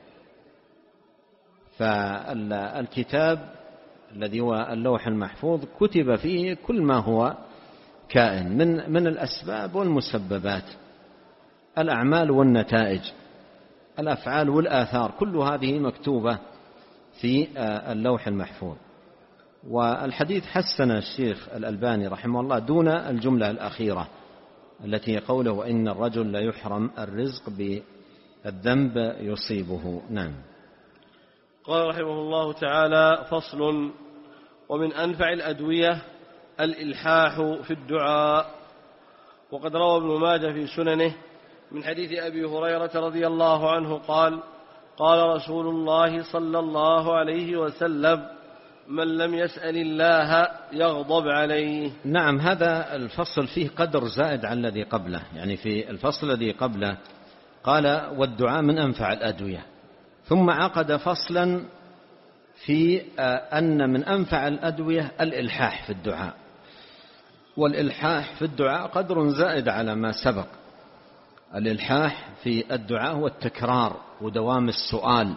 فالكتاب الذي هو اللوح المحفوظ كتب فيه كل ما هو كائن من الأسباب والمسببات، الأعمال والنتائج، الأفعال والآثار، كل هذه مكتوبة في اللوح المحفوظ. والحديث حسن الشيخ الألباني رحمه الله دون الجملة الأخيرة التي قوله وإن الرجل لا يحرم الرزق بالذنب يصيبه. نعم. قال رحمه الله تعالى: فصل: ومن أنفع الأدوية الإلحاح في الدعاء. وقد روى ابن ماجه في سننه من حديث أبي هريرة رضي الله عنه قال: قال رسول الله صلى الله عليه وسلم: من لم يسأل الله يغضب عليه. نعم، هذا الفصل فيه قدر زائد عن الذي قبله. يعني في الفصل الذي قبله قال والدعاء من أنفع الأدوية، ثم عقد فصلا في أن من أنفع الأدوية الإلحاح في الدعاء. والإلحاح في الدعاء قدر زائد على ما سبق. الإلحاح في الدعاء هو التكرار ودوام السؤال،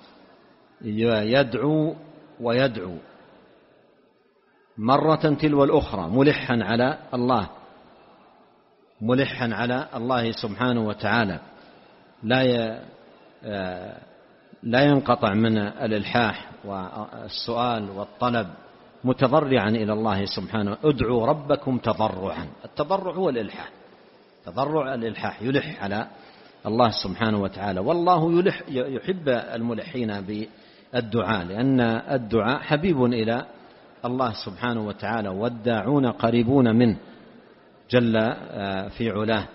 يدعو ويدعو مرة تلو الأخرى ملحا على الله سبحانه وتعالى. لا ينقطع من الإلحاح والسؤال والطلب متضرعا إلى الله سبحانه. ادعوا ربكم تضرعا. التضرع هو الإلحاح، تضرع الإلحاح، يلح على الله سبحانه وتعالى. والله يحب الملحين بالدعاء، لأن الدعاء حبيب إلى الله سبحانه وتعالى، والداعون قريبون منه جل في علاه.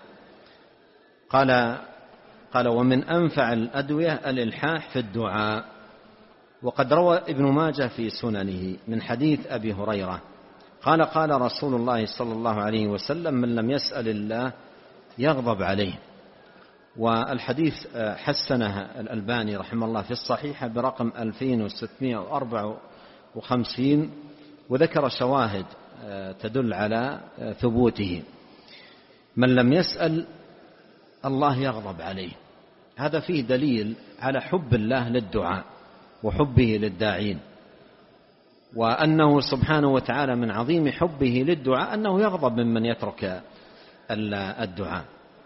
قال ومن أنفع الأدوية الإلحاح في الدعاء. وقد روى ابن ماجه في سننه من حديث أبي هريرة قال رسول الله صلى الله عليه وسلم: من لم يسأل الله يغضب عليه. والحديث حسنه الألباني رحمه الله في الصحيحة برقم 2654، وذكر شواهد تدل على ثبوته. من لم يسأل الله يغضب عليه. هذا فيه دليل على حب الله للدعاء وحبه للداعين، وأنه سبحانه وتعالى من عظيم حبه للدعاء أنه يغضب ممن يترك الدعاء.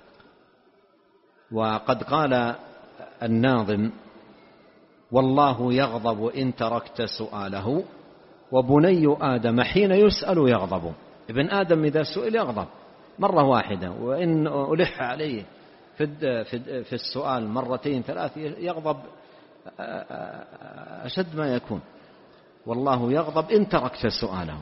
وقد قال الناظم: والله يغضب إن تركت سؤاله، وبني آدم حين يسأل يغضب. ابن آدم إذا سئل يغضب مرة واحدة، وإن ألح عليه في السؤال مرتين ثلاث يغضب أشد ما يكون. والله يغضب إن تركت سؤاله.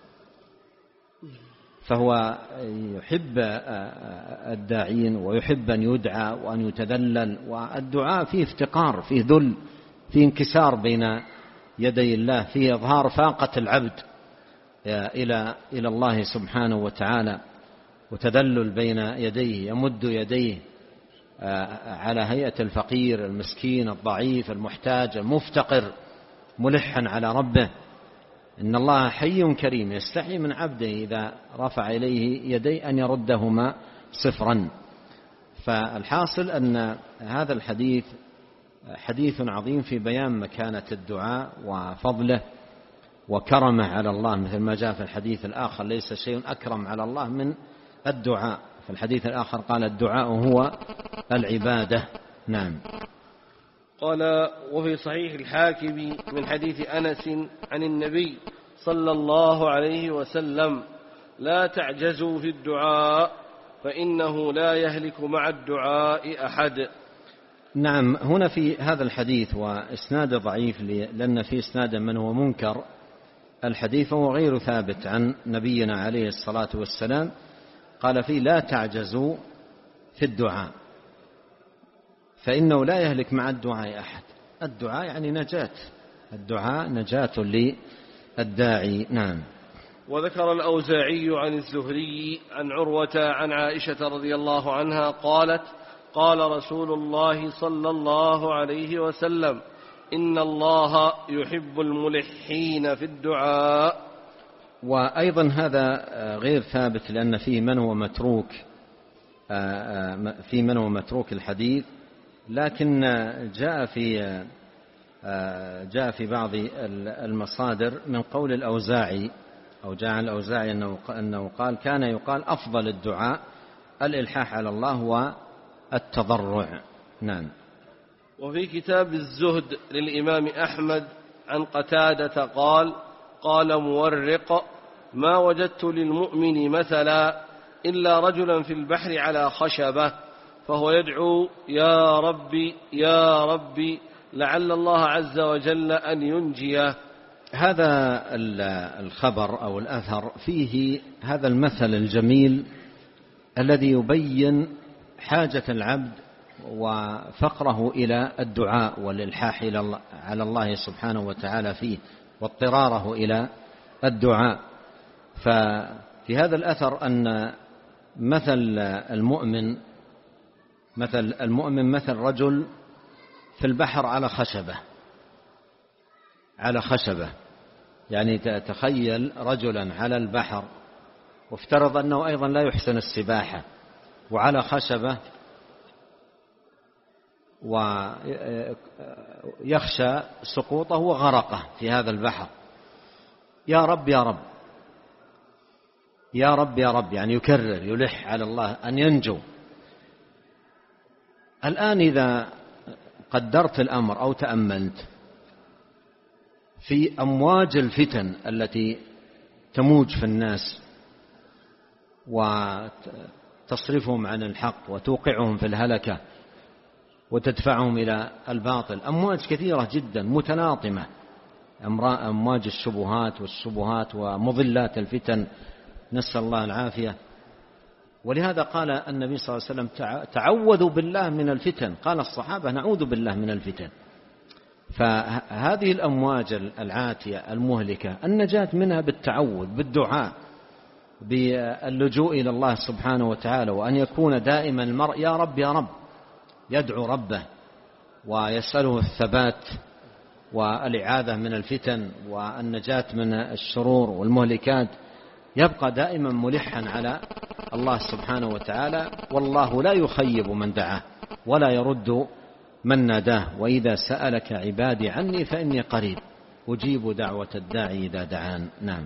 فهو يحب الداعين ويحب أن يدعى وأن يتذلل، والدعاء فيه افتقار، فيه ذل، فيه انكسار بين يدي الله، فيه إظهار فاقة العبد إلى الله سبحانه وتعالى، وتذلل بين يديه، يمد يديه على هيئة الفقير المسكين الضعيف المحتاج المفتقر، ملحا على ربه. إن الله حي كريم يستحي من عبده إذا رفع إليه يديه أن يردهما صفرا. فالحاصل أن هذا الحديث حديث عظيم في بيان مكانة الدعاء وفضله وكرمه على الله، مثل ما جاء في الحديث الآخر: ليس شيء أكرم على الله من الدعاء. في الحديث الآخر قال: الدعاء هو العبادة. نعم. قال: وفي صحيح الحاكم من حديث أنس عن النبي صلى الله عليه وسلم: لا تعجزوا في الدعاء فإنه لا يهلك مع الدعاء أحد. نعم. هنا في هذا الحديث وإسناد ضعيف، لأن في إسناد من هو منكر الحديث وهو غير ثابت عن نبينا عليه الصلاة والسلام. قال فيه: لا تعجزوا في الدعاء فإنه لا يهلك مع الدعاء أحد. الدعاء يعني نجاة، الدعاء نجاة للداعي. نعم. وذكر الأوزاعي عن الزهري عن عروة عن عائشة رضي الله عنها قالت: قال رسول الله صلى الله عليه وسلم: إن الله يحب الملحين في الدعاء. وأيضا هذا غير ثابت، لأن فيه من هو متروك الحديث، لكن جاء في بعض المصادر من قول الأوزاعي، أو جاء عن الأوزاعي أنه قال: كان يقال أفضل الدعاء الإلحاح على الله والتضرع. نعم. وفي كتاب الزهد للإمام أحمد عن قتادة قال مورق: ما وجدت للمؤمن مثلا إلا رجلا في البحر على خشبة فهو يدعو: يا ربي يا ربي، لعل الله عز وجل أن ينجيه. هذا الخبر أو الأثر فيه هذا المثل الجميل الذي يبين حاجة العبد وفقره إلى الدعاء والإلحاح على الله سبحانه وتعالى فيه، واضطراره إلى الدعاء. ففي هذا الأثر أن مثل المؤمن مثل رجل في البحر على خشبة، يعني تخيل رجلا على البحر، وافترض أنه أيضا لا يحسن السباحة، وعلى خشبة، ويخشى سقوطه وغرقه في هذا البحر. يا رب يا رب يا رب يا رب، يعني يكرر يلح على الله أن ينجو. الآن إذا قدرت الأمر أو تأملت في أمواج الفتن التي تموج في الناس وتصرفهم عن الحق وتوقعهم في الهلكة وتدفعهم إلى الباطل، أمواج كثيرة جدا متلاطمة، أمواج الشبهات ومضلات الفتن، نسأل الله العافية. ولهذا قال النبي صلى الله عليه وسلم تعوذوا بالله من الفتن، قال الصحابة نعوذ بالله من الفتن. فهذه الأمواج العاتية المهلكة النجاة منها بالتعوذ، بالدعاء، باللجوء إلى الله سبحانه وتعالى، وأن يكون دائما المرء يا رب يا رب، يدعو ربه ويسأله الثبات والإعاذة من الفتن والنجاة من الشرور والمهلكات، يبقى دائما ملحا على الله سبحانه وتعالى، والله لا يخيب من دعاه ولا يرد من ناداه، وإذا سألك عبادي عني فإني قريب أجيب دعوة الداعي إذا دعان. نعم.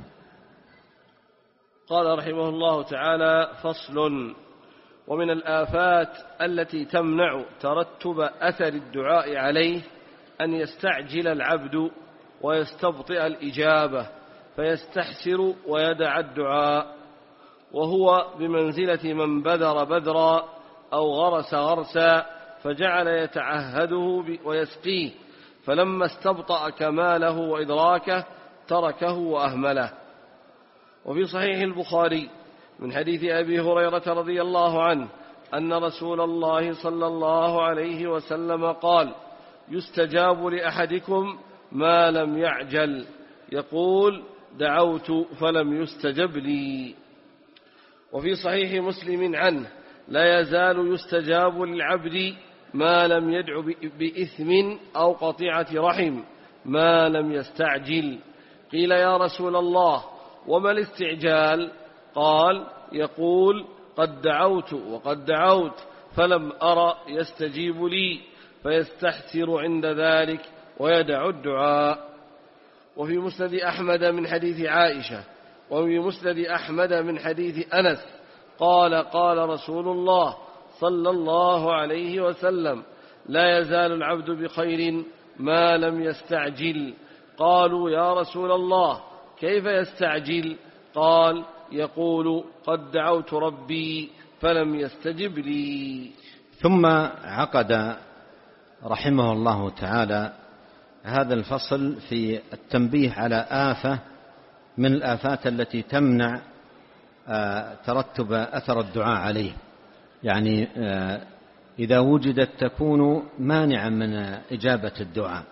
قال رحمه الله تعالى: فصل: ومن الآفات التي تمنع ترتب أثر الدعاء عليه أن يستعجل العبد ويستبطئ الإجابة فيستحسر ويدع الدعاء، وهو بمنزلة من بذر بذرا أو غرس غرسا فجعل يتعهده ويسقيه، فلما استبطأ كماله وإدراكه تركه وأهمله. وفي صحيح البخاري من حديث أبي هريرة رضي الله عنه أن رسول الله صلى الله عليه وسلم قال: يستجاب لأحدكم ما لم يعجل، يقول: دعوت فلم يستجب لي. وفي صحيح مسلم عنه: لا يزال يستجاب للعبد ما لم يدع بإثم أو قطيعة رحم ما لم يستعجل. قيل: يا رسول الله وما الاستعجال؟ قال: يقول: قد دعوت وقد دعوت فلم أرى يستجيب لي، فيستحسر عند ذلك ويدع الدعاء. وفي مسند أحمد من حديث عائشة، وفي مسند أحمد من حديث أنس قال: قال رسول الله صلى الله عليه وسلم: لا يزال العبد بخير ما لم يستعجل. قالوا: يا رسول الله كيف يستعجل؟ قال: يقول: قد دعوت ربي فلم يستجب لي. ثم عقد رحمه الله تعالى هذا الفصل في التنبيه على آفة من الآفات التي تمنع ترتب أثر الدعاء عليه، يعني إذا وجدت تكون مانعا من إجابة الدعاء.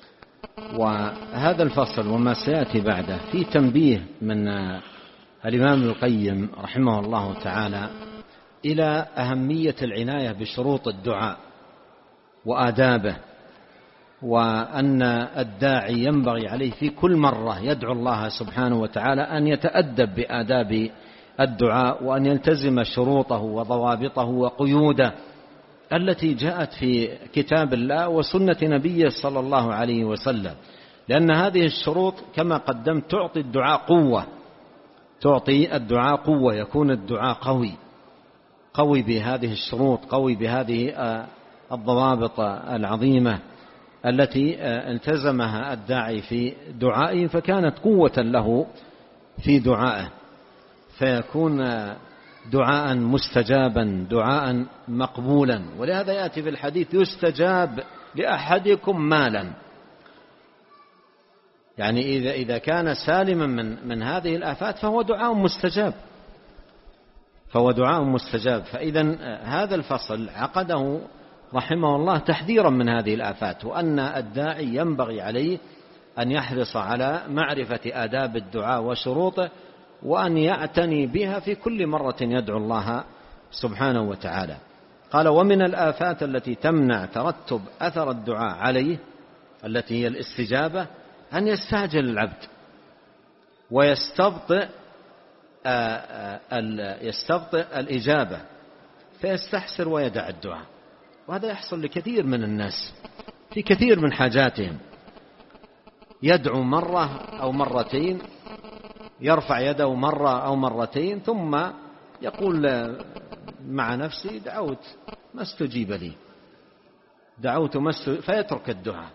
وهذا الفصل وما سيأتي بعده في تنبيه من الإمام ابن القيم رحمه الله تعالى إلى أهمية العناية بشروط الدعاء وآدابه، وأن الداعي ينبغي عليه في كل مرة يدعو الله سبحانه وتعالى أن يتأدب بآداب الدعاء، وأن يلتزم شروطه وضوابطه وقيوده التي جاءت في كتاب الله وسنة نبيه صلى الله عليه وسلم، لأن هذه الشروط كما قدمت تعطي الدعاء قوة، يكون الدعاء قوي بهذه الشروط، قوي بهذه الضوابط العظيمة التي التزمها الداعي في دعائه، فكانت قوة له في دعائه، فيكون دعاء مستجابا، دعاء مقبولا. ولهذا يأتي في الحديث: يستجاب لأحدكم مالا، يعني إذا كان سالما من هذه الآفات فهو دعاء مستجاب. فإذا هذا الفصل عقده رحمه الله تحذيرا من هذه الآفات، وأن الداعي ينبغي عليه أن يحرص على معرفة آداب الدعاء وشروطه، وأن يعتني بها في كل مرة يدعو الله سبحانه وتعالى. قال: ومن الآفات التي تمنع ترتب أثر الدعاء عليه التي هي الاستجابة أن يستعجل العبد ويستبطئ الإجابة فيستحسر ويدع الدعاء. وهذا يحصل لكثير من الناس في كثير من حاجاتهم، يدعو مرة أو مرتين، يرفع يده مرة أو مرتين، ثم يقول مع نفسه: دعوت ما استجيب لي، دعوت فيترك الدعاء،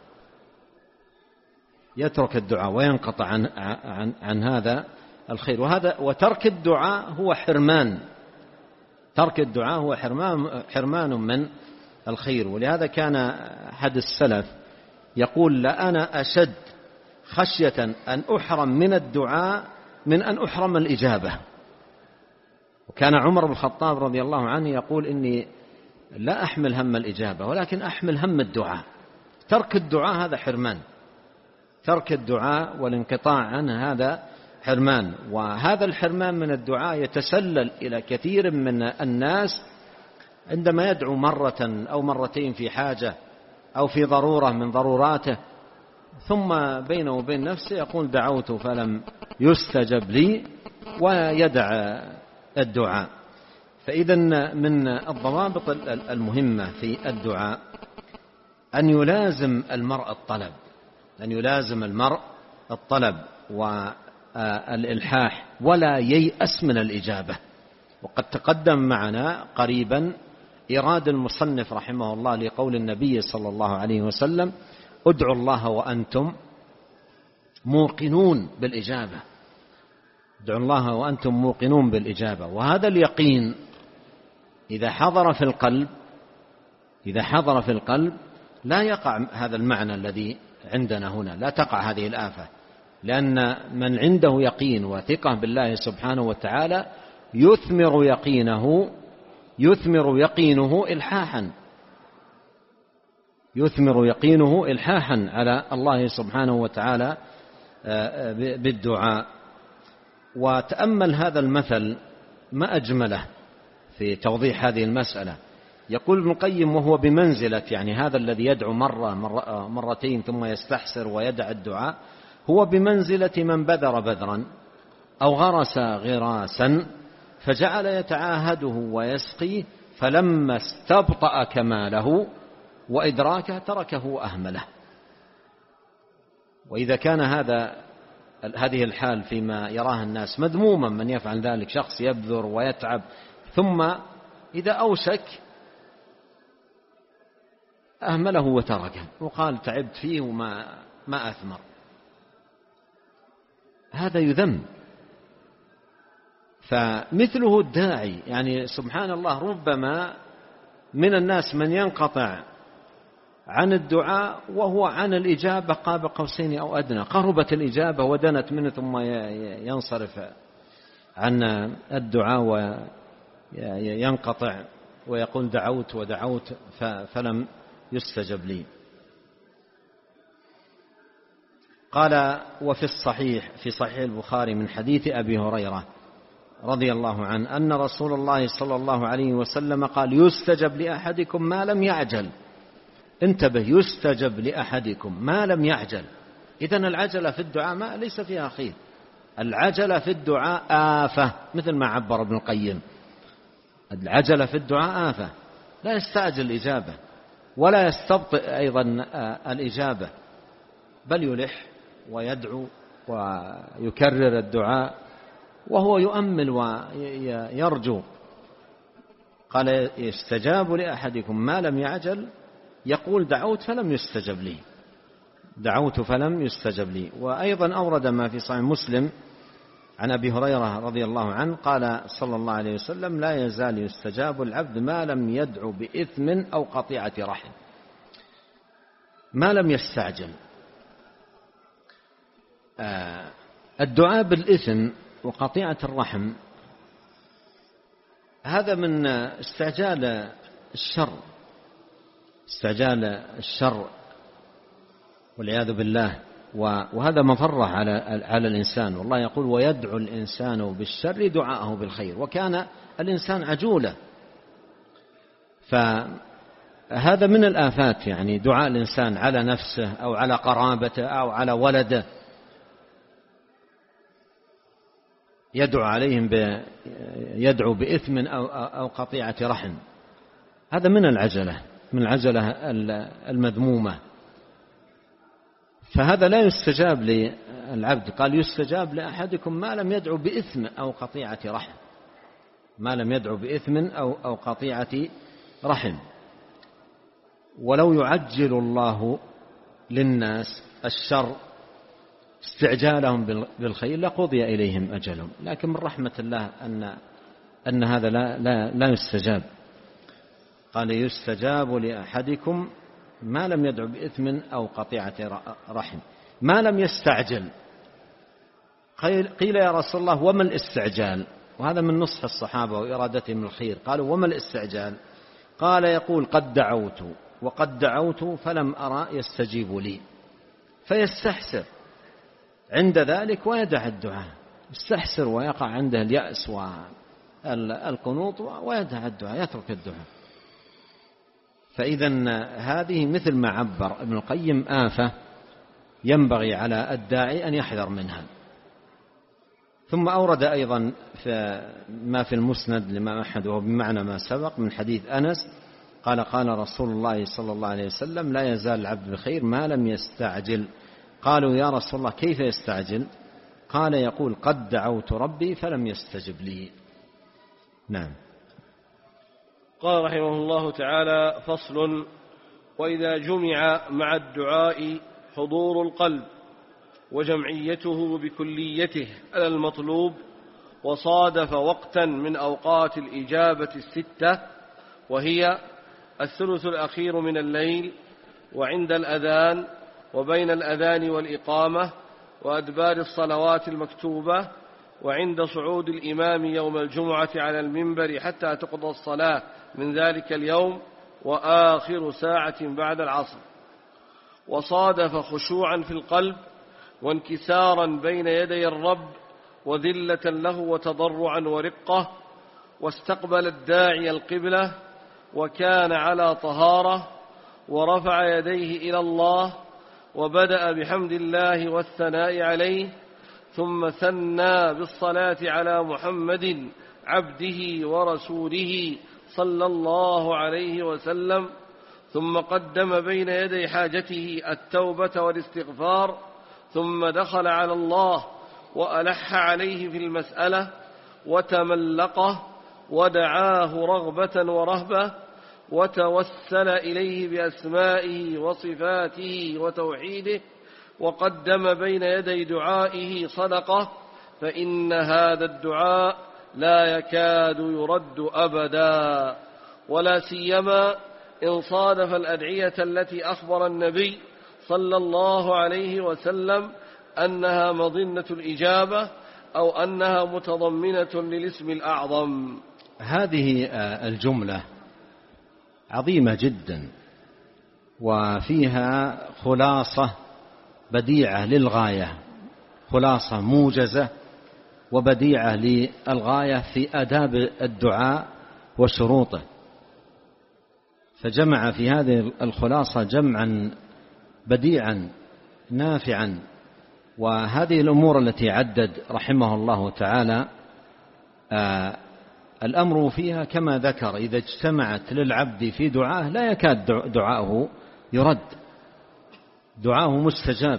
يترك الدعاء وينقطع عن هذا الخير. وترك الدعاء هو حرمان، ترك الدعاء هو حرمان من الخير. ولهذا كان أحد السلف يقول: لأنا أشد خشية أن أحرم من الدعاء من أن أحرم الإجابة. وكان عمر بن الخطاب رضي الله عنه يقول: إني لا أحمل هم الإجابة ولكن أحمل هم الدعاء. ترك الدعاء هذا حرمان، ترك الدعاء والانقطاع عنه هذا حرمان. وهذا الحرمان من الدعاء يتسلل إلى كثير من الناس عندما يدعو مرة أو مرتين في حاجة أو في ضرورة من ضروراته، ثم بينه وبين نفسه يقول: دعوت فلم يستجب لي، ويدع الدعاء. فإذا من الضوابط المهمة في الدعاء أن يلازم المرء الطلب، أن يلازم المرء الطلب والإلحاح، ولا ييأس من الإجابة. وقد تقدم معنا قريبا إيراد المصنف رحمه الله لقول النبي صلى الله عليه وسلم: ادعوا الله وأنتم موقنون بالإجابة، ادعوا الله وأنتم موقنون بالإجابة. وهذا اليقين إذا حضر في القلب لا يقع هذا المعنى الذي عندنا هنا، لا تقع هذه الآفة، لأن من عنده يقين وثقة بالله سبحانه وتعالى يثمر يقينه إلحاحا على الله سبحانه وتعالى بالدعاء. وتأمل هذا المثل ما أجمله في توضيح هذه المسألة. يقول ابن القيم: وهو بمنزلة، يعني هذا الذي يدعو مرتين ثم يستحسر ويدع الدعاء، هو بمنزلة من بذر بذرا أو غرس غراسا فجعل يتعاهده ويسقيه، فلما استبطأ كماله وإدراكه تركه وأهمله. وإذا كان هذه الحال فيما يراها الناس مذموما، من يفعل ذلك شخص يبذر ويتعب ثم إذا أوشك أهمله وتركه وقال: تعبت فيه وما أثمر، هذا يذم. فمثله الداعي، يعني سبحان الله، ربما من الناس من ينقطع عن الدعاء وهو عن الإجابة قاب قوسين أو أدنى، قربت الإجابة ودنت منه، ثم ينصرف عن الدعاء وينقطع ويقول: دعوت ودعوت فلم يستجب لي. قال: وفي الصحيح في صحيح البخاري من حديث أبي هريرة رضي الله عنه أن رسول الله صلى الله عليه وسلم قال: يستجب لأحدكم ما لم يعجل. انتبه، يستجب لأحدكم ما لم يعجل. إذن العجلة في الدعاء ليس فيها خير، العجلة في الدعاء آفة، مثل ما عبر ابن القيم: العجلة في الدعاء آفة، لا يستعجل الإجابة ولا يستبطئ أيضا الإجابة، بل يلح ويدعو ويكرر الدعاء وهو يؤمل ويرجو. قال: يستجاب لأحدكم ما لم يعجل، يقول: دعوت فلم يستجب لي، دعوت فلم يستجب لي. وأيضا أورد ما في صحيح مسلم عن أبي هريرة رضي الله عنه قال صلى الله عليه وسلم: لا يزال يستجاب العبد ما لم يدعو بإثم أو قطيعة رحم. ما لم يستعجل. الدعاء بالإثم وقطيعة الرحم هذا من استعجال الشر والعياذ بالله، وهذا مفرة على الإنسان. والله يقول: ويدعو الإنسان بالشر دعاءه بالخير، وكان الإنسان عجولا. فهذا من الآفات، يعني دعاء الإنسان على نفسه أو على قرابته أو على ولده، يدعو بإثم أو قطيعة رحم. هذا من العجلة المذمومة، فهذا لا يستجاب للعبد. قال: يستجاب لأحدكم ما لم يدعو بإثم أو قطيعة رحم، ما لم يدعو بإثم أو قطيعة رحم. ولو يعجل الله للناس الشر استعجالهم بالخير لقضي إليهم أجلهم، لكن من رحمة الله أن هذا لا يستجاب. قال يستجاب لأحدكم ما لم يدع بإثم أو قطيعة رحم، ما لم يستعجل. قيل يا رسول الله وما الاستعجال؟ وهذا من نصح الصحابة وإرادتهم الخير. قالوا وما الاستعجال؟ قال يقول قد دعوت وقد دعوت فلم أرى يستجيب لي، فيستحسر عند ذلك ويدع الدعاء، يستحسر ويقع عنده اليأس والقنوط ويدع الدعاء، يترك الدعاء. فإذا هذه مثل ما عبر ابن القيم آفة ينبغي على الداعي أن يحذر منها. ثم أورد أيضا ما في المسند لما أحد وهو بمعنى ما سبق من حديث أنس قال قال رسول الله صلى الله عليه وسلم لا يزال العبد بخير ما لم يستعجل. قالوا يا رسول الله كيف يستعجل؟ قال يقول قد دعوت ربي فلم يستجب لي. نعم. قال رحمه الله تعالى: فصل: وإذا جمع مع الدعاء حضور القلب وجمعيته بكليته على المطلوب، وصادف وقتا من أوقات الإجابة الستة، وهي الثلث الأخير من الليل، وعند الأذان، وبين الأذان والإقامة، وأدبار الصلوات المكتوبة، وعند صعود الإمام يوم الجمعة على المنبر حتى تقضى الصلاة من ذلك اليوم، وآخر ساعة بعد العصر، وصادف خشوعا في القلب وانكسارا بين يدي الرب وذلة له وتضرعا ورقة، واستقبل الداعي القبلة وكان على طهارة، ورفع يديه إلى الله وبدأ بحمد الله والثناء عليه، ثم ثنى بالصلاة على محمد عبده ورسوله صلى الله عليه وسلم، ثم قدم بين يدي حاجته التوبة والاستغفار، ثم دخل على الله وألح عليه في المسألة وتملقه ودعاه رغبة ورهبة، وتوسل إليه بأسمائه وصفاته وتوحيده، وقدم بين يدي دعائه صدقة، فإن هذا الدعاء لا يكاد يرد أبدا، ولا سيما إن صادف الأدعية التي أخبر النبي صلى الله عليه وسلم أنها مظنة الإجابة أو أنها متضمنة للاسم الأعظم. هذه الجملة عظيمة جدا، وفيها خلاصة بديعة للغاية، خلاصة موجزة وبديعة للغاية في آداب الدعاء وشروطه. فجمع في هذه الخلاصة جمعا بديعا نافعا. وهذه الأمور التي عدد رحمه الله تعالى الأمر فيها كما ذكر إذا اجتمعت للعبد في دعاه لا يكاد دعاءه يرد، دعاءه مستجاب.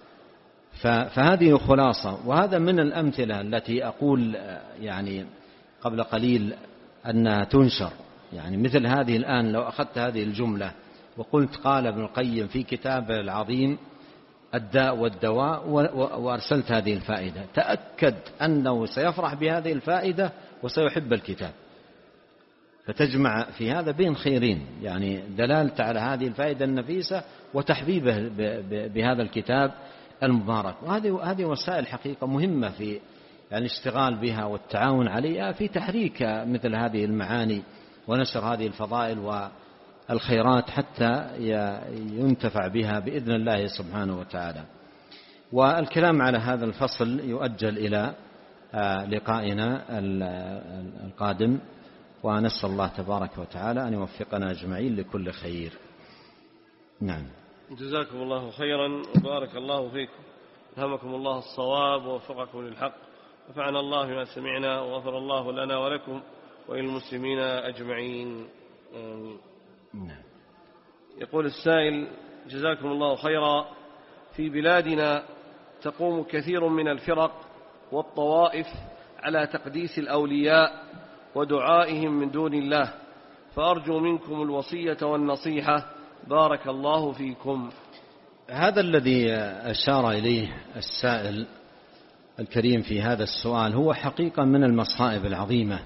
فهذه خلاصة. وهذا من الأمثلة التي أقول يعني قبل قليل أنها تنشر، يعني مثل هذه الآن لو أخذت هذه الجملة وقلت قال ابن القيم في كتابه العظيم الداء والدواء وأرسلت هذه الفائدة، تأكد أنه سيفرح بهذه الفائدة وسيحب الكتاب. فتجمع في هذا بين خيرين، يعني دلالة على هذه الفائدة النفيسة وتحبيبه بهذا الكتاب المبارك. وهذه وسائل حقيقة مهمة في يعني الاشتغال بها والتعاون عليها في تحريك مثل هذه المعاني ونشر هذه الفضائل والخيرات حتى ينتفع بها بإذن الله سبحانه وتعالى. والكلام على هذا الفصل يؤجل إلى لقائنا القادم، ونسأل الله تبارك وتعالى أن يوفقنا أجمعين لكل خير. نعم. جزاكم الله خيرا وبارك الله فيكم، ألهمكم الله الصواب ووفقكم للحق، نفعنا الله بما سمعنا وغفر الله لنا ولكم وللمسلمين أجمعين. نعم. يقول السائل: جزاكم الله خيرا، في بلادنا تقوم كثير من الفرق والطوائف على تقديس الأولياء ودعائهم من دون الله، فأرجو منكم الوصية والنصيحة بارك الله فيكم. هذا الذي أشار إليه السائل الكريم في هذا السؤال هو حقيقة من المصائب العظيمة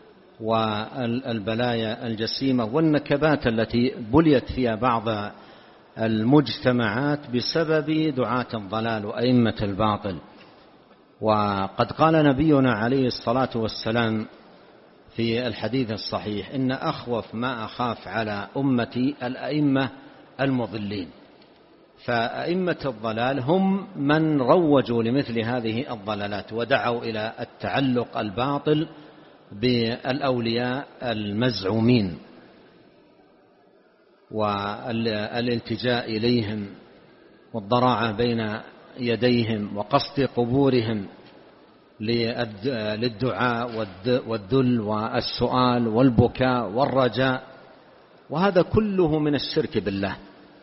والبلايا الجسيمة والنكبات التي بليت فيها بعض المجتمعات بسبب دعاة الضلال وأئمة الباطل. وقد قال نبينا عليه الصلاة والسلام في الحديث الصحيح: إن أخوف ما أخاف على أمتي الأئمة المضلين. فأئمة الضلال هم من روجوا لمثل هذه الضلالات ودعوا إلى التعلق الباطل بالأولياء المزعومين والالتجاء إليهم والضراعة بين يديهم وقصد قبورهم للدعاء والذل والسؤال والبكاء والرجاء. وهذا كله من الشرك بالله،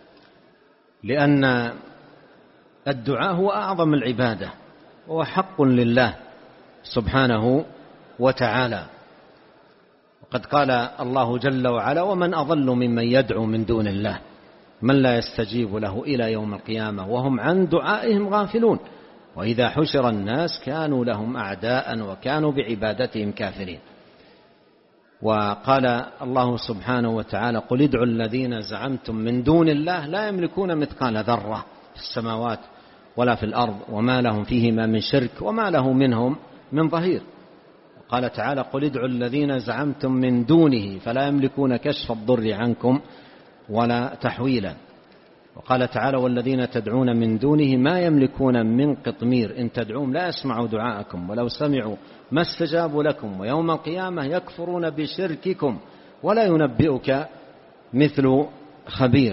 لأن الدعاء هو أعظم العبادة وهو حق لله سبحانه وتعالى. وقد قال الله جل وعلا: ومن أضل ممن يدعو من دون الله من لا يستجيب له إلى يوم القيامة وهم عن دعائهم غافلون وإذا حشر الناس كانوا لهم أعداء وكانوا بعبادتهم كافرين. وقال الله سبحانه وتعالى: قل ادعوا الذين زعمتم من دون الله لا يملكون مثقال ذرة في السماوات ولا في الأرض وما لهم فيهما من شرك وما له منهم من ظهير. قال تعالى: قل ادعوا الذين زعمتم من دونه فلا يملكون كشف الضر عنكم ولا تحويلا. وقال تعالى: والذين تدعون من دونه ما يملكون من قطمير إن تدعوهم لا يسمعوا دعاءكم ولو سمعوا ما استجابوا لكم ويوم القيامة يكفرون بشرككم ولا ينبئك مثل خبير.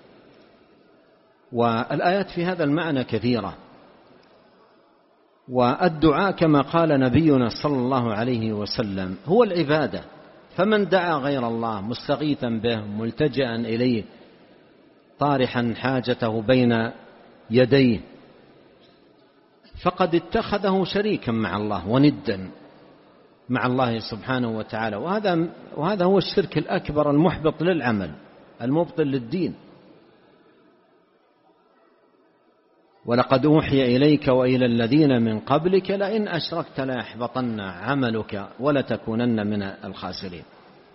والآيات في هذا المعنى كثيرة. والدعاء كما قال نبينا صلى الله عليه وسلم هو العبادة، فمن دعا غير الله مستغيثا به ملتجئا إليه طارحا حاجته بين يديه فقد اتخذه شريكا مع الله وندا مع الله سبحانه وتعالى. وهذا هو الشرك الأكبر المحبط للعمل المبطل للدين. ولقد أوحي إليك وإلى الذين من قبلك لئن أشركت ليحبطن عملك ولتكونن من الخاسرين.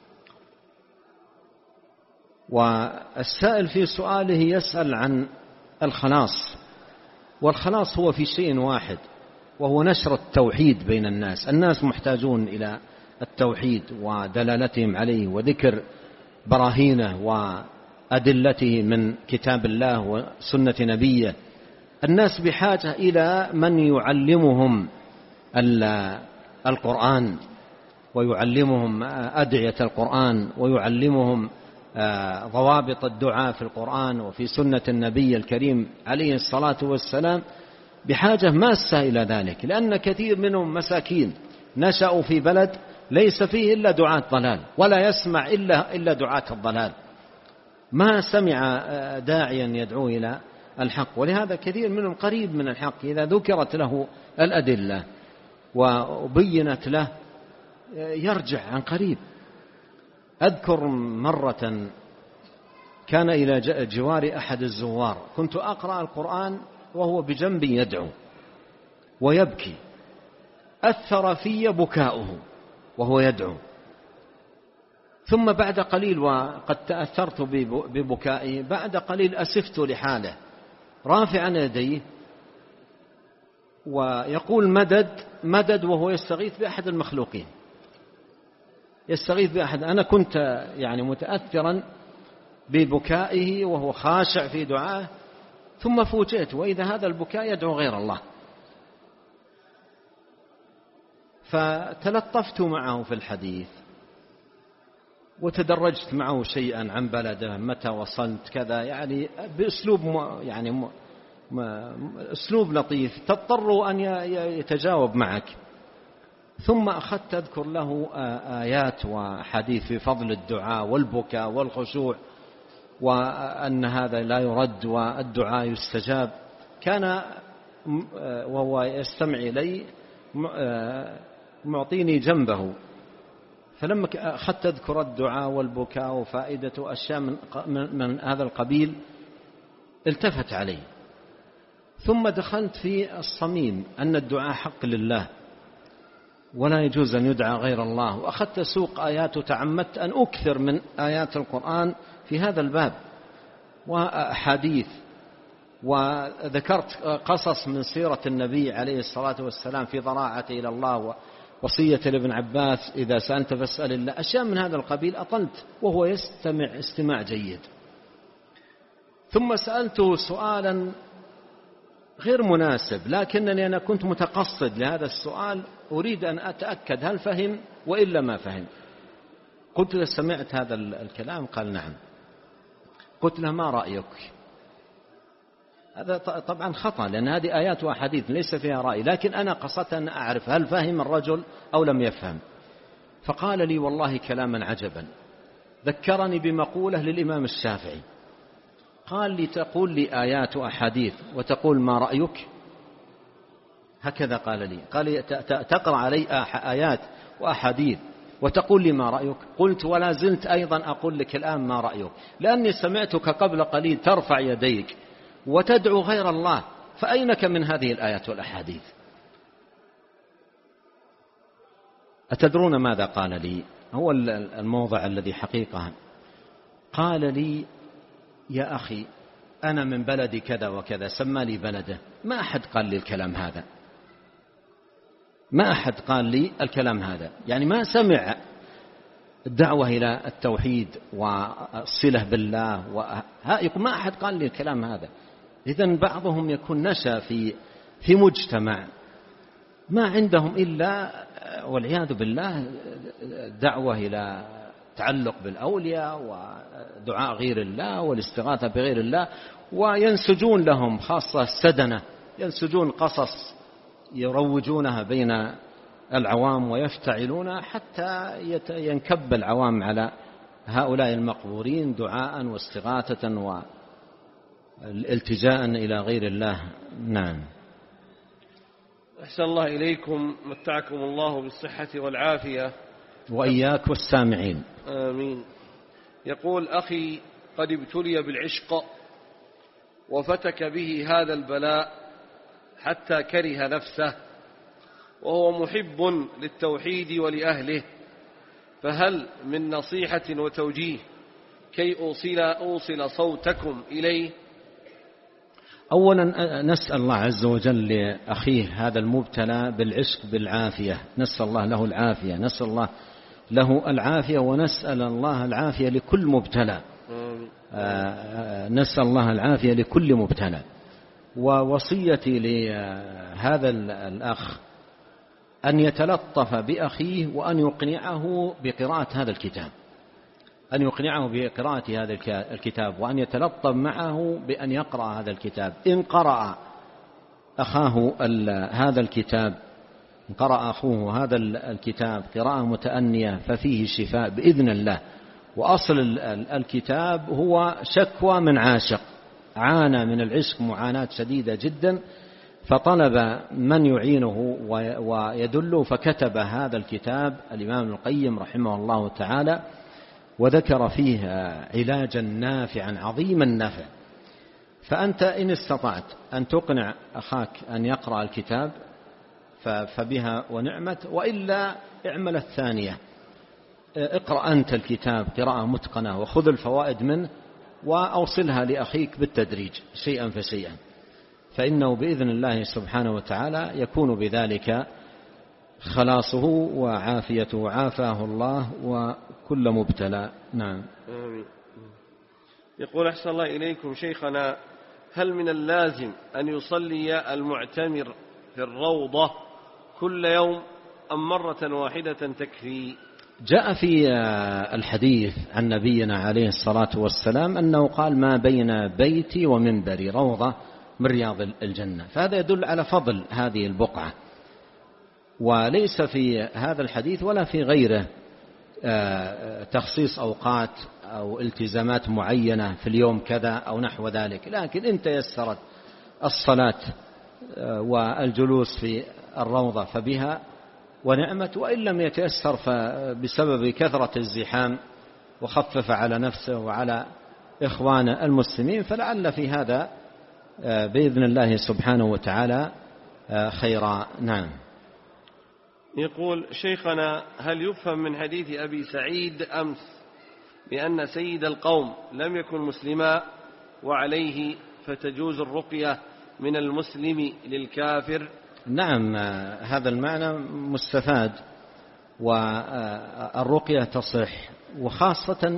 والسائل في سؤاله يسأل عن الخلاص، والخلاص هو في شيء واحد وهو نشر التوحيد بين الناس. الناس محتاجون إلى التوحيد ودلالتهم عليه وذكر براهينه وأدلته من كتاب الله وسنة نبيه. الناس بحاجة إلى من يعلمهم القرآن ويعلمهم أدعية القرآن ويعلمهم ضوابط الدعاء في القرآن وفي سنة النبي الكريم عليه الصلاة والسلام. بحاجة ماسة إلى ذلك، لأن كثير منهم مساكين نشأوا في بلد ليس فيه إلا دعاة ضلال ولا يسمع إلا دعاة الضلال، ما سمع داعيا يدعو إلى الحق. ولهذا كثير منهم قريب من الحق إذا ذكرت له الأدلة وبينت له يرجع عن قريب. أذكر مرة كان إلى جوار أحد الزوار، كنت أقرأ القرآن وهو بجنبي يدعو ويبكي، أثر في بكاؤه وهو يدعو. ثم بعد قليل، وقد تأثرت ببكائه، بعد قليل أسفت لحاله رافعا يديه ويقول مدد مدد وهو يستغيث بأحد المخلوقين، يستغيث بأحد. أنا كنت يعني متأثرا ببكائه وهو خاشع في دعائه، ثم فوجئت وإذا هذا البكاء يدعو غير الله. فتلطفت معه في الحديث وتدرجت معه شيئا عن بلده، متى وصلت كذا، يعني بأسلوب أسلوب لطيف تضطر أن يتجاوب معك. ثم أخذت أذكر له آيات وحديث في فضل الدعاء والبكاء والخشوع وأن هذا لا يرد والدعاء يستجاب. كان وهو يستمع إلي معطيني جنبه، فلما أخذت أذكر الدعاء والبكاء وفائدة أشياء من هذا القبيل التفت علي، ثم دخلت في الصميم أن الدعاء حق لله ولا يجوز أن يدعى غير الله، وأخذت سوق آيات وتعمدت أن أكثر من آيات القرآن في هذا الباب وأحاديث، وذكرت قصص من سيرة النبي عليه الصلاة والسلام في ضراعته إلى الله ووصية لابن عباس إذا سألت فاسأل الله، أشياء من هذا القبيل. أطلت وهو يستمع استماع جيد، ثم سألته سؤالا غير مناسب، لكنني أنا كنت متقصد لهذا السؤال، أريد أن أتأكد هل فهم وإلا ما فهم. قلت له سمعت هذا الكلام؟ قال نعم. قلت له ما رأيك؟ هذا طبعا خطأ، لأن هذه آيات وأحاديث ليس فيها رأي، لكن أنا قصدت أن أعرف هل فهم الرجل أو لم يفهم. فقال لي والله كلاما عجبا، ذكرني بمقولة للإمام الشافعي، قال لي تقول لي آيات وأحاديث وتقول ما رأيك؟ هكذا قال لي، قال لي تقرأ علي آيات وأحاديث وتقول لي ما رأيك؟ قلت ولا زلت أيضا أقول لك الآن ما رأيك، لأني سمعتك قبل قليل ترفع يديك وتدعو غير الله، فأينك من هذه الآيات والأحاديث؟ أتدرون ماذا قال لي؟ هو الموضع الذي حقيقة قال لي يا أخي أنا من بلد كذا وكذا، سمى لي بلده، ما أحد قال لي الكلام هذا، ما أحد قال لي الكلام هذا، يعني ما سمع الدعوة إلى التوحيد والصلة بالله ما أحد قال لي الكلام هذا. إذن بعضهم يكون نشأ في مجتمع ما عندهم إلا والعياذ بالله دعوة إلى تعلق بالأولياء ودعاء غير الله والاستغاثة بغير الله، وينسجون لهم خاصة السدنة، ينسجون قصص يروجونها بين العوام ويفتعلونها حتى ينكب العوام على هؤلاء المقبورين دعاء واستغاثة والالتجاء إلى غير الله. نعم. أحسن الله إليكم، متعكم الله بالصحة والعافية وإياك والسامعين. آمين. يقول أخي قد ابتلي بالعشق وفتك به هذا البلاء حتى كره نفسه، وهو محب للتوحيد ولأهله، فهل من نصيحة وتوجيه كي أوصل صوتكم إليه؟ أولا نسأل الله عز وجل لأخيه هذا المبتلى بالعشق بالعافية، نسأل الله له العافية، نسأل الله له العافية، ونسأل الله العافية لكل مبتلى، نسأل الله العافية لكل مبتلى. ووصيتي لهذا الأخ أن يتلطف بأخيه وأن يقنعه بقراءة هذا الكتاب، أن يقنعه بقراءة هذا الكتاب، وأن يتلطف معه بأن يقرأ هذا الكتاب. إن قرأ أخاه هذا الكتاب، إن قرأ أخوه هذا الكتاب قراءة متأنية ففيه شفاء بإذن الله. وأصل الكتاب هو شكوى من عاشق عانى من العشق معاناة شديدة جدا، فطلب من يعينه ويدله، فكتب هذا الكتاب الإمام ابن القيم رحمه الله تعالى، وذكر فيه علاجا نافعا عظيم النفع. فأنت إن استطعت أن تقنع أخاك أن يقرأ الكتاب فبها ونعمت، وإلا اعمل الثانية، اقرأ أنت الكتاب قراءة متقنة وخذ الفوائد منه وأوصلها لأخيك بالتدريج شيئا فشيئا، فإنه بإذن الله سبحانه وتعالى يكون بذلك خلاصه وعافيته وعافاه الله وكل مبتلى. نعم. آمين. يقول أحسن الله إليكم شيخنا، هل من اللازم أن يصلي المعتمر في الروضة كل يوم أم مرة واحدة تكفي؟ جاء في الحديث عن نبينا عليه الصلاة والسلام أنه قال ما بين بيتي ومنبري روضة من رياض الجنة، فهذا يدل على فضل هذه البقعة. وليس في هذا الحديث ولا في غيره تخصيص أوقات أو التزامات معينة في اليوم كذا أو نحو ذلك، لكن إن تيسرت الصلاة والجلوس في الروضة فبها، ونعمت، وإن لم يتيسر فبسبب كثرة الزحام وخفف على نفسه وعلى إخوان المسلمين، فلعل في هذا بإذن الله سبحانه وتعالى خيرا. نعم. يقول شيخنا: هل يفهم من حديث أبي سعيد أمس بأن سيد القوم لم يكن مسلما وعليه فتجوز الرقية من المسلم للكافر؟ نعم، هذا المعنى مستفاد، والرقية تصح، وخاصة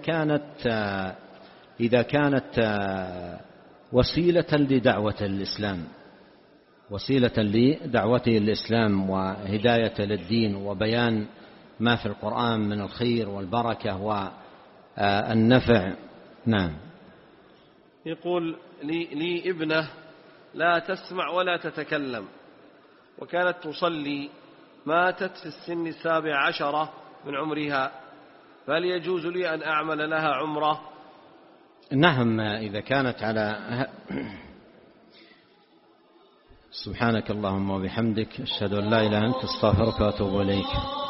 إذا كانت وسيلة لدعوة الإسلام، وسيلة لدعوته الإسلام وهداية للدين وبيان ما في القرآن من الخير والبركة والنفع. نعم. يقول لي ابنة لا تسمع ولا تتكلم، وكانت تصلي، ماتت في السن 17 من عمرها، فهل يجوز لي أن أعمل لها عمرة؟ نعم، إذا كانت على سبحانك اللهم وبحمدك، أشهد أن لا إله إلا أنت، أستغفرك وأتوب إليك.